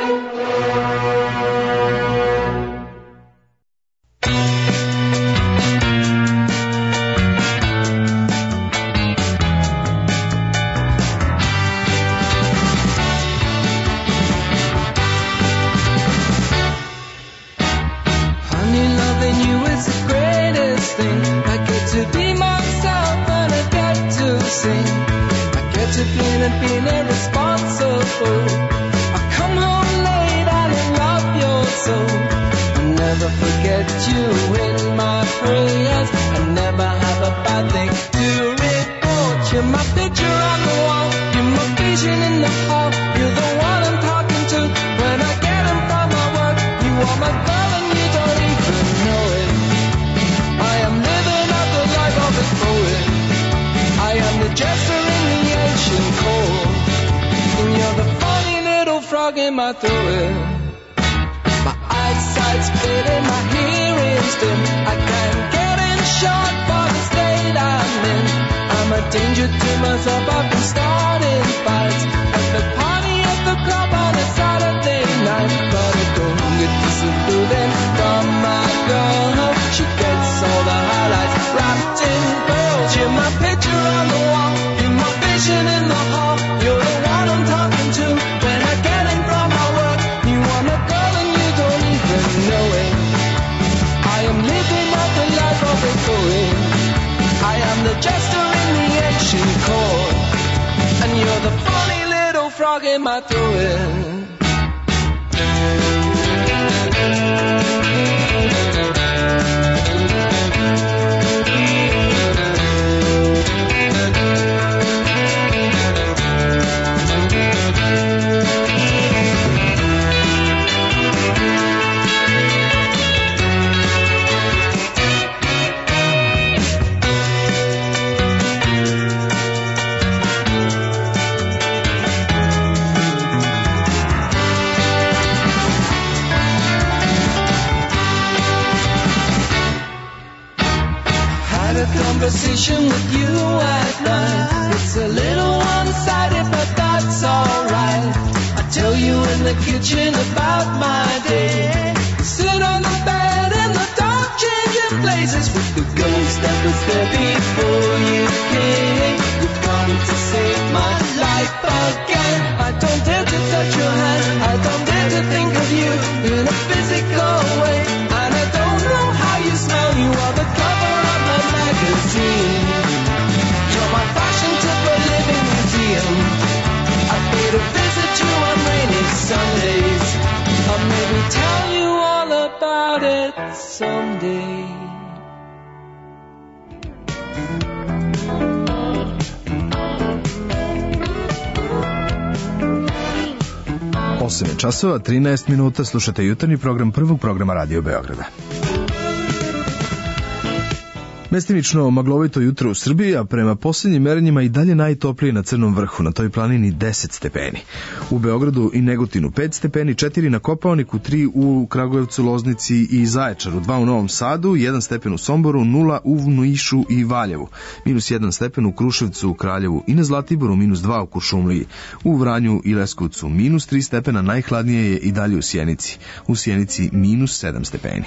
Časova 13 minuta, slušate jutarnji program prvog programa Radio Beograda. Mestimično maglovito jutro u Srbiji, a prema posljednjim merenjima i dalje najtoplije na Crnom vrhu, na toj planini 10 stepeni. U Beogradu i Negotinu 5 stepeni, 4 na Kopaoniku, 3 u Kragujevcu, Loznici i Zaječaru, 2 u Novom Sadu, 1 stepen u Somboru, 0 u Nišu i Valjevu, -1 stepen u Kruševcu, u Kraljevu i na Zlatiboru, -2 u Kuršumliji, u Vranju i Leskovcu, -3 stepena, najhladnije je i dalje u Sjenici. U Sjenici -7 stepeni.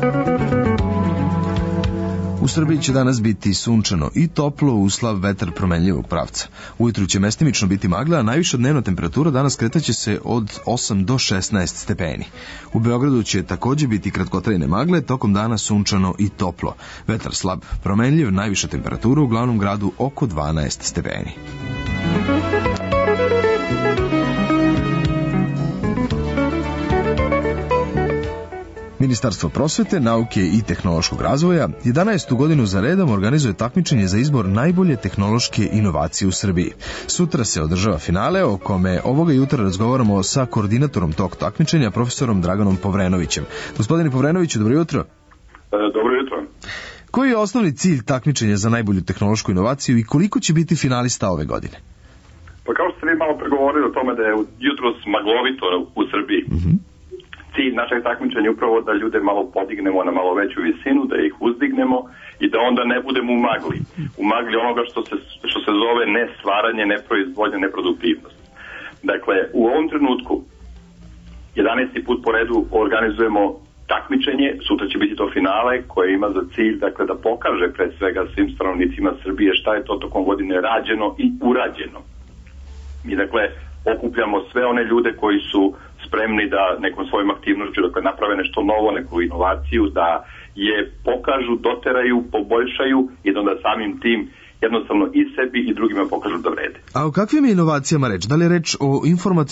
U Srbiji će danas biti sunčano i toplo, uslav vetar promenljivog pravca. Ujutru će mestimično biti magla, a najviša dnevna temperatura danas kretaće se od 8 do 16 stepeni. U Beogradu će takođe biti kratkotrajne magle, tokom dana sunčano i toplo. Vetar slab promenljiv, najviša temperatura u glavnom gradu oko 12 stepeni. Ministarstvo prosvete, nauke i tehnološkog razvoja 11. godinu za redom organizuje takmičenje za izbor najbolje tehnološke inovacije u Srbiji. Sutra se održava finale, o kome ovoga jutra razgovaramo sa koordinatorom tog takmičenja, profesorom Draganom Povrenovićem. Gospodine Povrenoviću, dobro jutro. Dobro jutro. Koji je osnovni cilj takmičenja za najbolju tehnološku inovaciju i koliko će biti finalista ove godine? Pa kao što ste vi malo pregovorili o tome da je jutros maglovito u Srbiji. Cilj našeg takmičenja upravo da ljude malo podignemo na malo veću visinu, da ih uzdignemo i da onda ne budemo u magli. U magli onoga što se zove ne stvaranje, ne proizvodnja, neproduktivnost. Dakle, u ovom trenutku 11. put po redu organizujemo takmičenje, sutra će biti to finale koje ima za cilj dakle, da pokaže pre svega svim stanovnicima Srbije šta je to tokom godine rađeno i urađeno. Mi dakle okupljamo sve one ljude koji su spremni da nekom svojom aktivnošću dakle, naprave nešto novo, neku inovaciju, da je pokažu, doteraju, poboljšaju i da onda samim tim jednostavno i sebi i drugima pokažu da vrede. A o kakvim je inovacijama reč? Da li je reč o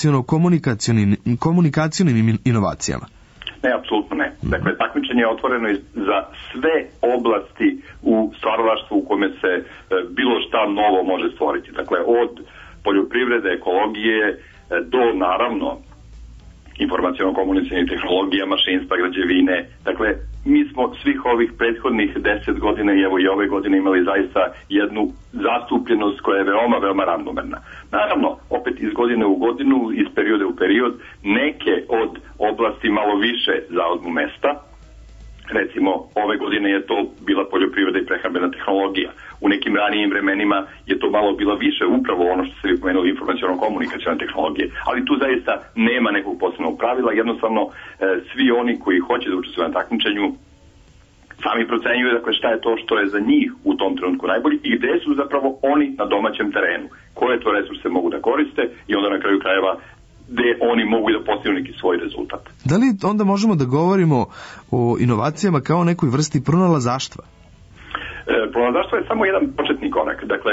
informaciono-komunikacionim inovacijama? Ne, apsolutno ne. Dakle, takmičenje je otvoreno za sve oblasti u stvaralaštvu u kome se bilo šta novo može stvoriti. Dakle, od poljoprivrede, ekologije do, naravno, informaciono-komunikacionih tehnologija, mašinstva, građevine. Dakle, mi smo svih ovih prethodnih 10 godina i evo i ove godine imali zaista jednu zastupljenost koja je veoma, veoma ravnomerna. Naravno, opet iz godine u godinu, iz perioda u period, neke od oblasti malo više zauzmu mesta. Recimo, ove godine je to bila poljoprivreda i prehrambena tehnologija. U nekim ranijim vremenima je to malo bila više upravo ono što se vi pomenuli informaciono-komunikacione tehnologije. Ali tu zaista nema nekog posebnog pravila. Jednostavno, svi oni koji hoće da učestvuju na takmičenju sami procenjuju dakle, šta je to što je za njih u tom trenutku najbolji i gde su zapravo oni na domaćem terenu. Koje to resurse mogu da koriste i onda na kraju krajeva gde oni mogu da postignu neki svoj rezultat. Da li onda možemo da govorimo o inovacijama kao nekoj vrsti pronalazaštva? Pronalazaštvo je samo jedan početni korak. Dakle,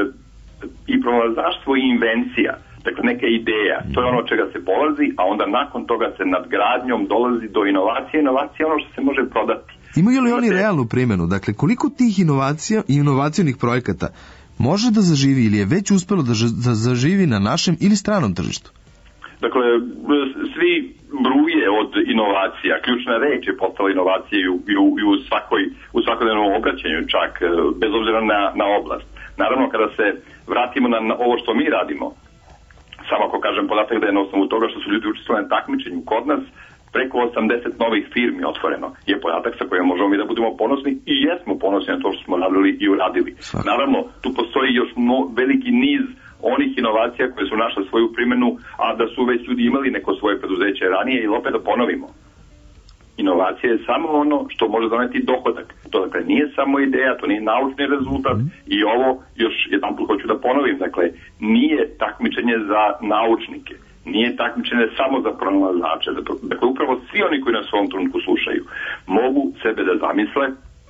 i pronalazaštvo i invencija, dakle neka ideja, to je ono od čega se polazi, a onda nakon toga se nadgradnjom dolazi do inovacije. Inovacija je ono što se može prodati. Imaju li oni realnu primjenu? Dakle, koliko tih inovacija i inovacionih projekata može da zaživi ili je već uspelo da zaživi na našem ili stranom tržištu? Dakle, svi bruje od inovacija. Ključna reč je postala inovacija i u svakodnevnom obraćanju čak, bez obzira na oblast. Naravno, kada se vratimo na ovo što mi radimo, samo ako kažem podatak da je na osnovu toga što su ljudi učestvovali na takmičenju kod nas, preko 80 novih firmi otvoreno je podatak sa kojim možemo mi da budemo ponosni i jesmo ponosni na to što smo radili i uradili. Naravno, tu postoji još veliki niz onih inovacija koje su našle svoju primjenu, a da su već ljudi imali neko svoje preduzeće ranije, ili opet da ponovimo. Inovacija je samo ono što može doneti dohodak. To dakle nije samo ideja, to nije naučni rezultat i ovo još jedan put hoću da ponovim, dakle nije takmičenje za naučnike, nije takmičenje samo za pronalazače. Dakle upravo svi oni koji nas u ovom trenutku slušaju mogu sebe da zamisle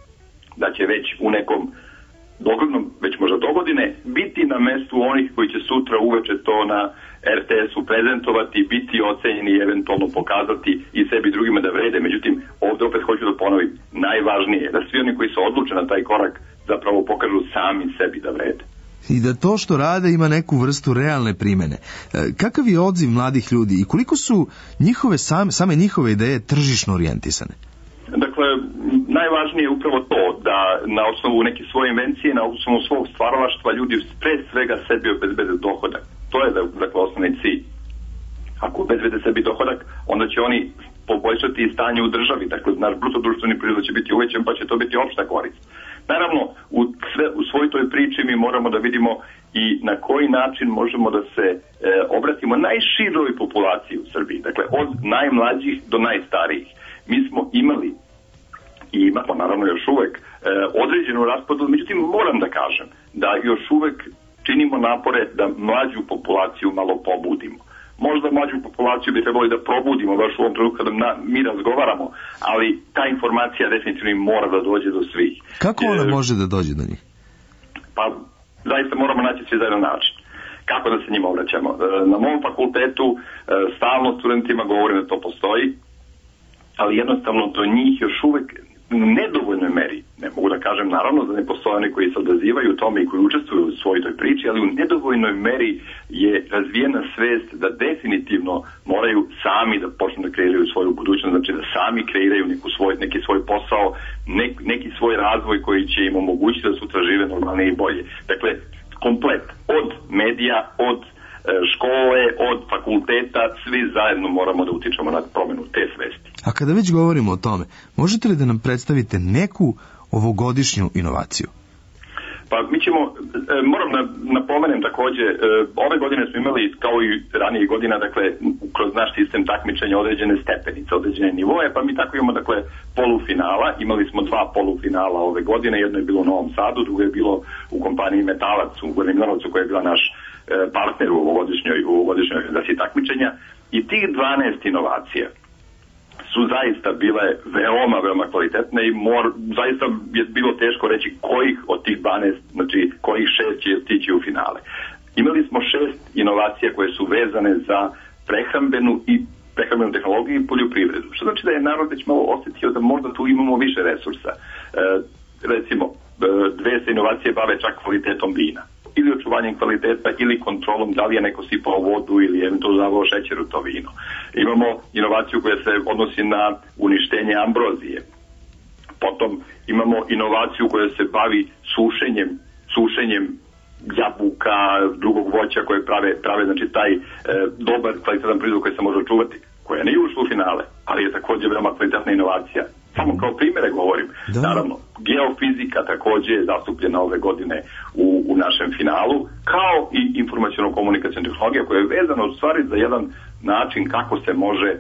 da će već u nekom doglednom, već možda dogodine, biti na mestu onih koji će sutra uveče to na RTS-u prezentovati, biti ocenjeni i eventualno pokazati i sebi i drugima da vrede. Međutim, ovdje opet hoću da ponovim, najvažnije je da svi oni koji se odluče na taj korak zapravo pokažu sami sebi da vrede. I da to što rade ima neku vrstu realne primene. Kakav je odziv mladih ljudi i koliko su same njihove ideje tržišno orijentisane? Dakle, najvažnije je upravo to da na osnovu neke svoje invencije, na osnovu svog stvaralaštva ljudi pre svega sebi obezbede dohodak. To je dakle osnovni cilj. Ako obezbede sebi dohodak, onda će oni poboljšati i stanje u državi. Dakle, naš bruto društveni proizvod će biti uvećan, pa će to biti opšta korist. Naravno, u svoj toj priči mi moramo da vidimo i na koji način možemo da se obratimo najširoj populaciji u Srbiji. Dakle, od najmlađih do najstarijih. Mi smo imali i imamo naravno još uvek određenu raspodelu, međutim moram da kažem da još uvek činimo napore da mlađu populaciju malo pobudimo. Možda mlađu populaciju bi trebali da probudimo baš u ovom trenutku kada mi razgovaramo, ali ta informacija definitivno mora da dođe do svih. Kako ona može da dođe do njih? Pa zaista moramo naći svi zajedno način. Kako da se njima obraćamo? Na mom fakultetu stalno studentima govorim da to postoji, ali jednostavno do njih još uvek u nedovoljnoj meri, ne mogu da kažem naravno da ne postoje oni koji se odazivaju u tome i koji učestvuju u svojoj toj priči, ali u nedovoljnoj meri je razvijena svest da definitivno moraju sami da počnu da kreiraju svoju budućnost, znači da sami kreiraju neki svoj posao, neki svoj razvoj koji će im omogućiti da sutra žive normalnije i bolje. Dakle, komplet, od medija, od škole, od fakulteta, svi zajedno moramo da utičemo na promenu te svesti. A kada već govorimo o tome, možete li da nam predstavite neku ovogodišnju inovaciju? Pa mi ćemo, moram da napomenem takođe, ove godine smo imali, kao i ranije godina, dakle, kroz naš sistem takmičenja određene stepenice, određene nivoje, pa mi tako imamo, dakle, polufinala. Imali smo 2 polufinala ove godine, jedno je bilo u Novom Sadu, drugo je bilo u kompaniji Metalac, u Gornjem Milanovcu, koja je bila naš partner u ovogodišnjoj organizaciji takmičenja. I tih 12 inovacija su zaista bile veoma kvalitetne i zaista je bilo teško reći kojih od tih 12, znači kojih 6 će stići u finale. Imali smo 6 inovacija koje su vezane za prehrambenu tehnologiju i poljoprivredu. Što znači da je narod već malo osjetio da možda tu imamo više resursa. Recimo, 2 se inovacije bave čak kvalitetom vina, ili očuvanjem kvaliteta ili kontrolom da li je neko sipao vodu ili eventualno dodavao šećer u to vino. Imamo inovaciju koja se odnosi na uništenje ambrozije. Potom imamo inovaciju koja se bavi sušenjem jabuka, drugog voća koje prave znači taj dobar kvalitetan proizvod koji se može očuvati, koja nije ušla u finale, ali je također veoma kvalitetna inovacija. Samo kao primjere govorim. Da. Naravno, geofizika također je zastupljena ove godine u našem finalu, kao i informaciono-komunikacijna tehnologija koja je vezana u stvari za jedan način kako se može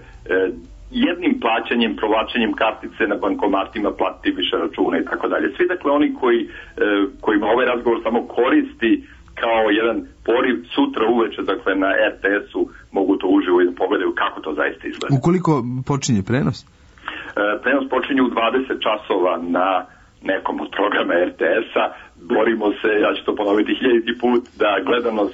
jednim plaćanjem, provlačenjem kartice na bankomatima platiti više računa i tako dalje. Svi dakle oni kojima ovaj razgovor samo koristi kao jedan poriv sutra uveče, dakle na RTS-u mogu to uživo i da pogledaju kako to zaista izgleda. Ukoliko počinje prenos? Prenos počinje u 20 časova na nekom od programa RTS-a. Borimo se, ja ću to ponoviti 1000 put, da gledanost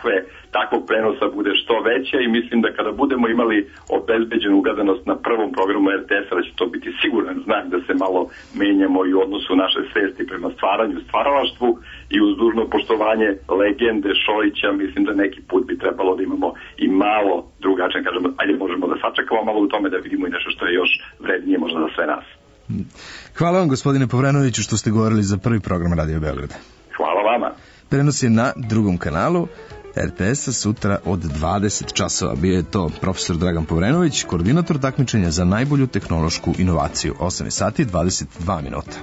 takvog prenosa bude što veća i mislim da kada budemo imali obezbeđenu gledanost na prvom programu RTS-a da će to biti siguran znak da se malo menjamo i u odnosu naše svesti prema stvaranju, stvaralaštvu i uz dužno poštovanje legende Šojića, mislim da neki put bi trebalo da imamo i malo drugačije, kažemo, ajde možemo da sačekamo malo u tome da vidimo i nešto što je još vrednije možda za sve nas. Hvala vam, gospodine Povrenoviću, što ste govorili za prvi program Radio Beograda. Hvala vama. Prenos je na drugom kanalu RTS-a sutra od 20 časova. Bio je to profesor Dragan Povrenović, koordinator takmičenja za najbolju tehnološku inovaciju. 8 sati 22 minuta.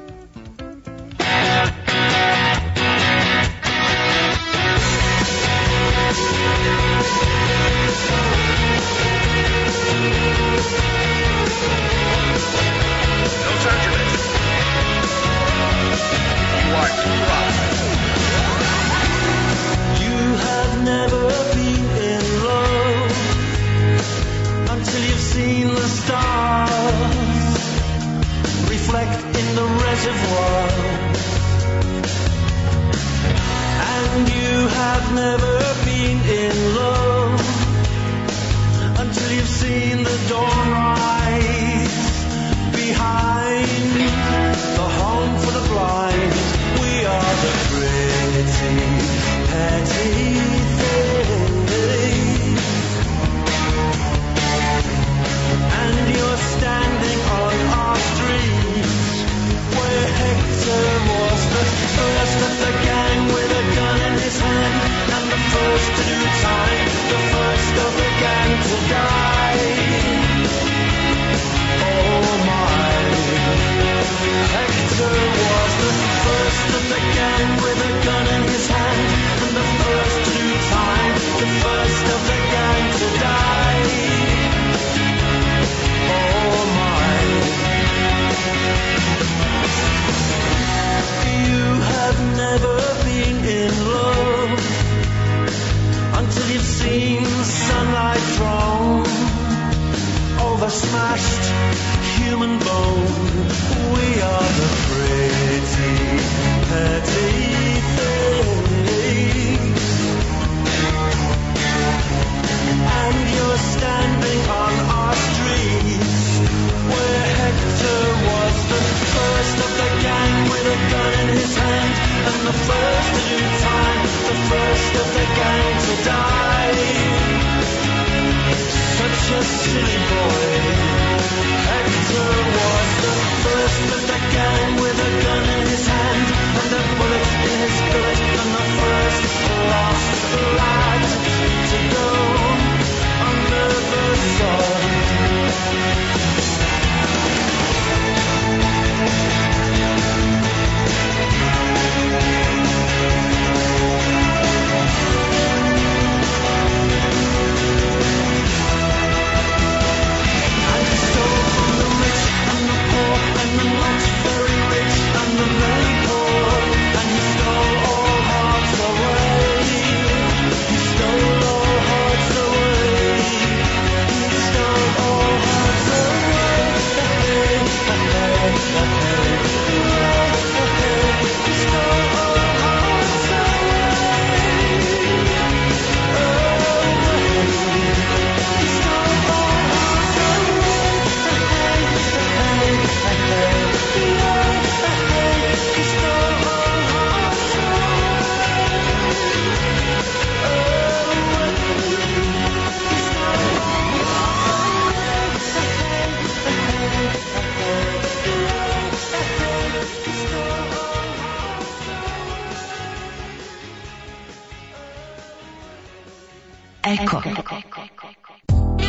To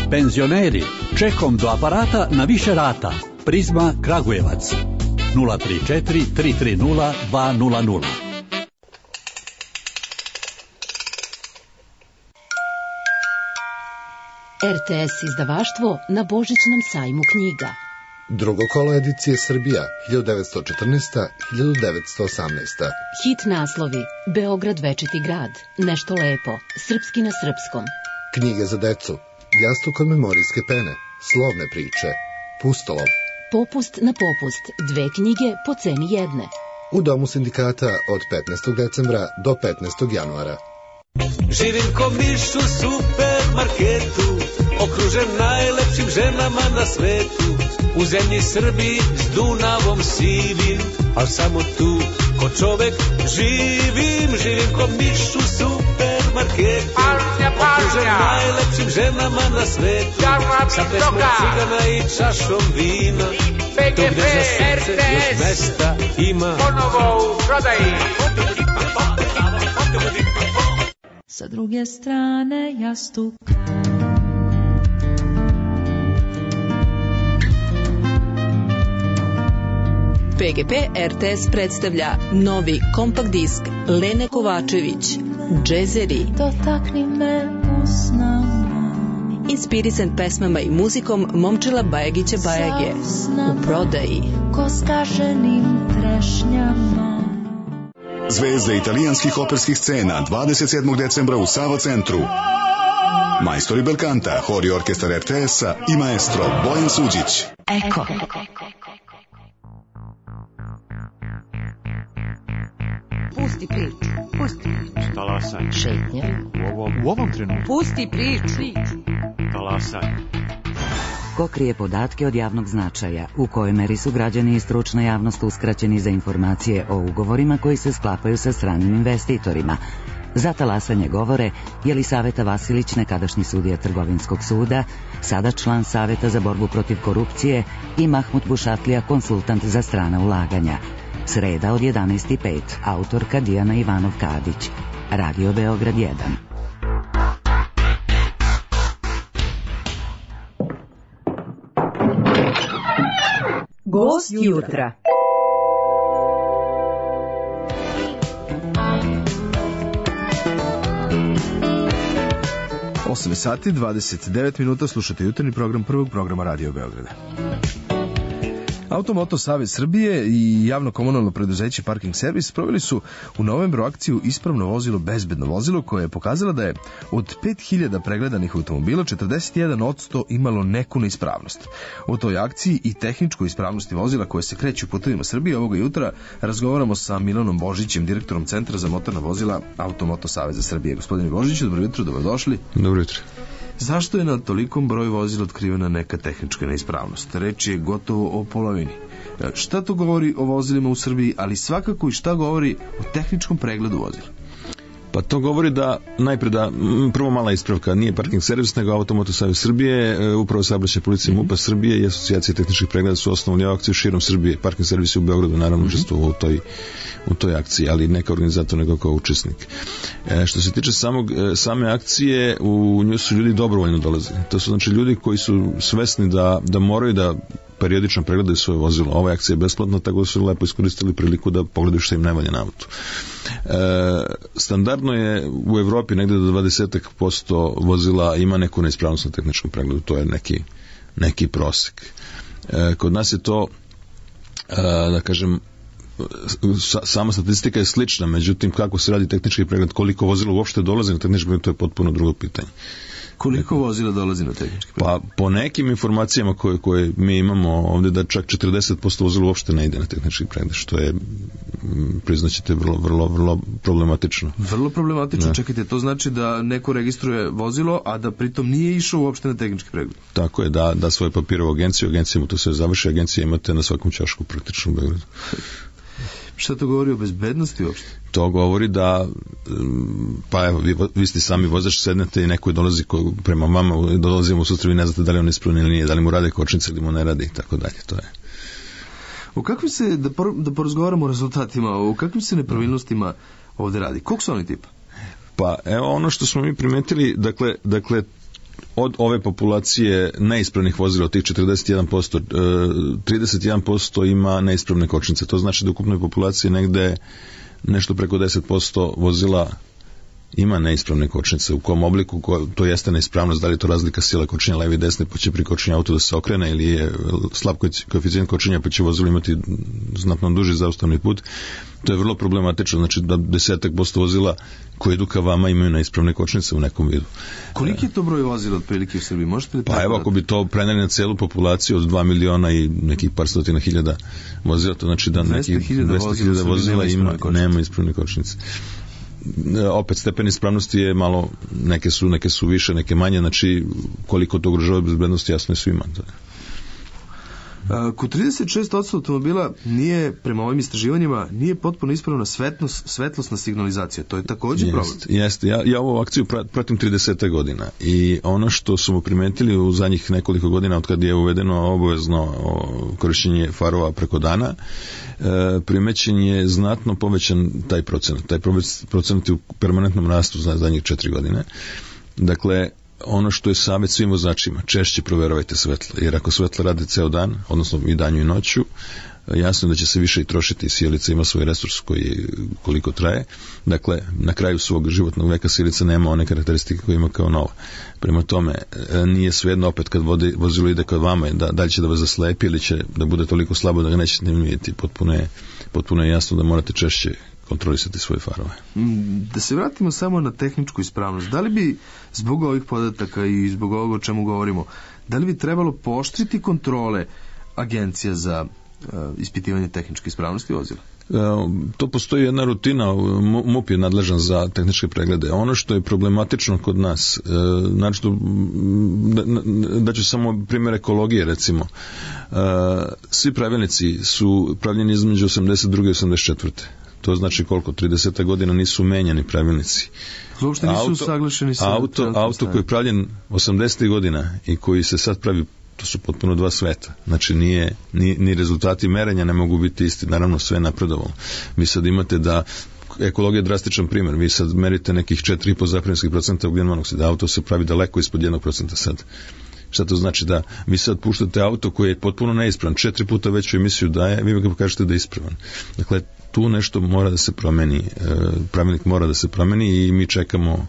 Penzioneri, čekom do aparata na više rata. Prizma Kragujevac 034 330 200. RTS izdavaštvo na Božićnom sajmu knjiga. Drugo kolo edicije Srbija 1914-1918. Hit naslovi: Beograd večiti grad, Nešto lepo, Srpski na srpskom. Knjige za decu: Jastuk od memorijske pene, Slovne priče, Pustolov. Popust na popust, 2 knjige po ceni jedne. U Domu sindikata od 15. decembra do 15. januara. Živim ko miš u supermarketu, okružen najlepšim ženama na svetu. U zemlji Srbiji s Dunavom sivim, al samo tu ko čovek živim. Živim ko miš u supermarketu, okružen najlepšim ženama na svetu. Sa pesmom cigana i čašom vina, to gde za srce još mesta ima. Ponovo u prodaji. Sa druge strane jastuk. PGP RTS predstavlja novi kompakt disk Lene Kovačević, Džezeri. Dotakni me usnama. Inspirisan pesmama i muzikom Momčila Bajagića Bajage. U prodaji. Ko skaženim trešnjama. Zvezde italijanskih operskih scena 27. decembra u Sava centru. Majstori belkanta, hor i orkestar RTS-a i maestro Bojan Suđić. Eko. Pusti priču. Pusti priču. Talasaj. Šetnja. U ovom trenutku. Pusti priču. Talasaj. Ko krije podatke od javnog značaja, u kojoj meri su građani i stručna javnost uskraćeni za informacije o ugovorima koji se sklapaju sa stranim investitorima. Za talasanje govore Jelisaveta Vasilić, nekadašnji sudija Trgovinskog suda, sada član Saveta za borbu protiv korupcije, i Mahmut Bušatlija, konsultant za strana ulaganja. Sreda od 11:05, autorka Dijana Ivanov-Kadić. Radio Beograd 1. Gost jutra. Osam sati, 29 minuta, slušate jutarnji program prvog programa Radio Beograda. Automoto Savez Srbije i javno komunalno preduzeće Parking Servis proveli su u novembru akciju Ispravno vozilo, bezbedno vozilo, koja je pokazala da je od 5000 pregledanih automobila 41% imalo neku neispravnost. O toj akciji i tehničkoj ispravnosti vozila koje se kreću putevima Srbije ovoga jutra razgovaramo sa Milanom Božićem, direktorom Centra za motorna vozila Automoto Saveza Srbije. Gospodine Božiću, dobro jutro, dobrodošli. Dobro jutro. Zašto je na tolikom broju vozila otkrivena neka tehnička neispravnost? Reč je gotovo o polovini. Šta to govori o vozilima u Srbiji, ali svakako i šta govori o tehničkom pregledu vozila? Pa to govori da, najpre da, prvo mala ispravka, nije Parking Servis, nego Automoto Savez Srbije, upravo saobraćajna policija MUP-a Srbije i asocijacije tehničkih pregleda su osnovali akciju širom Srbije. Parking Servis je u Beogradu naravno učestvovao u toj akciji, ali ne kao organizator, nego kao učesnik. Što se tiče same akcije, u nju su ljudi dobrovoljno dolazili. To su znači ljudi koji su svesni da moraju da periodično pregledaju svoje vozilo. Ova akcija je besplatna, tako da su lepo iskoristili priliku da pogledaju što im ne valja na autu. Standardno je u Evropi negde do 20% vozila ima neku neispravnost na tehničkom pregledu, to je neki prosek. Kod nas je to, da kažem, sama statistika je slična, međutim kako se radi tehnički pregled, koliko vozila uopšte dolazi na tehnički pregled, to je potpuno drugo pitanje. Koliko vozila dolazi na tehnički pregled? Pa po nekim informacijama koje mi imamo ovdje, da čak 40% vozila uopšte ne ide na tehnički pregled, što je, priznaćete, vrlo problematično. Vrlo problematično, ne. Čekajte, to znači da neko registruje vozilo, a da pritom nije išao uopšte na tehnički pregled? Tako je, da svoje papire u agenciju, agencija mu to sve završi, agencija imate na svakom ćošku praktično u Beogradu. Šta to govori o bezbednosti uopšte? To govori da, pa evo, vi ste sami vozač, sednete i neko dolazi prema vama, dolazimo u sutra, vi ne znate da li on ispravno ili nije, da li mu rade kočnice ili mu ne rade i tako dalje, to je. U kakvim se, da porazgovaramo o rezultatima, u kakvim se nepravilnostima ovde radi? Koliko su oni tipa? Pa evo ono što smo mi primetili, dakle od ove populacije neispravnih vozila, od tih 41%, 31% ima neispravne kočnice. To znači da u ukupnoj populaciji negde nešto preko 10% vozila ima neispravne kočnice. U kom obliku to jeste neispravnost, da li je to razlika sila kočenja leve i desne, pa će pri kočenju auto da se okrene, ili je slab koeficijent kočenja, pa će vozilo imati znatno duži zaustavni put. To je vrlo problematično, znači da 10% vozila koje idu ka vama imaju neispravne kočnice u nekom vidu. Koliki je to broj vozila otprilike u Srbiji? Možete li pa evo, ako bi to preneli na celu populaciju od 2 miliona i nekih par stotina hiljada vozila, to znači da nekih 200.000 vozila nema ispravne kočnice. Opet stepen ispravnosti je malo, neke su više, neke manje, znači koliko to ugrožava bezbednost jasno je svima. Kod 36% automobila nije, prema ovim istraživanjima, nije potpuno ispravna svetlosna signalizacija. To je također problem. Jeste. Ja ovu akciju pratim 30 godina i ono što smo primetili u zadnjih nekoliko godina od kad je uvedeno obavezno korišćenje farova preko dana, primećen je znatno povećan taj procenat. Taj procenat je u permanentnom rastu za zadnjih 4 godine. Dakle, ono što je savjet svim vozačima, češće proveravajte svetla, jer ako svetla rade ceo dan, odnosno i danju i noću, jasno da će se više i trošiti. Sjelica ima svoj resurs koji koliko traje. Dakle, na kraju svog životnog veka sjelica nema one karakteristike koje ima kao nova. Prema tome, nije svejedno opet kad vozilo ide kod vama, da li će da vas zaslepi ili će da bude toliko slabo da ga nećete ne vidjeti. Potpuno je jasno da morate češće kontrolisati svoje farove. Da se vratimo samo na tehničku ispravnost. Da li bi zbog ovih podataka i zbog ovoga o čemu govorimo, da li bi trebalo pooštriti kontrole agencija za ispitivanje tehničke ispravnosti vozila? To postoji jedna rutina, MUP je nadležan za tehničke preglede. Ono što je problematično kod nas, znači da ću samo primjer ekologije recimo, svi pravilnici su pravljeni između 82. i 84. To znači koliko? 30 godina nisu menjani pravilnici. Uopšte nisu usaglašeni sa auto koji je pravljen 80. godina i koji se sad pravi, to su potpuno dva sveta. Znači ni rezultati merenja ne mogu biti isti. Naravno sve je napredovalo. Vi sad imate da ekologija je drastičan primjer. Vi sad merite nekih 4,5 zapremskih procenta ugljenog monoksida. Auto se pravi daleko ispod 1% sad. Šta to znači? Da vi sad puštate auto koji je potpuno neispravan, 4 puta veću emisiju daje, vi ga kažete da je ispravan. Dakle, tu nešto mora da se promeni, pravilnik mora da se promeni i mi čekamo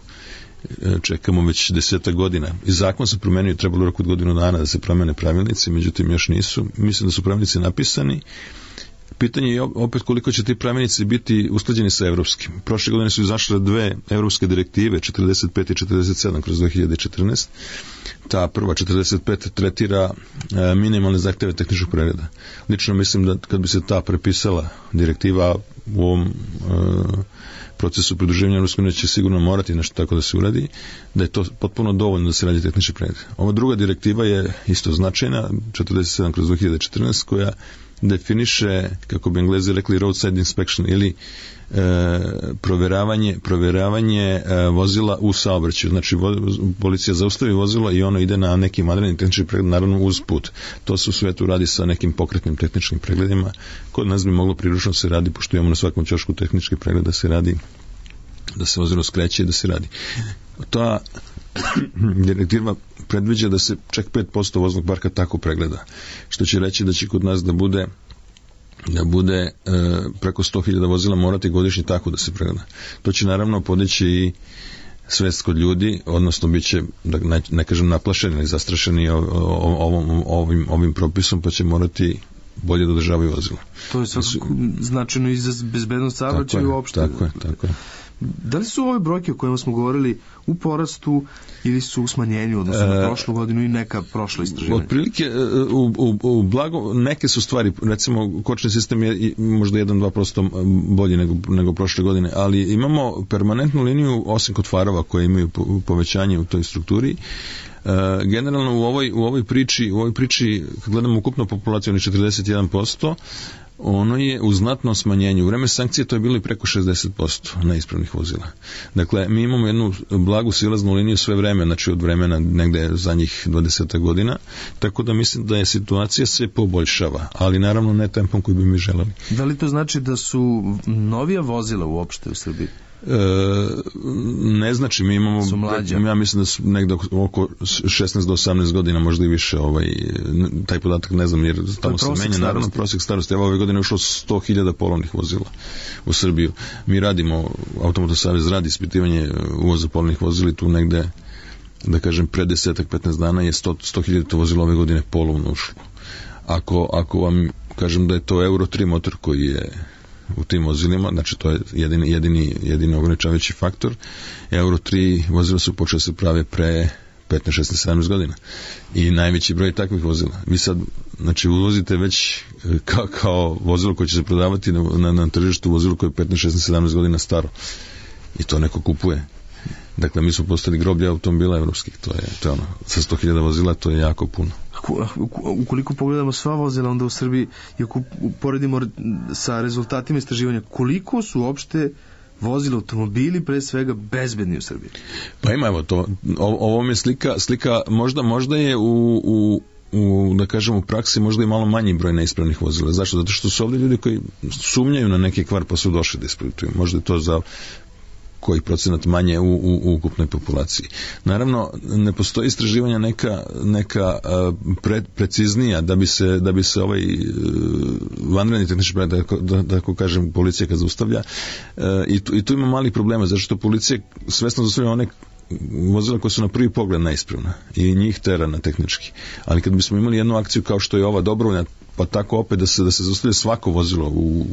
već 10 godina. I zakon se promenio, trebalo roku od godinu dana da se promene pravilnici, međutim još nisu. Mislim da su pravilnici napisani. Pitanje je opet koliko će ti pravilnici biti usklađeni sa evropskim. Prošle godine su izašle 2 evropske direktive, 45 i 47 kroz 2014. Ta prva 45 tretira minimalne zahteve tehničkog pregleda. Lično mislim da kad bi se ta prepisala direktiva u ovom procesu pridruživanja Europskoj uniji će sigurno morati nešto tako da se uradi, da je to potpuno dovoljno da se radi tehnički pregled. Ova druga direktiva je isto značajna, 47 kroz 2014, koja definiše, kako bi Englezi rekli, roadside inspection ili proveravanje vozila u saobraćaju. Znači, policija zaustavi vozilo i ono ide na neki vanredni tehnički pregled, naravno uz put. To se u svijetu radi sa nekim pokretnim tehničkim pregledima. Kod nas bi moglo priručno se radi, pošto imamo na svakom ćošku tehnički pregled da se radi, da se vozilo skreće i da se radi. Ta direktiva predviđa da se čak 5% voznog parka tako pregleda, što će reći da će kod nas da bude preko 100.000 vozila morati godišnje tako da se pregleda. To će naravno podići i svest kod ljudi, odnosno bit će, da ne kažem naplašeni ili zastrašeni ovim propisom, pa će morati bolje da održavaju vozila. To je svakako značajno i za bezbednost saobraćaja uopšte. Tako je. Da li su ove brojke o kojima smo govorili u porastu ili su u smanjenju odnosno na prošlu godinu i neka prošla istraživanja? Otprilike u blago neke su stvari, recimo kočni sistem je možda 1-2% bolji nego prošle godine, ali imamo permanentnu liniju osim kod farova koje imaju povećanje u toj strukturi. Generalno u ovoj priči kad gledamo ukupnu populaciju, 41%, ono je u znatnom smanjenju. U vreme sankcije to je bilo i preko 60% neispravnih vozila. Dakle, mi imamo jednu blagu silaznu liniju sve vreme, znači od vremena negde zadnjih 20 godina, tako da mislim da je situacija sve poboljšava, ali naravno ne tempom koji bi mi želeli. Da li to znači da su novija vozila uopšte u Srbiji Ne znači, mi imamo, ja mislim da su negde oko 16 do 18 godina, možda i više, taj podatak ne znam, jer tamo se menja, naravno, prosjek starosti. Evo, ove godine je ušlo 100.000 polovnih vozila u Srbiju. Mi radimo, Automoto savez radi ispitivanje uvoza polovnih vozila i tu negde, da kažem, pre 10-15 dana je 100.000 vozila ove godine polovno ušlo. Ako vam kažem da je to Euro 3 motor koji je u tim vozilima, znači to je jedini ograničavajući faktor. Euro 3 vozila su počeli se prave pre 15, 16, 17 godina. I najveći broj takvih vozila. Vi sad, znači, uvozite već kao vozilo koje će se prodavati na tržištu, vozilo koje je 15, 16, 17 godina staro. I to neko kupuje. Dakle, mi smo postali groblje automobila evropskih. To je ono, sa 100.000 vozila to je jako puno. Ukoliko pogledamo sva vozila onda u Srbiji i ako poredimo sa rezultatima istraživanja, koliko su uopšte vozila, automobili pre svega bezbedni u Srbiji? Pa ima, evo to, ovo mi slika možda je da kažem u praksi možda i malo manji broj neispravnih vozila. Zašto? Zato što su ovdje ljudi koji sumnjaju na neki kvar pa su došli da ispituju. Možda je to za koji procenat manje u ukupnoj populaciji. Naravno, ne postoji istraživanja neka preciznija da bi se ovaj vanredni tehnički pregled, da tako kažem, policija kad zaustavlja, i tu ima malih problema, zato što policija svesno zaustavlja one vozila koja su na prvi pogled neispravna i njih tera na tehnički. Ali kad bismo imali jednu akciju kao što je ova dobrovoljna, pa tako opet da se zaustavlja svako vozilo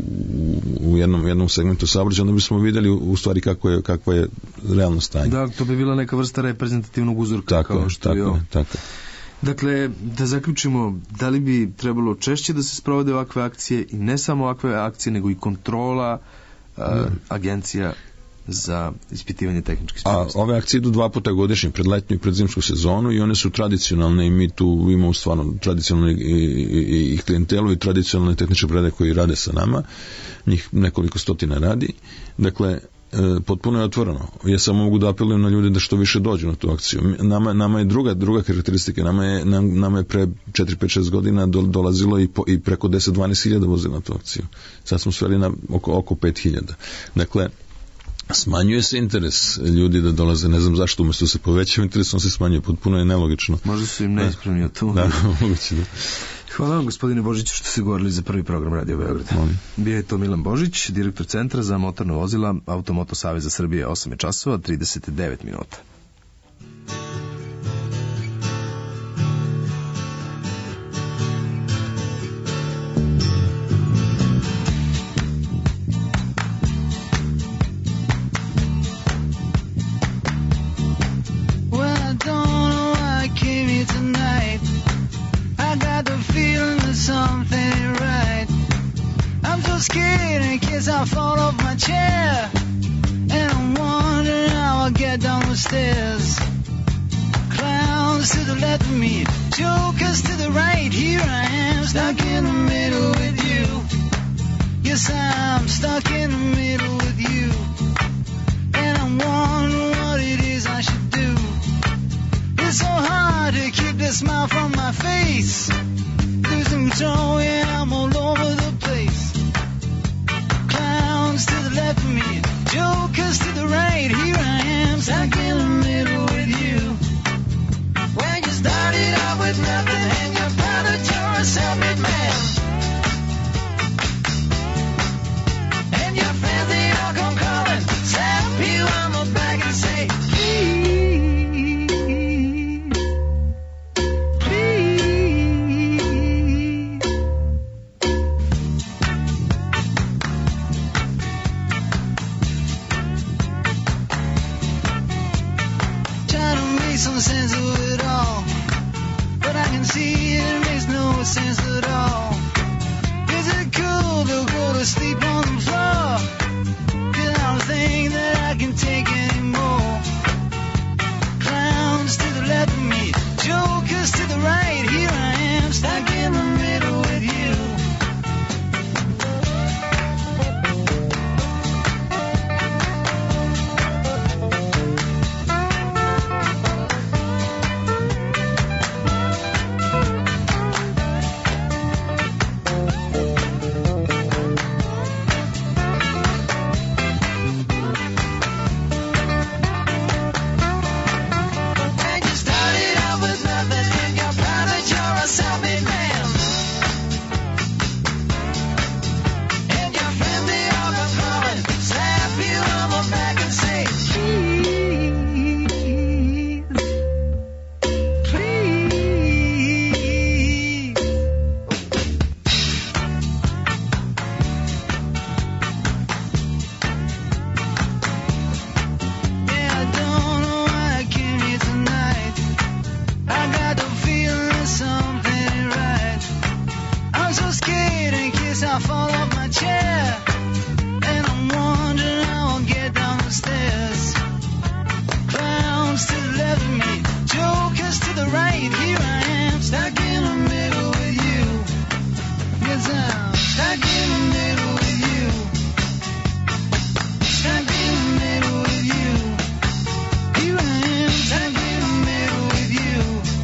u jednom segmentu saobraćaja, onda bismo vidjeli u stvari kakvo je realno stanje. Da, to bi bila neka vrsta reprezentativnog uzorka. Tako. Dakle, da zaključimo, da li bi trebalo češće da se sprovode ovakve akcije i ne samo ovakve akcije, nego i kontrola agencija za ispitivanje tehničke spremnosti. A ove akcije idu 2 puta godišnje, pred letnju i pred zimsku sezonu, i one su tradicionalne i mi tu imamo stvarno tradicionalne i klijentelu i tradicionalne tehničke predaje koji rade sa nama, njih nekoliko stotina radi. Dakle, potpuno je otvoreno. Ja samo mogu da apelujem na ljude da što više dođu na tu akciju. Nama je druga karakteristika. Nama je pre 4-5-6 godina dolazilo i preko 10-12 hiljada vozila na tu akciju. Sad smo sveli na oko 5 hiljada. Dakle, smanjuje se interes ljudi da dolaze, ne znam zašto, umjesto se povećava interes, on se smanjuje, potpuno je nelogično. Možda su im neispravni od tu. Da, moguće da. Hvala vam, gospodine Božiću, što ste govorili za prvi program Radio Beograd. Bio je to Milan Božić, direktor Centra za motorna vozila Automoto saveza Srbije, 8 časova, 39 minuta. I fall off my chair, and I'm wondering how I get down the stairs. Clowns to the left of me, jokers to the right. Here I am, stuck in the middle with you. Yes, I'm stuck in the middle with you, and I'm wondering what it is I should do. It's so hard to keep the smile from my face. Losing control, yeah, I'm all over the place. To the left of me, jokers to the right. Here I am, stuck in the middle with you. When you started out with nothing and you found that you're a self-made man, and your friends they all come calling, slap you on the back and say, some sense of it all, but I can see it makes no sense at all. Is it cool to go to sleep on the floor? 'Cause I don't think that I can take anymore. Clowns to the left of me, jokers to the right. Here I am, stuck in the middle with you. guess I'll fall off my chair, and I'm wondering how I'll get down the stairs. Clowns to the left of me, jokers to the right. Here I am, stuck in the middle with you. Yes, I'm stuck in the middle with you. Stuck in the middle with you. Here I am, stuck in the middle with you.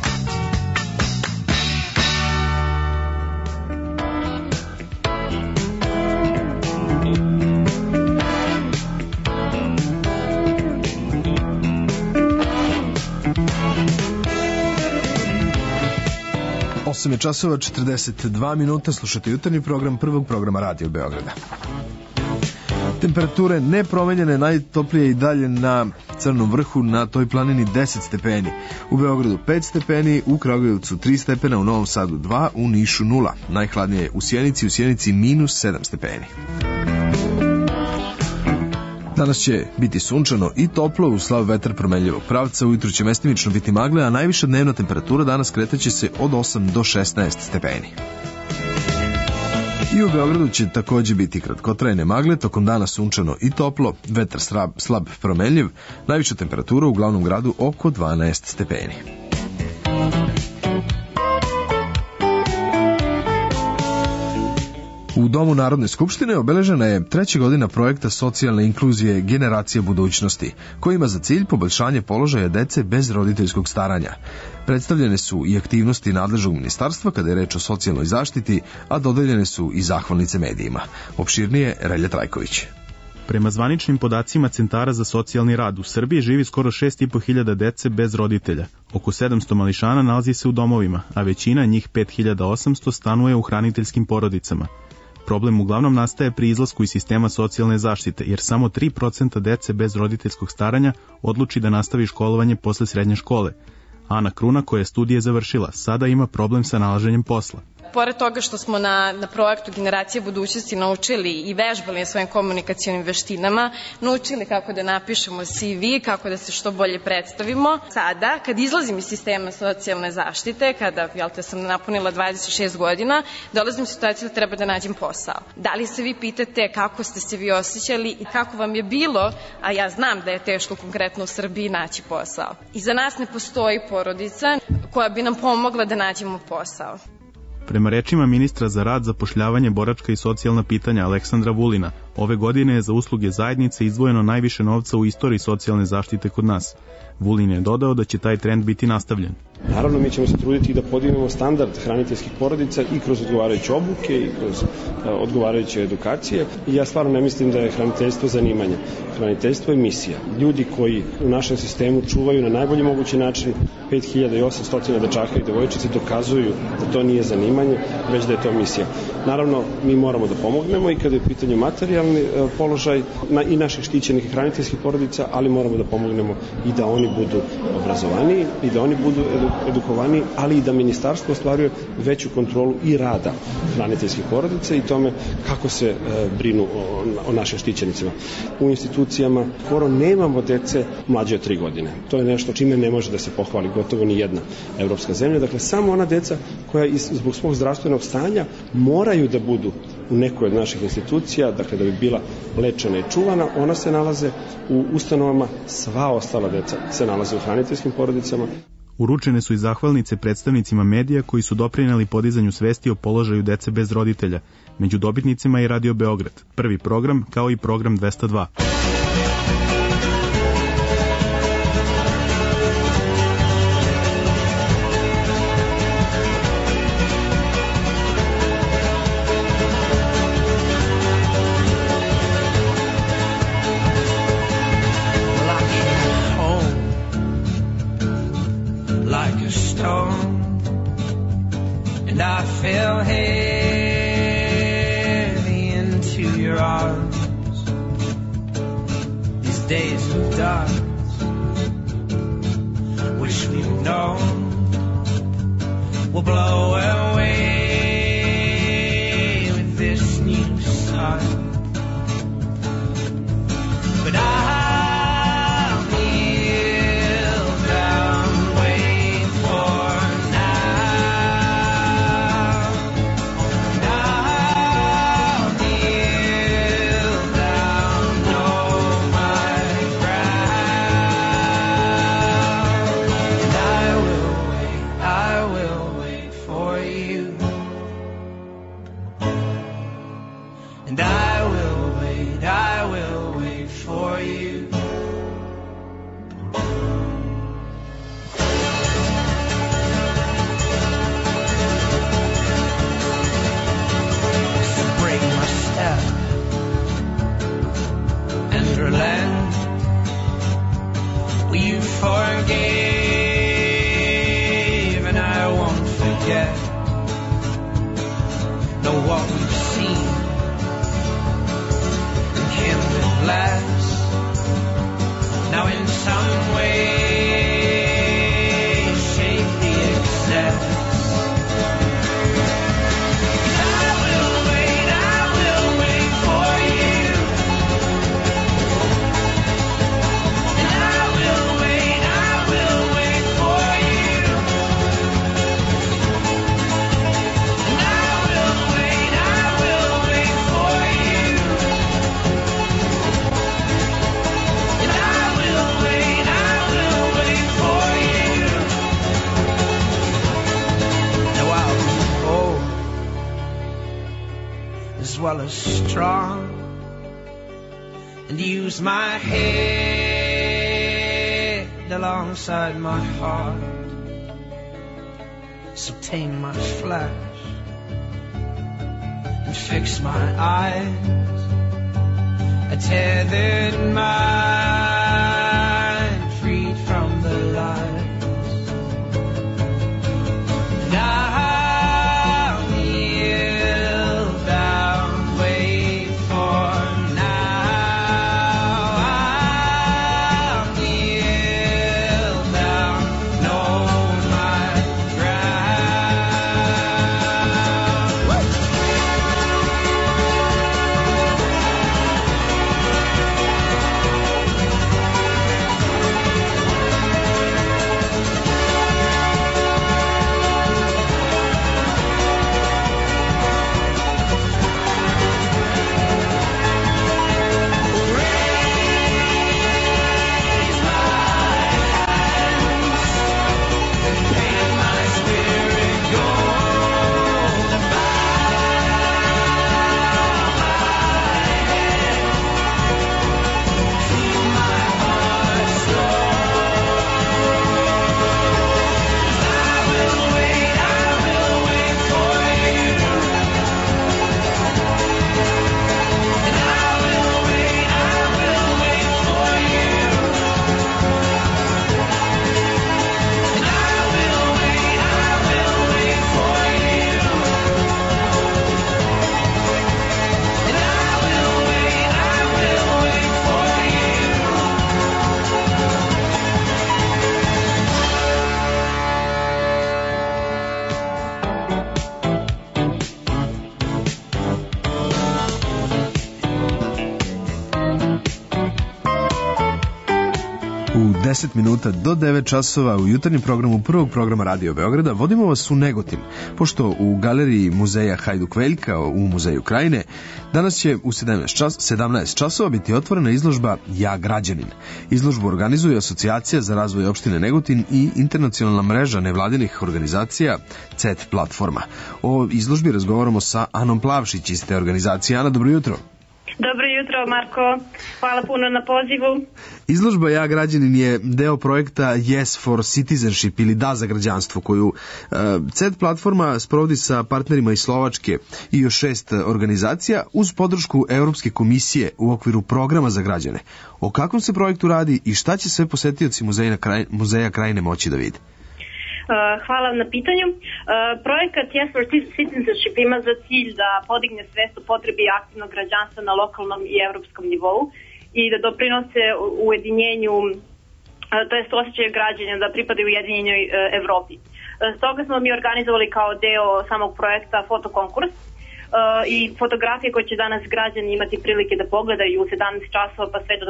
8 je časova 42 minuta, slušate jutarnji program prvog programa Radio Beograda. Temperature nepromenjene, najtoplije i dalje na Crnom vrhu, na toj planini 10 stepeni. U Beogradu 5 stepeni, u Kragujevcu 3 stepena, u Novom Sadu 2, u Nišu 0. Najhladnije je u Sjenici minus 7 stepeni. Danas će biti sunčano i toplo, uz slab vetar promenljivog pravca, ujutru će mestimično biti magle, a najviša dnevna temperatura danas kretaće se od 8 do 16 stepeni. I u Beogradu će takođe biti kratkotrajne magle, tokom dana sunčano i toplo, vetar slab promenljiv, najviša temperatura u glavnom gradu oko 12 stepeni. U Domu Narodne skupštine obeležena je 3. godina projekta socijalne inkluzije Generacija budućnosti, koji ima za cilj poboljšanje položaja dece bez roditeljskog staranja. Predstavljene su i aktivnosti nadležnog ministarstva kada je reč o socijalnoj zaštiti, a dodeljene su i zahvalnice medijima. Opširnije Relja Trajković. Prema zvaničnim podacima centara za socijalni rad, u Srbiji živi skoro 6.500 dece bez roditelja. Oko 700 mališana nalazi se u domovima, a većina, njih 5.800, stanuje u hraniteljskim porodicama. Problem uglavnom nastaje pri izlasku iz sistema socijalne zaštite, jer samo 3% dece bez roditeljskog staranja odluči da nastavi školovanje posle srednje škole. Ana Kruna, koja je studije završila, sada ima problem sa nalaženjem posla. Pored toga što smo na projektu Generacije budućnosti naučili i vežbali na svojim komunikacionim veštinama, naučili kako da napišemo CV, kako da se što bolje predstavimo. Sada, kad izlazim iz sistema socijalne zaštite, kada sam napunila 26 godina, dolazim u situaciju da treba da nađem posao. Da li se vi pitate kako ste se vi osjećali i kako vam je bilo, a ja znam da je teško konkretno u Srbiji naći posao. I za nas ne postoji porodica koja bi nam pomogla da nađemo posao. Prema rečima ministra za rad, zapošljavanje, boračka i socijalna pitanja Aleksandra Vulina, ove godine je za usluge zajednice izdvojeno najviše novca u istoriji socijalne zaštite kod nas. Vulin je dodao da će taj trend biti nastavljen. Naravno, mi ćemo se truditi da podignemo standard hraniteljskih porodica i kroz odgovarajuće obuke i kroz odgovarajuće edukacije. I ja stvarno ne mislim da je hraniteljstvo zanimanje. Hraniteljstvo je misija. Ljudi koji u našem sistemu čuvaju na najbolji mogući način 5800 dečaka i devojčice dokazuju da to nije zanimanje, već da je to misija. Naravno, mi moramo da pomognemo i kada je u pitanju materijalni položaj i naših štićenih hraniteljskih porodica, ali moramo da pomognemo i da oni budu obrazovaniji i da oni budu edukovaniji, ali i da ministarstvo ostvaruje veću kontrolu i rada hraniteljskih porodica i tome kako se brinu o našim štićenicima. U institucijama skoro nemamo dece mlađe od 3 godine. To je nešto čime ne može da se pohvali gotovo ni jedna evropska zemlja. Dakle, samo ona deca koja zbog svog zdravstvenog stanja moraju da budu u nekoj od naših institucija, dakle da bi bila lečena i čuvana, ona se nalaze u ustanovama, sva ostala deca se nalaze u hraniteljskim porodicama. Uručene su i zahvalnice predstavnicima medija koji su doprineli podizanju svesti o položaju dece bez roditelja. Među dobitnicima je Radio Beograd, prvi program kao i program 202. And I fell heavy into your arms. These days of dark, wish we'd known, will blow away with this new sun. But know what we've seen and can live less. Now in some way shape the excess. I will wait for you. And I will wait for you. And I will wait for you. And I will wait for you. Now I'll be old as well as strong, and use my head alongside my heart. So tame my flesh and fix my eyes. A tethered mind freed from the lies. And I'll kneel down, wait for now. I'll kneel down, know my ground. U 10 minuta do 9 časova u jutarnjem programu prvog programa Radio Beograda vodimo vas u Negotin, pošto u galeriji muzeja Hajduk Veljka u Muzeju Krajine danas će u 17 časova biti otvorena izložba Ja građanin. Izložbu organizuje Asocijacija za razvoj opštine Negotin i internacionalna mreža nevladinih organizacija CET platforma. O izložbi razgovaramo sa Anom Plavšić iz te organizacije. Ana, dobro jutro. Dobro jutro, Marko. Hvala puno na pozivu. Izložba Ja građanin je deo projekta Yes for Citizenship ili Da za građanstvo, koju CET platforma sprovodi sa partnerima iz Slovačke i još 6 organizacija uz podršku Evropske komisije u okviru programa za građane. O kakvom se projektu radi i šta će sve posetioci Muzeja Krajine moći da vide? Hvala na pitanju. Projekat Yes for Citizenship ima za cilj da podigne svest o potrebi aktivnog građanstva na lokalnom i evropskom nivou i da doprinose ujedinjenju, to jest osjećaju građana da pripadaju ujedinjenoj Evropi. Stoga smo mi organizovali kao deo samog projekta fotokonkurs i fotografije koje će danas građani imati prilike da pogledaju u 17 časova pa sve do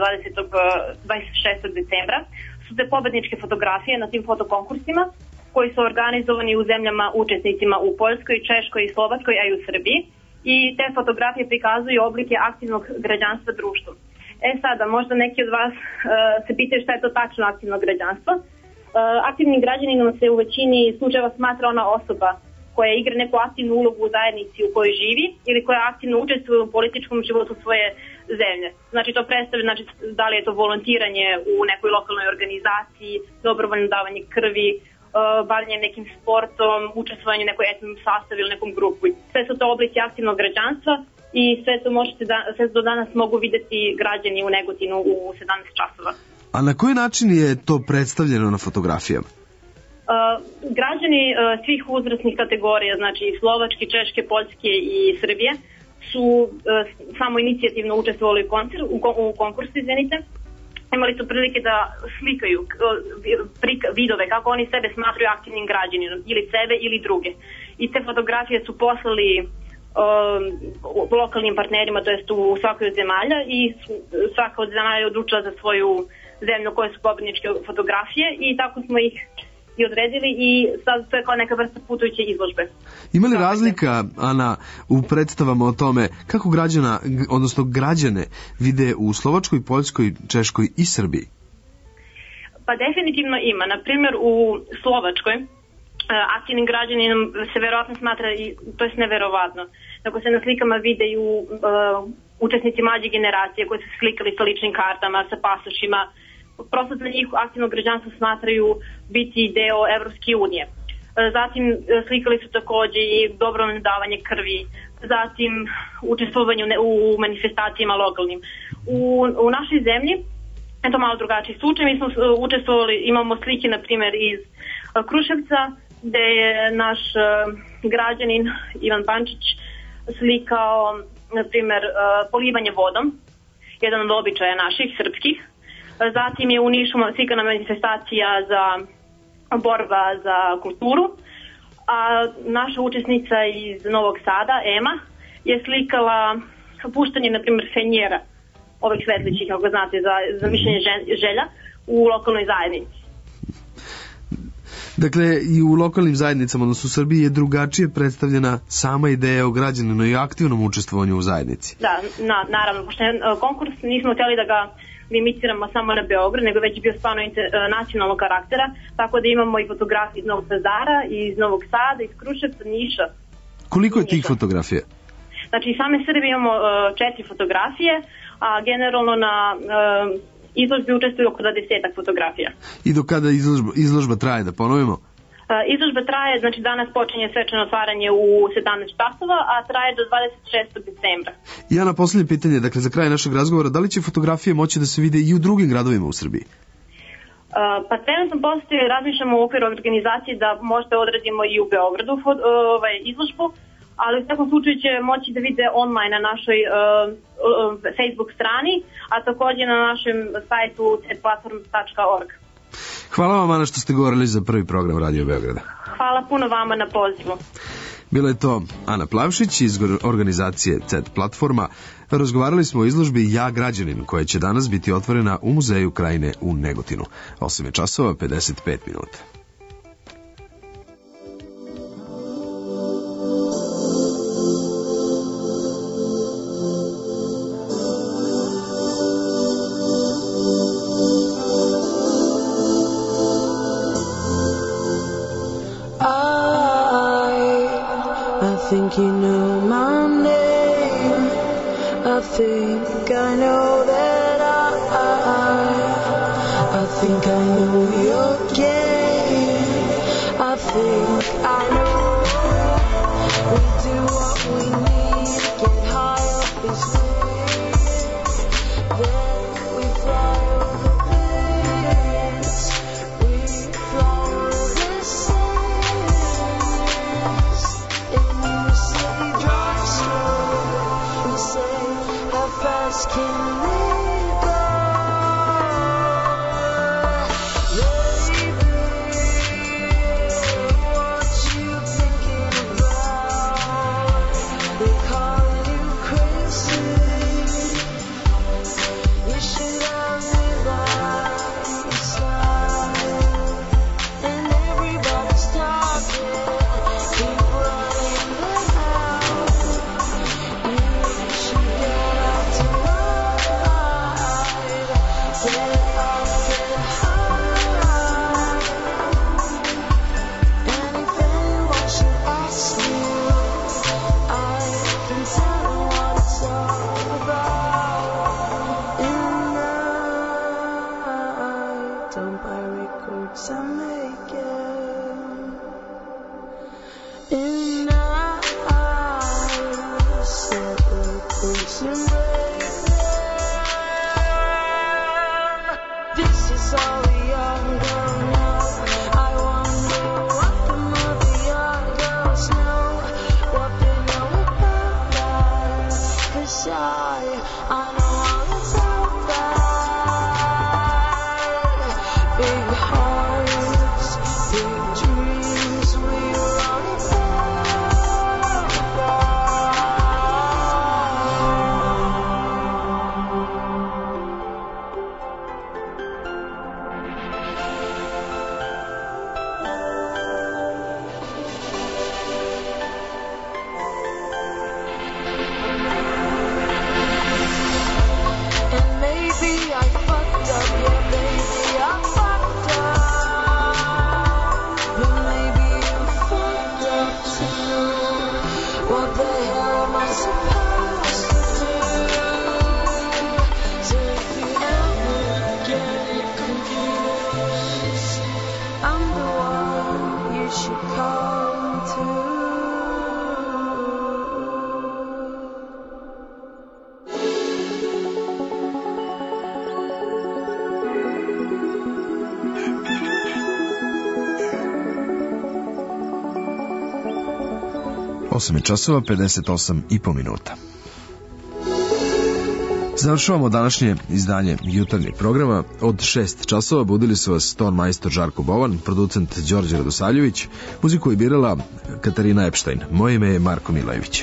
26. decembra su te pobedničke fotografije na tim fotokonkursima koji su organizovani u zemljama učesnicima u Poljskoj, Češkoj i Slovačkoj, a i u Srbiji. I te fotografije prikazuju oblike aktivnog građanstva društvu. Sada, možda neki od vas se pitaju šta je to tačno aktivno građanstvo. Aktivnim građaninom se u većini slučajeva smatra ona osoba koja igra neku aktivnu ulogu u zajednici u kojoj živi ili koja aktivno učestvuje u političkom životu svoje zemlje. Znači to predstavlja, da li je to volontiranje u nekoj lokalnoj organizaciji, dobrovoljno davanje krvi, bavljanje nekim sportom, učestvovanje u nekoj etnom sastavu ili nekom grupu. Sve su to oblici aktivnog građanstva i sve do danas mogu videti građani u Negotinu u 17 časova. A na koji način je to predstavljeno na fotografijama? Građani svih uzrasnih kategorija, znači slovačke, češke, poljske i Srbije, su samo inicijativno učestvovali u konkursu, izvinite. Imali su prilike da slikaju vidove kako oni sebe smatruju aktivnim građaninom, ili sebe ili druge. I te fotografije su poslali lokalnim partnerima, to jest u svakoj od zemalja, i svaka od zemalja je odlučila za svoju zemlju koje su pobedničke fotografije i tako smo ih i odredili i sad to je kao neka vrsta putujuće izložbe. Ima li razlika, Ana, u predstavama o tome kako građane vide u Slovačkoj, Poljskoj, Češkoj i Srbiji? Pa definitivno ima. Naprimjer, u Slovačkoj aktivnim građaninom se verovatno smatra, to je neverovatno, ako se na slikama videju učesnici mlađe generacije koji su slikali sa ličnim kartama, sa pasošima, prosto za njih aktivno građanstvo smatraju biti deo Evropske unije. Zatim slikali su takođe i dobrovoljno davanje krvi, zatim učestvovanje u manifestacijama lokalnim. U našoj zemlji je to malo drugačiji slučaj. Mi smo učestvovali, imamo slike na primjer iz Kruševca, gde je naš građanin Ivan Pančić slikao na primjer polivanje vodom, jedan od običaja naših srpskih. Zatim je u Nišu slikana manifestacija za borba za kulturu, a naša učesnica iz Novog Sada, Ema, je slikala puštanje, na primjer, fenjera, ovih svetlićih, kako znate, za mišljenje želja u lokalnoj zajednici. Dakle, i u lokalnim zajednicama, odnosno u Srbiji, je drugačije predstavljena sama ideja o građaninu i aktivnom učestvovanju u zajednici. Da, naravno, pošto je konkurs, nismo htjeli da ga limitiramo samo na Beograd, nego već bio stvarno nacionalnog karaktera, tako da imamo i fotografije iz Novog Pazara, iz Novog Sada, iz Kruševca, Niša. Koliko je tih fotografija? Znači, same Srbije imamo 4 fotografije, a generalno na izložbi učestvuju oko 20 fotografija. I do kada izložba traje, da ponovimo? Izložba traje, znači danas počinje svečano otvaranje u 17 časova, a traje do 26. decembra. I na posljednje pitanje, dakle za kraj našeg razgovora, da li će fotografije moći da se vide i u drugim gradovima u Srbiji? Pa trenutno postoji, razmišljamo u okviru organizacije da možda odradimo i u Beogradu izložbu, ali u svakom slučaju će moći da vide online na našoj Facebook strani, a također na našem sajtu cplatform.org. Hvala vam, Ana, što ste govorili za prvi program Radio Beograda. Hvala puno vama na pozivu. Bila je to Ana Plavšić iz organizacije CET Platforma. Razgovarali smo o izložbi Ja građanin, koja će danas biti otvorena u Muzeju Krajine u Negotinu. 8 je časova, 55 minuta. I think you know my name. I think I know that I think I know your game. I think I know we do what we need, get high up these waves, then we fly over this, we fly over the sands. In the city drugstore, we say, how fast can we go? Baby, what you thinking about? They call you crazy. You should have me by your side. And everybody's talking, keep running the house. You should get out tonight. Get up, get high. And if anyone should ask you, I die. I know all is out there. Big hearts, big dreams, we run časova 58,5 minuta. Završavamo današnje izdanje jutarnjeg programa. Od 6 časova budili su vas ton majstor Žarko Bovan, producent Đorđe Radosavljević, muziku je birala Katarina Epštajn. Moje ime je Marko Milojević.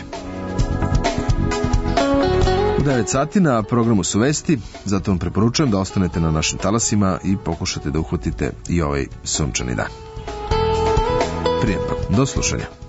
U 9 sati na programu su vesti, zato vam preporučujem da ostanete na našim talasima i pokušate da uhvatite i ovaj sunčani dan. Prijatno, do slušanja.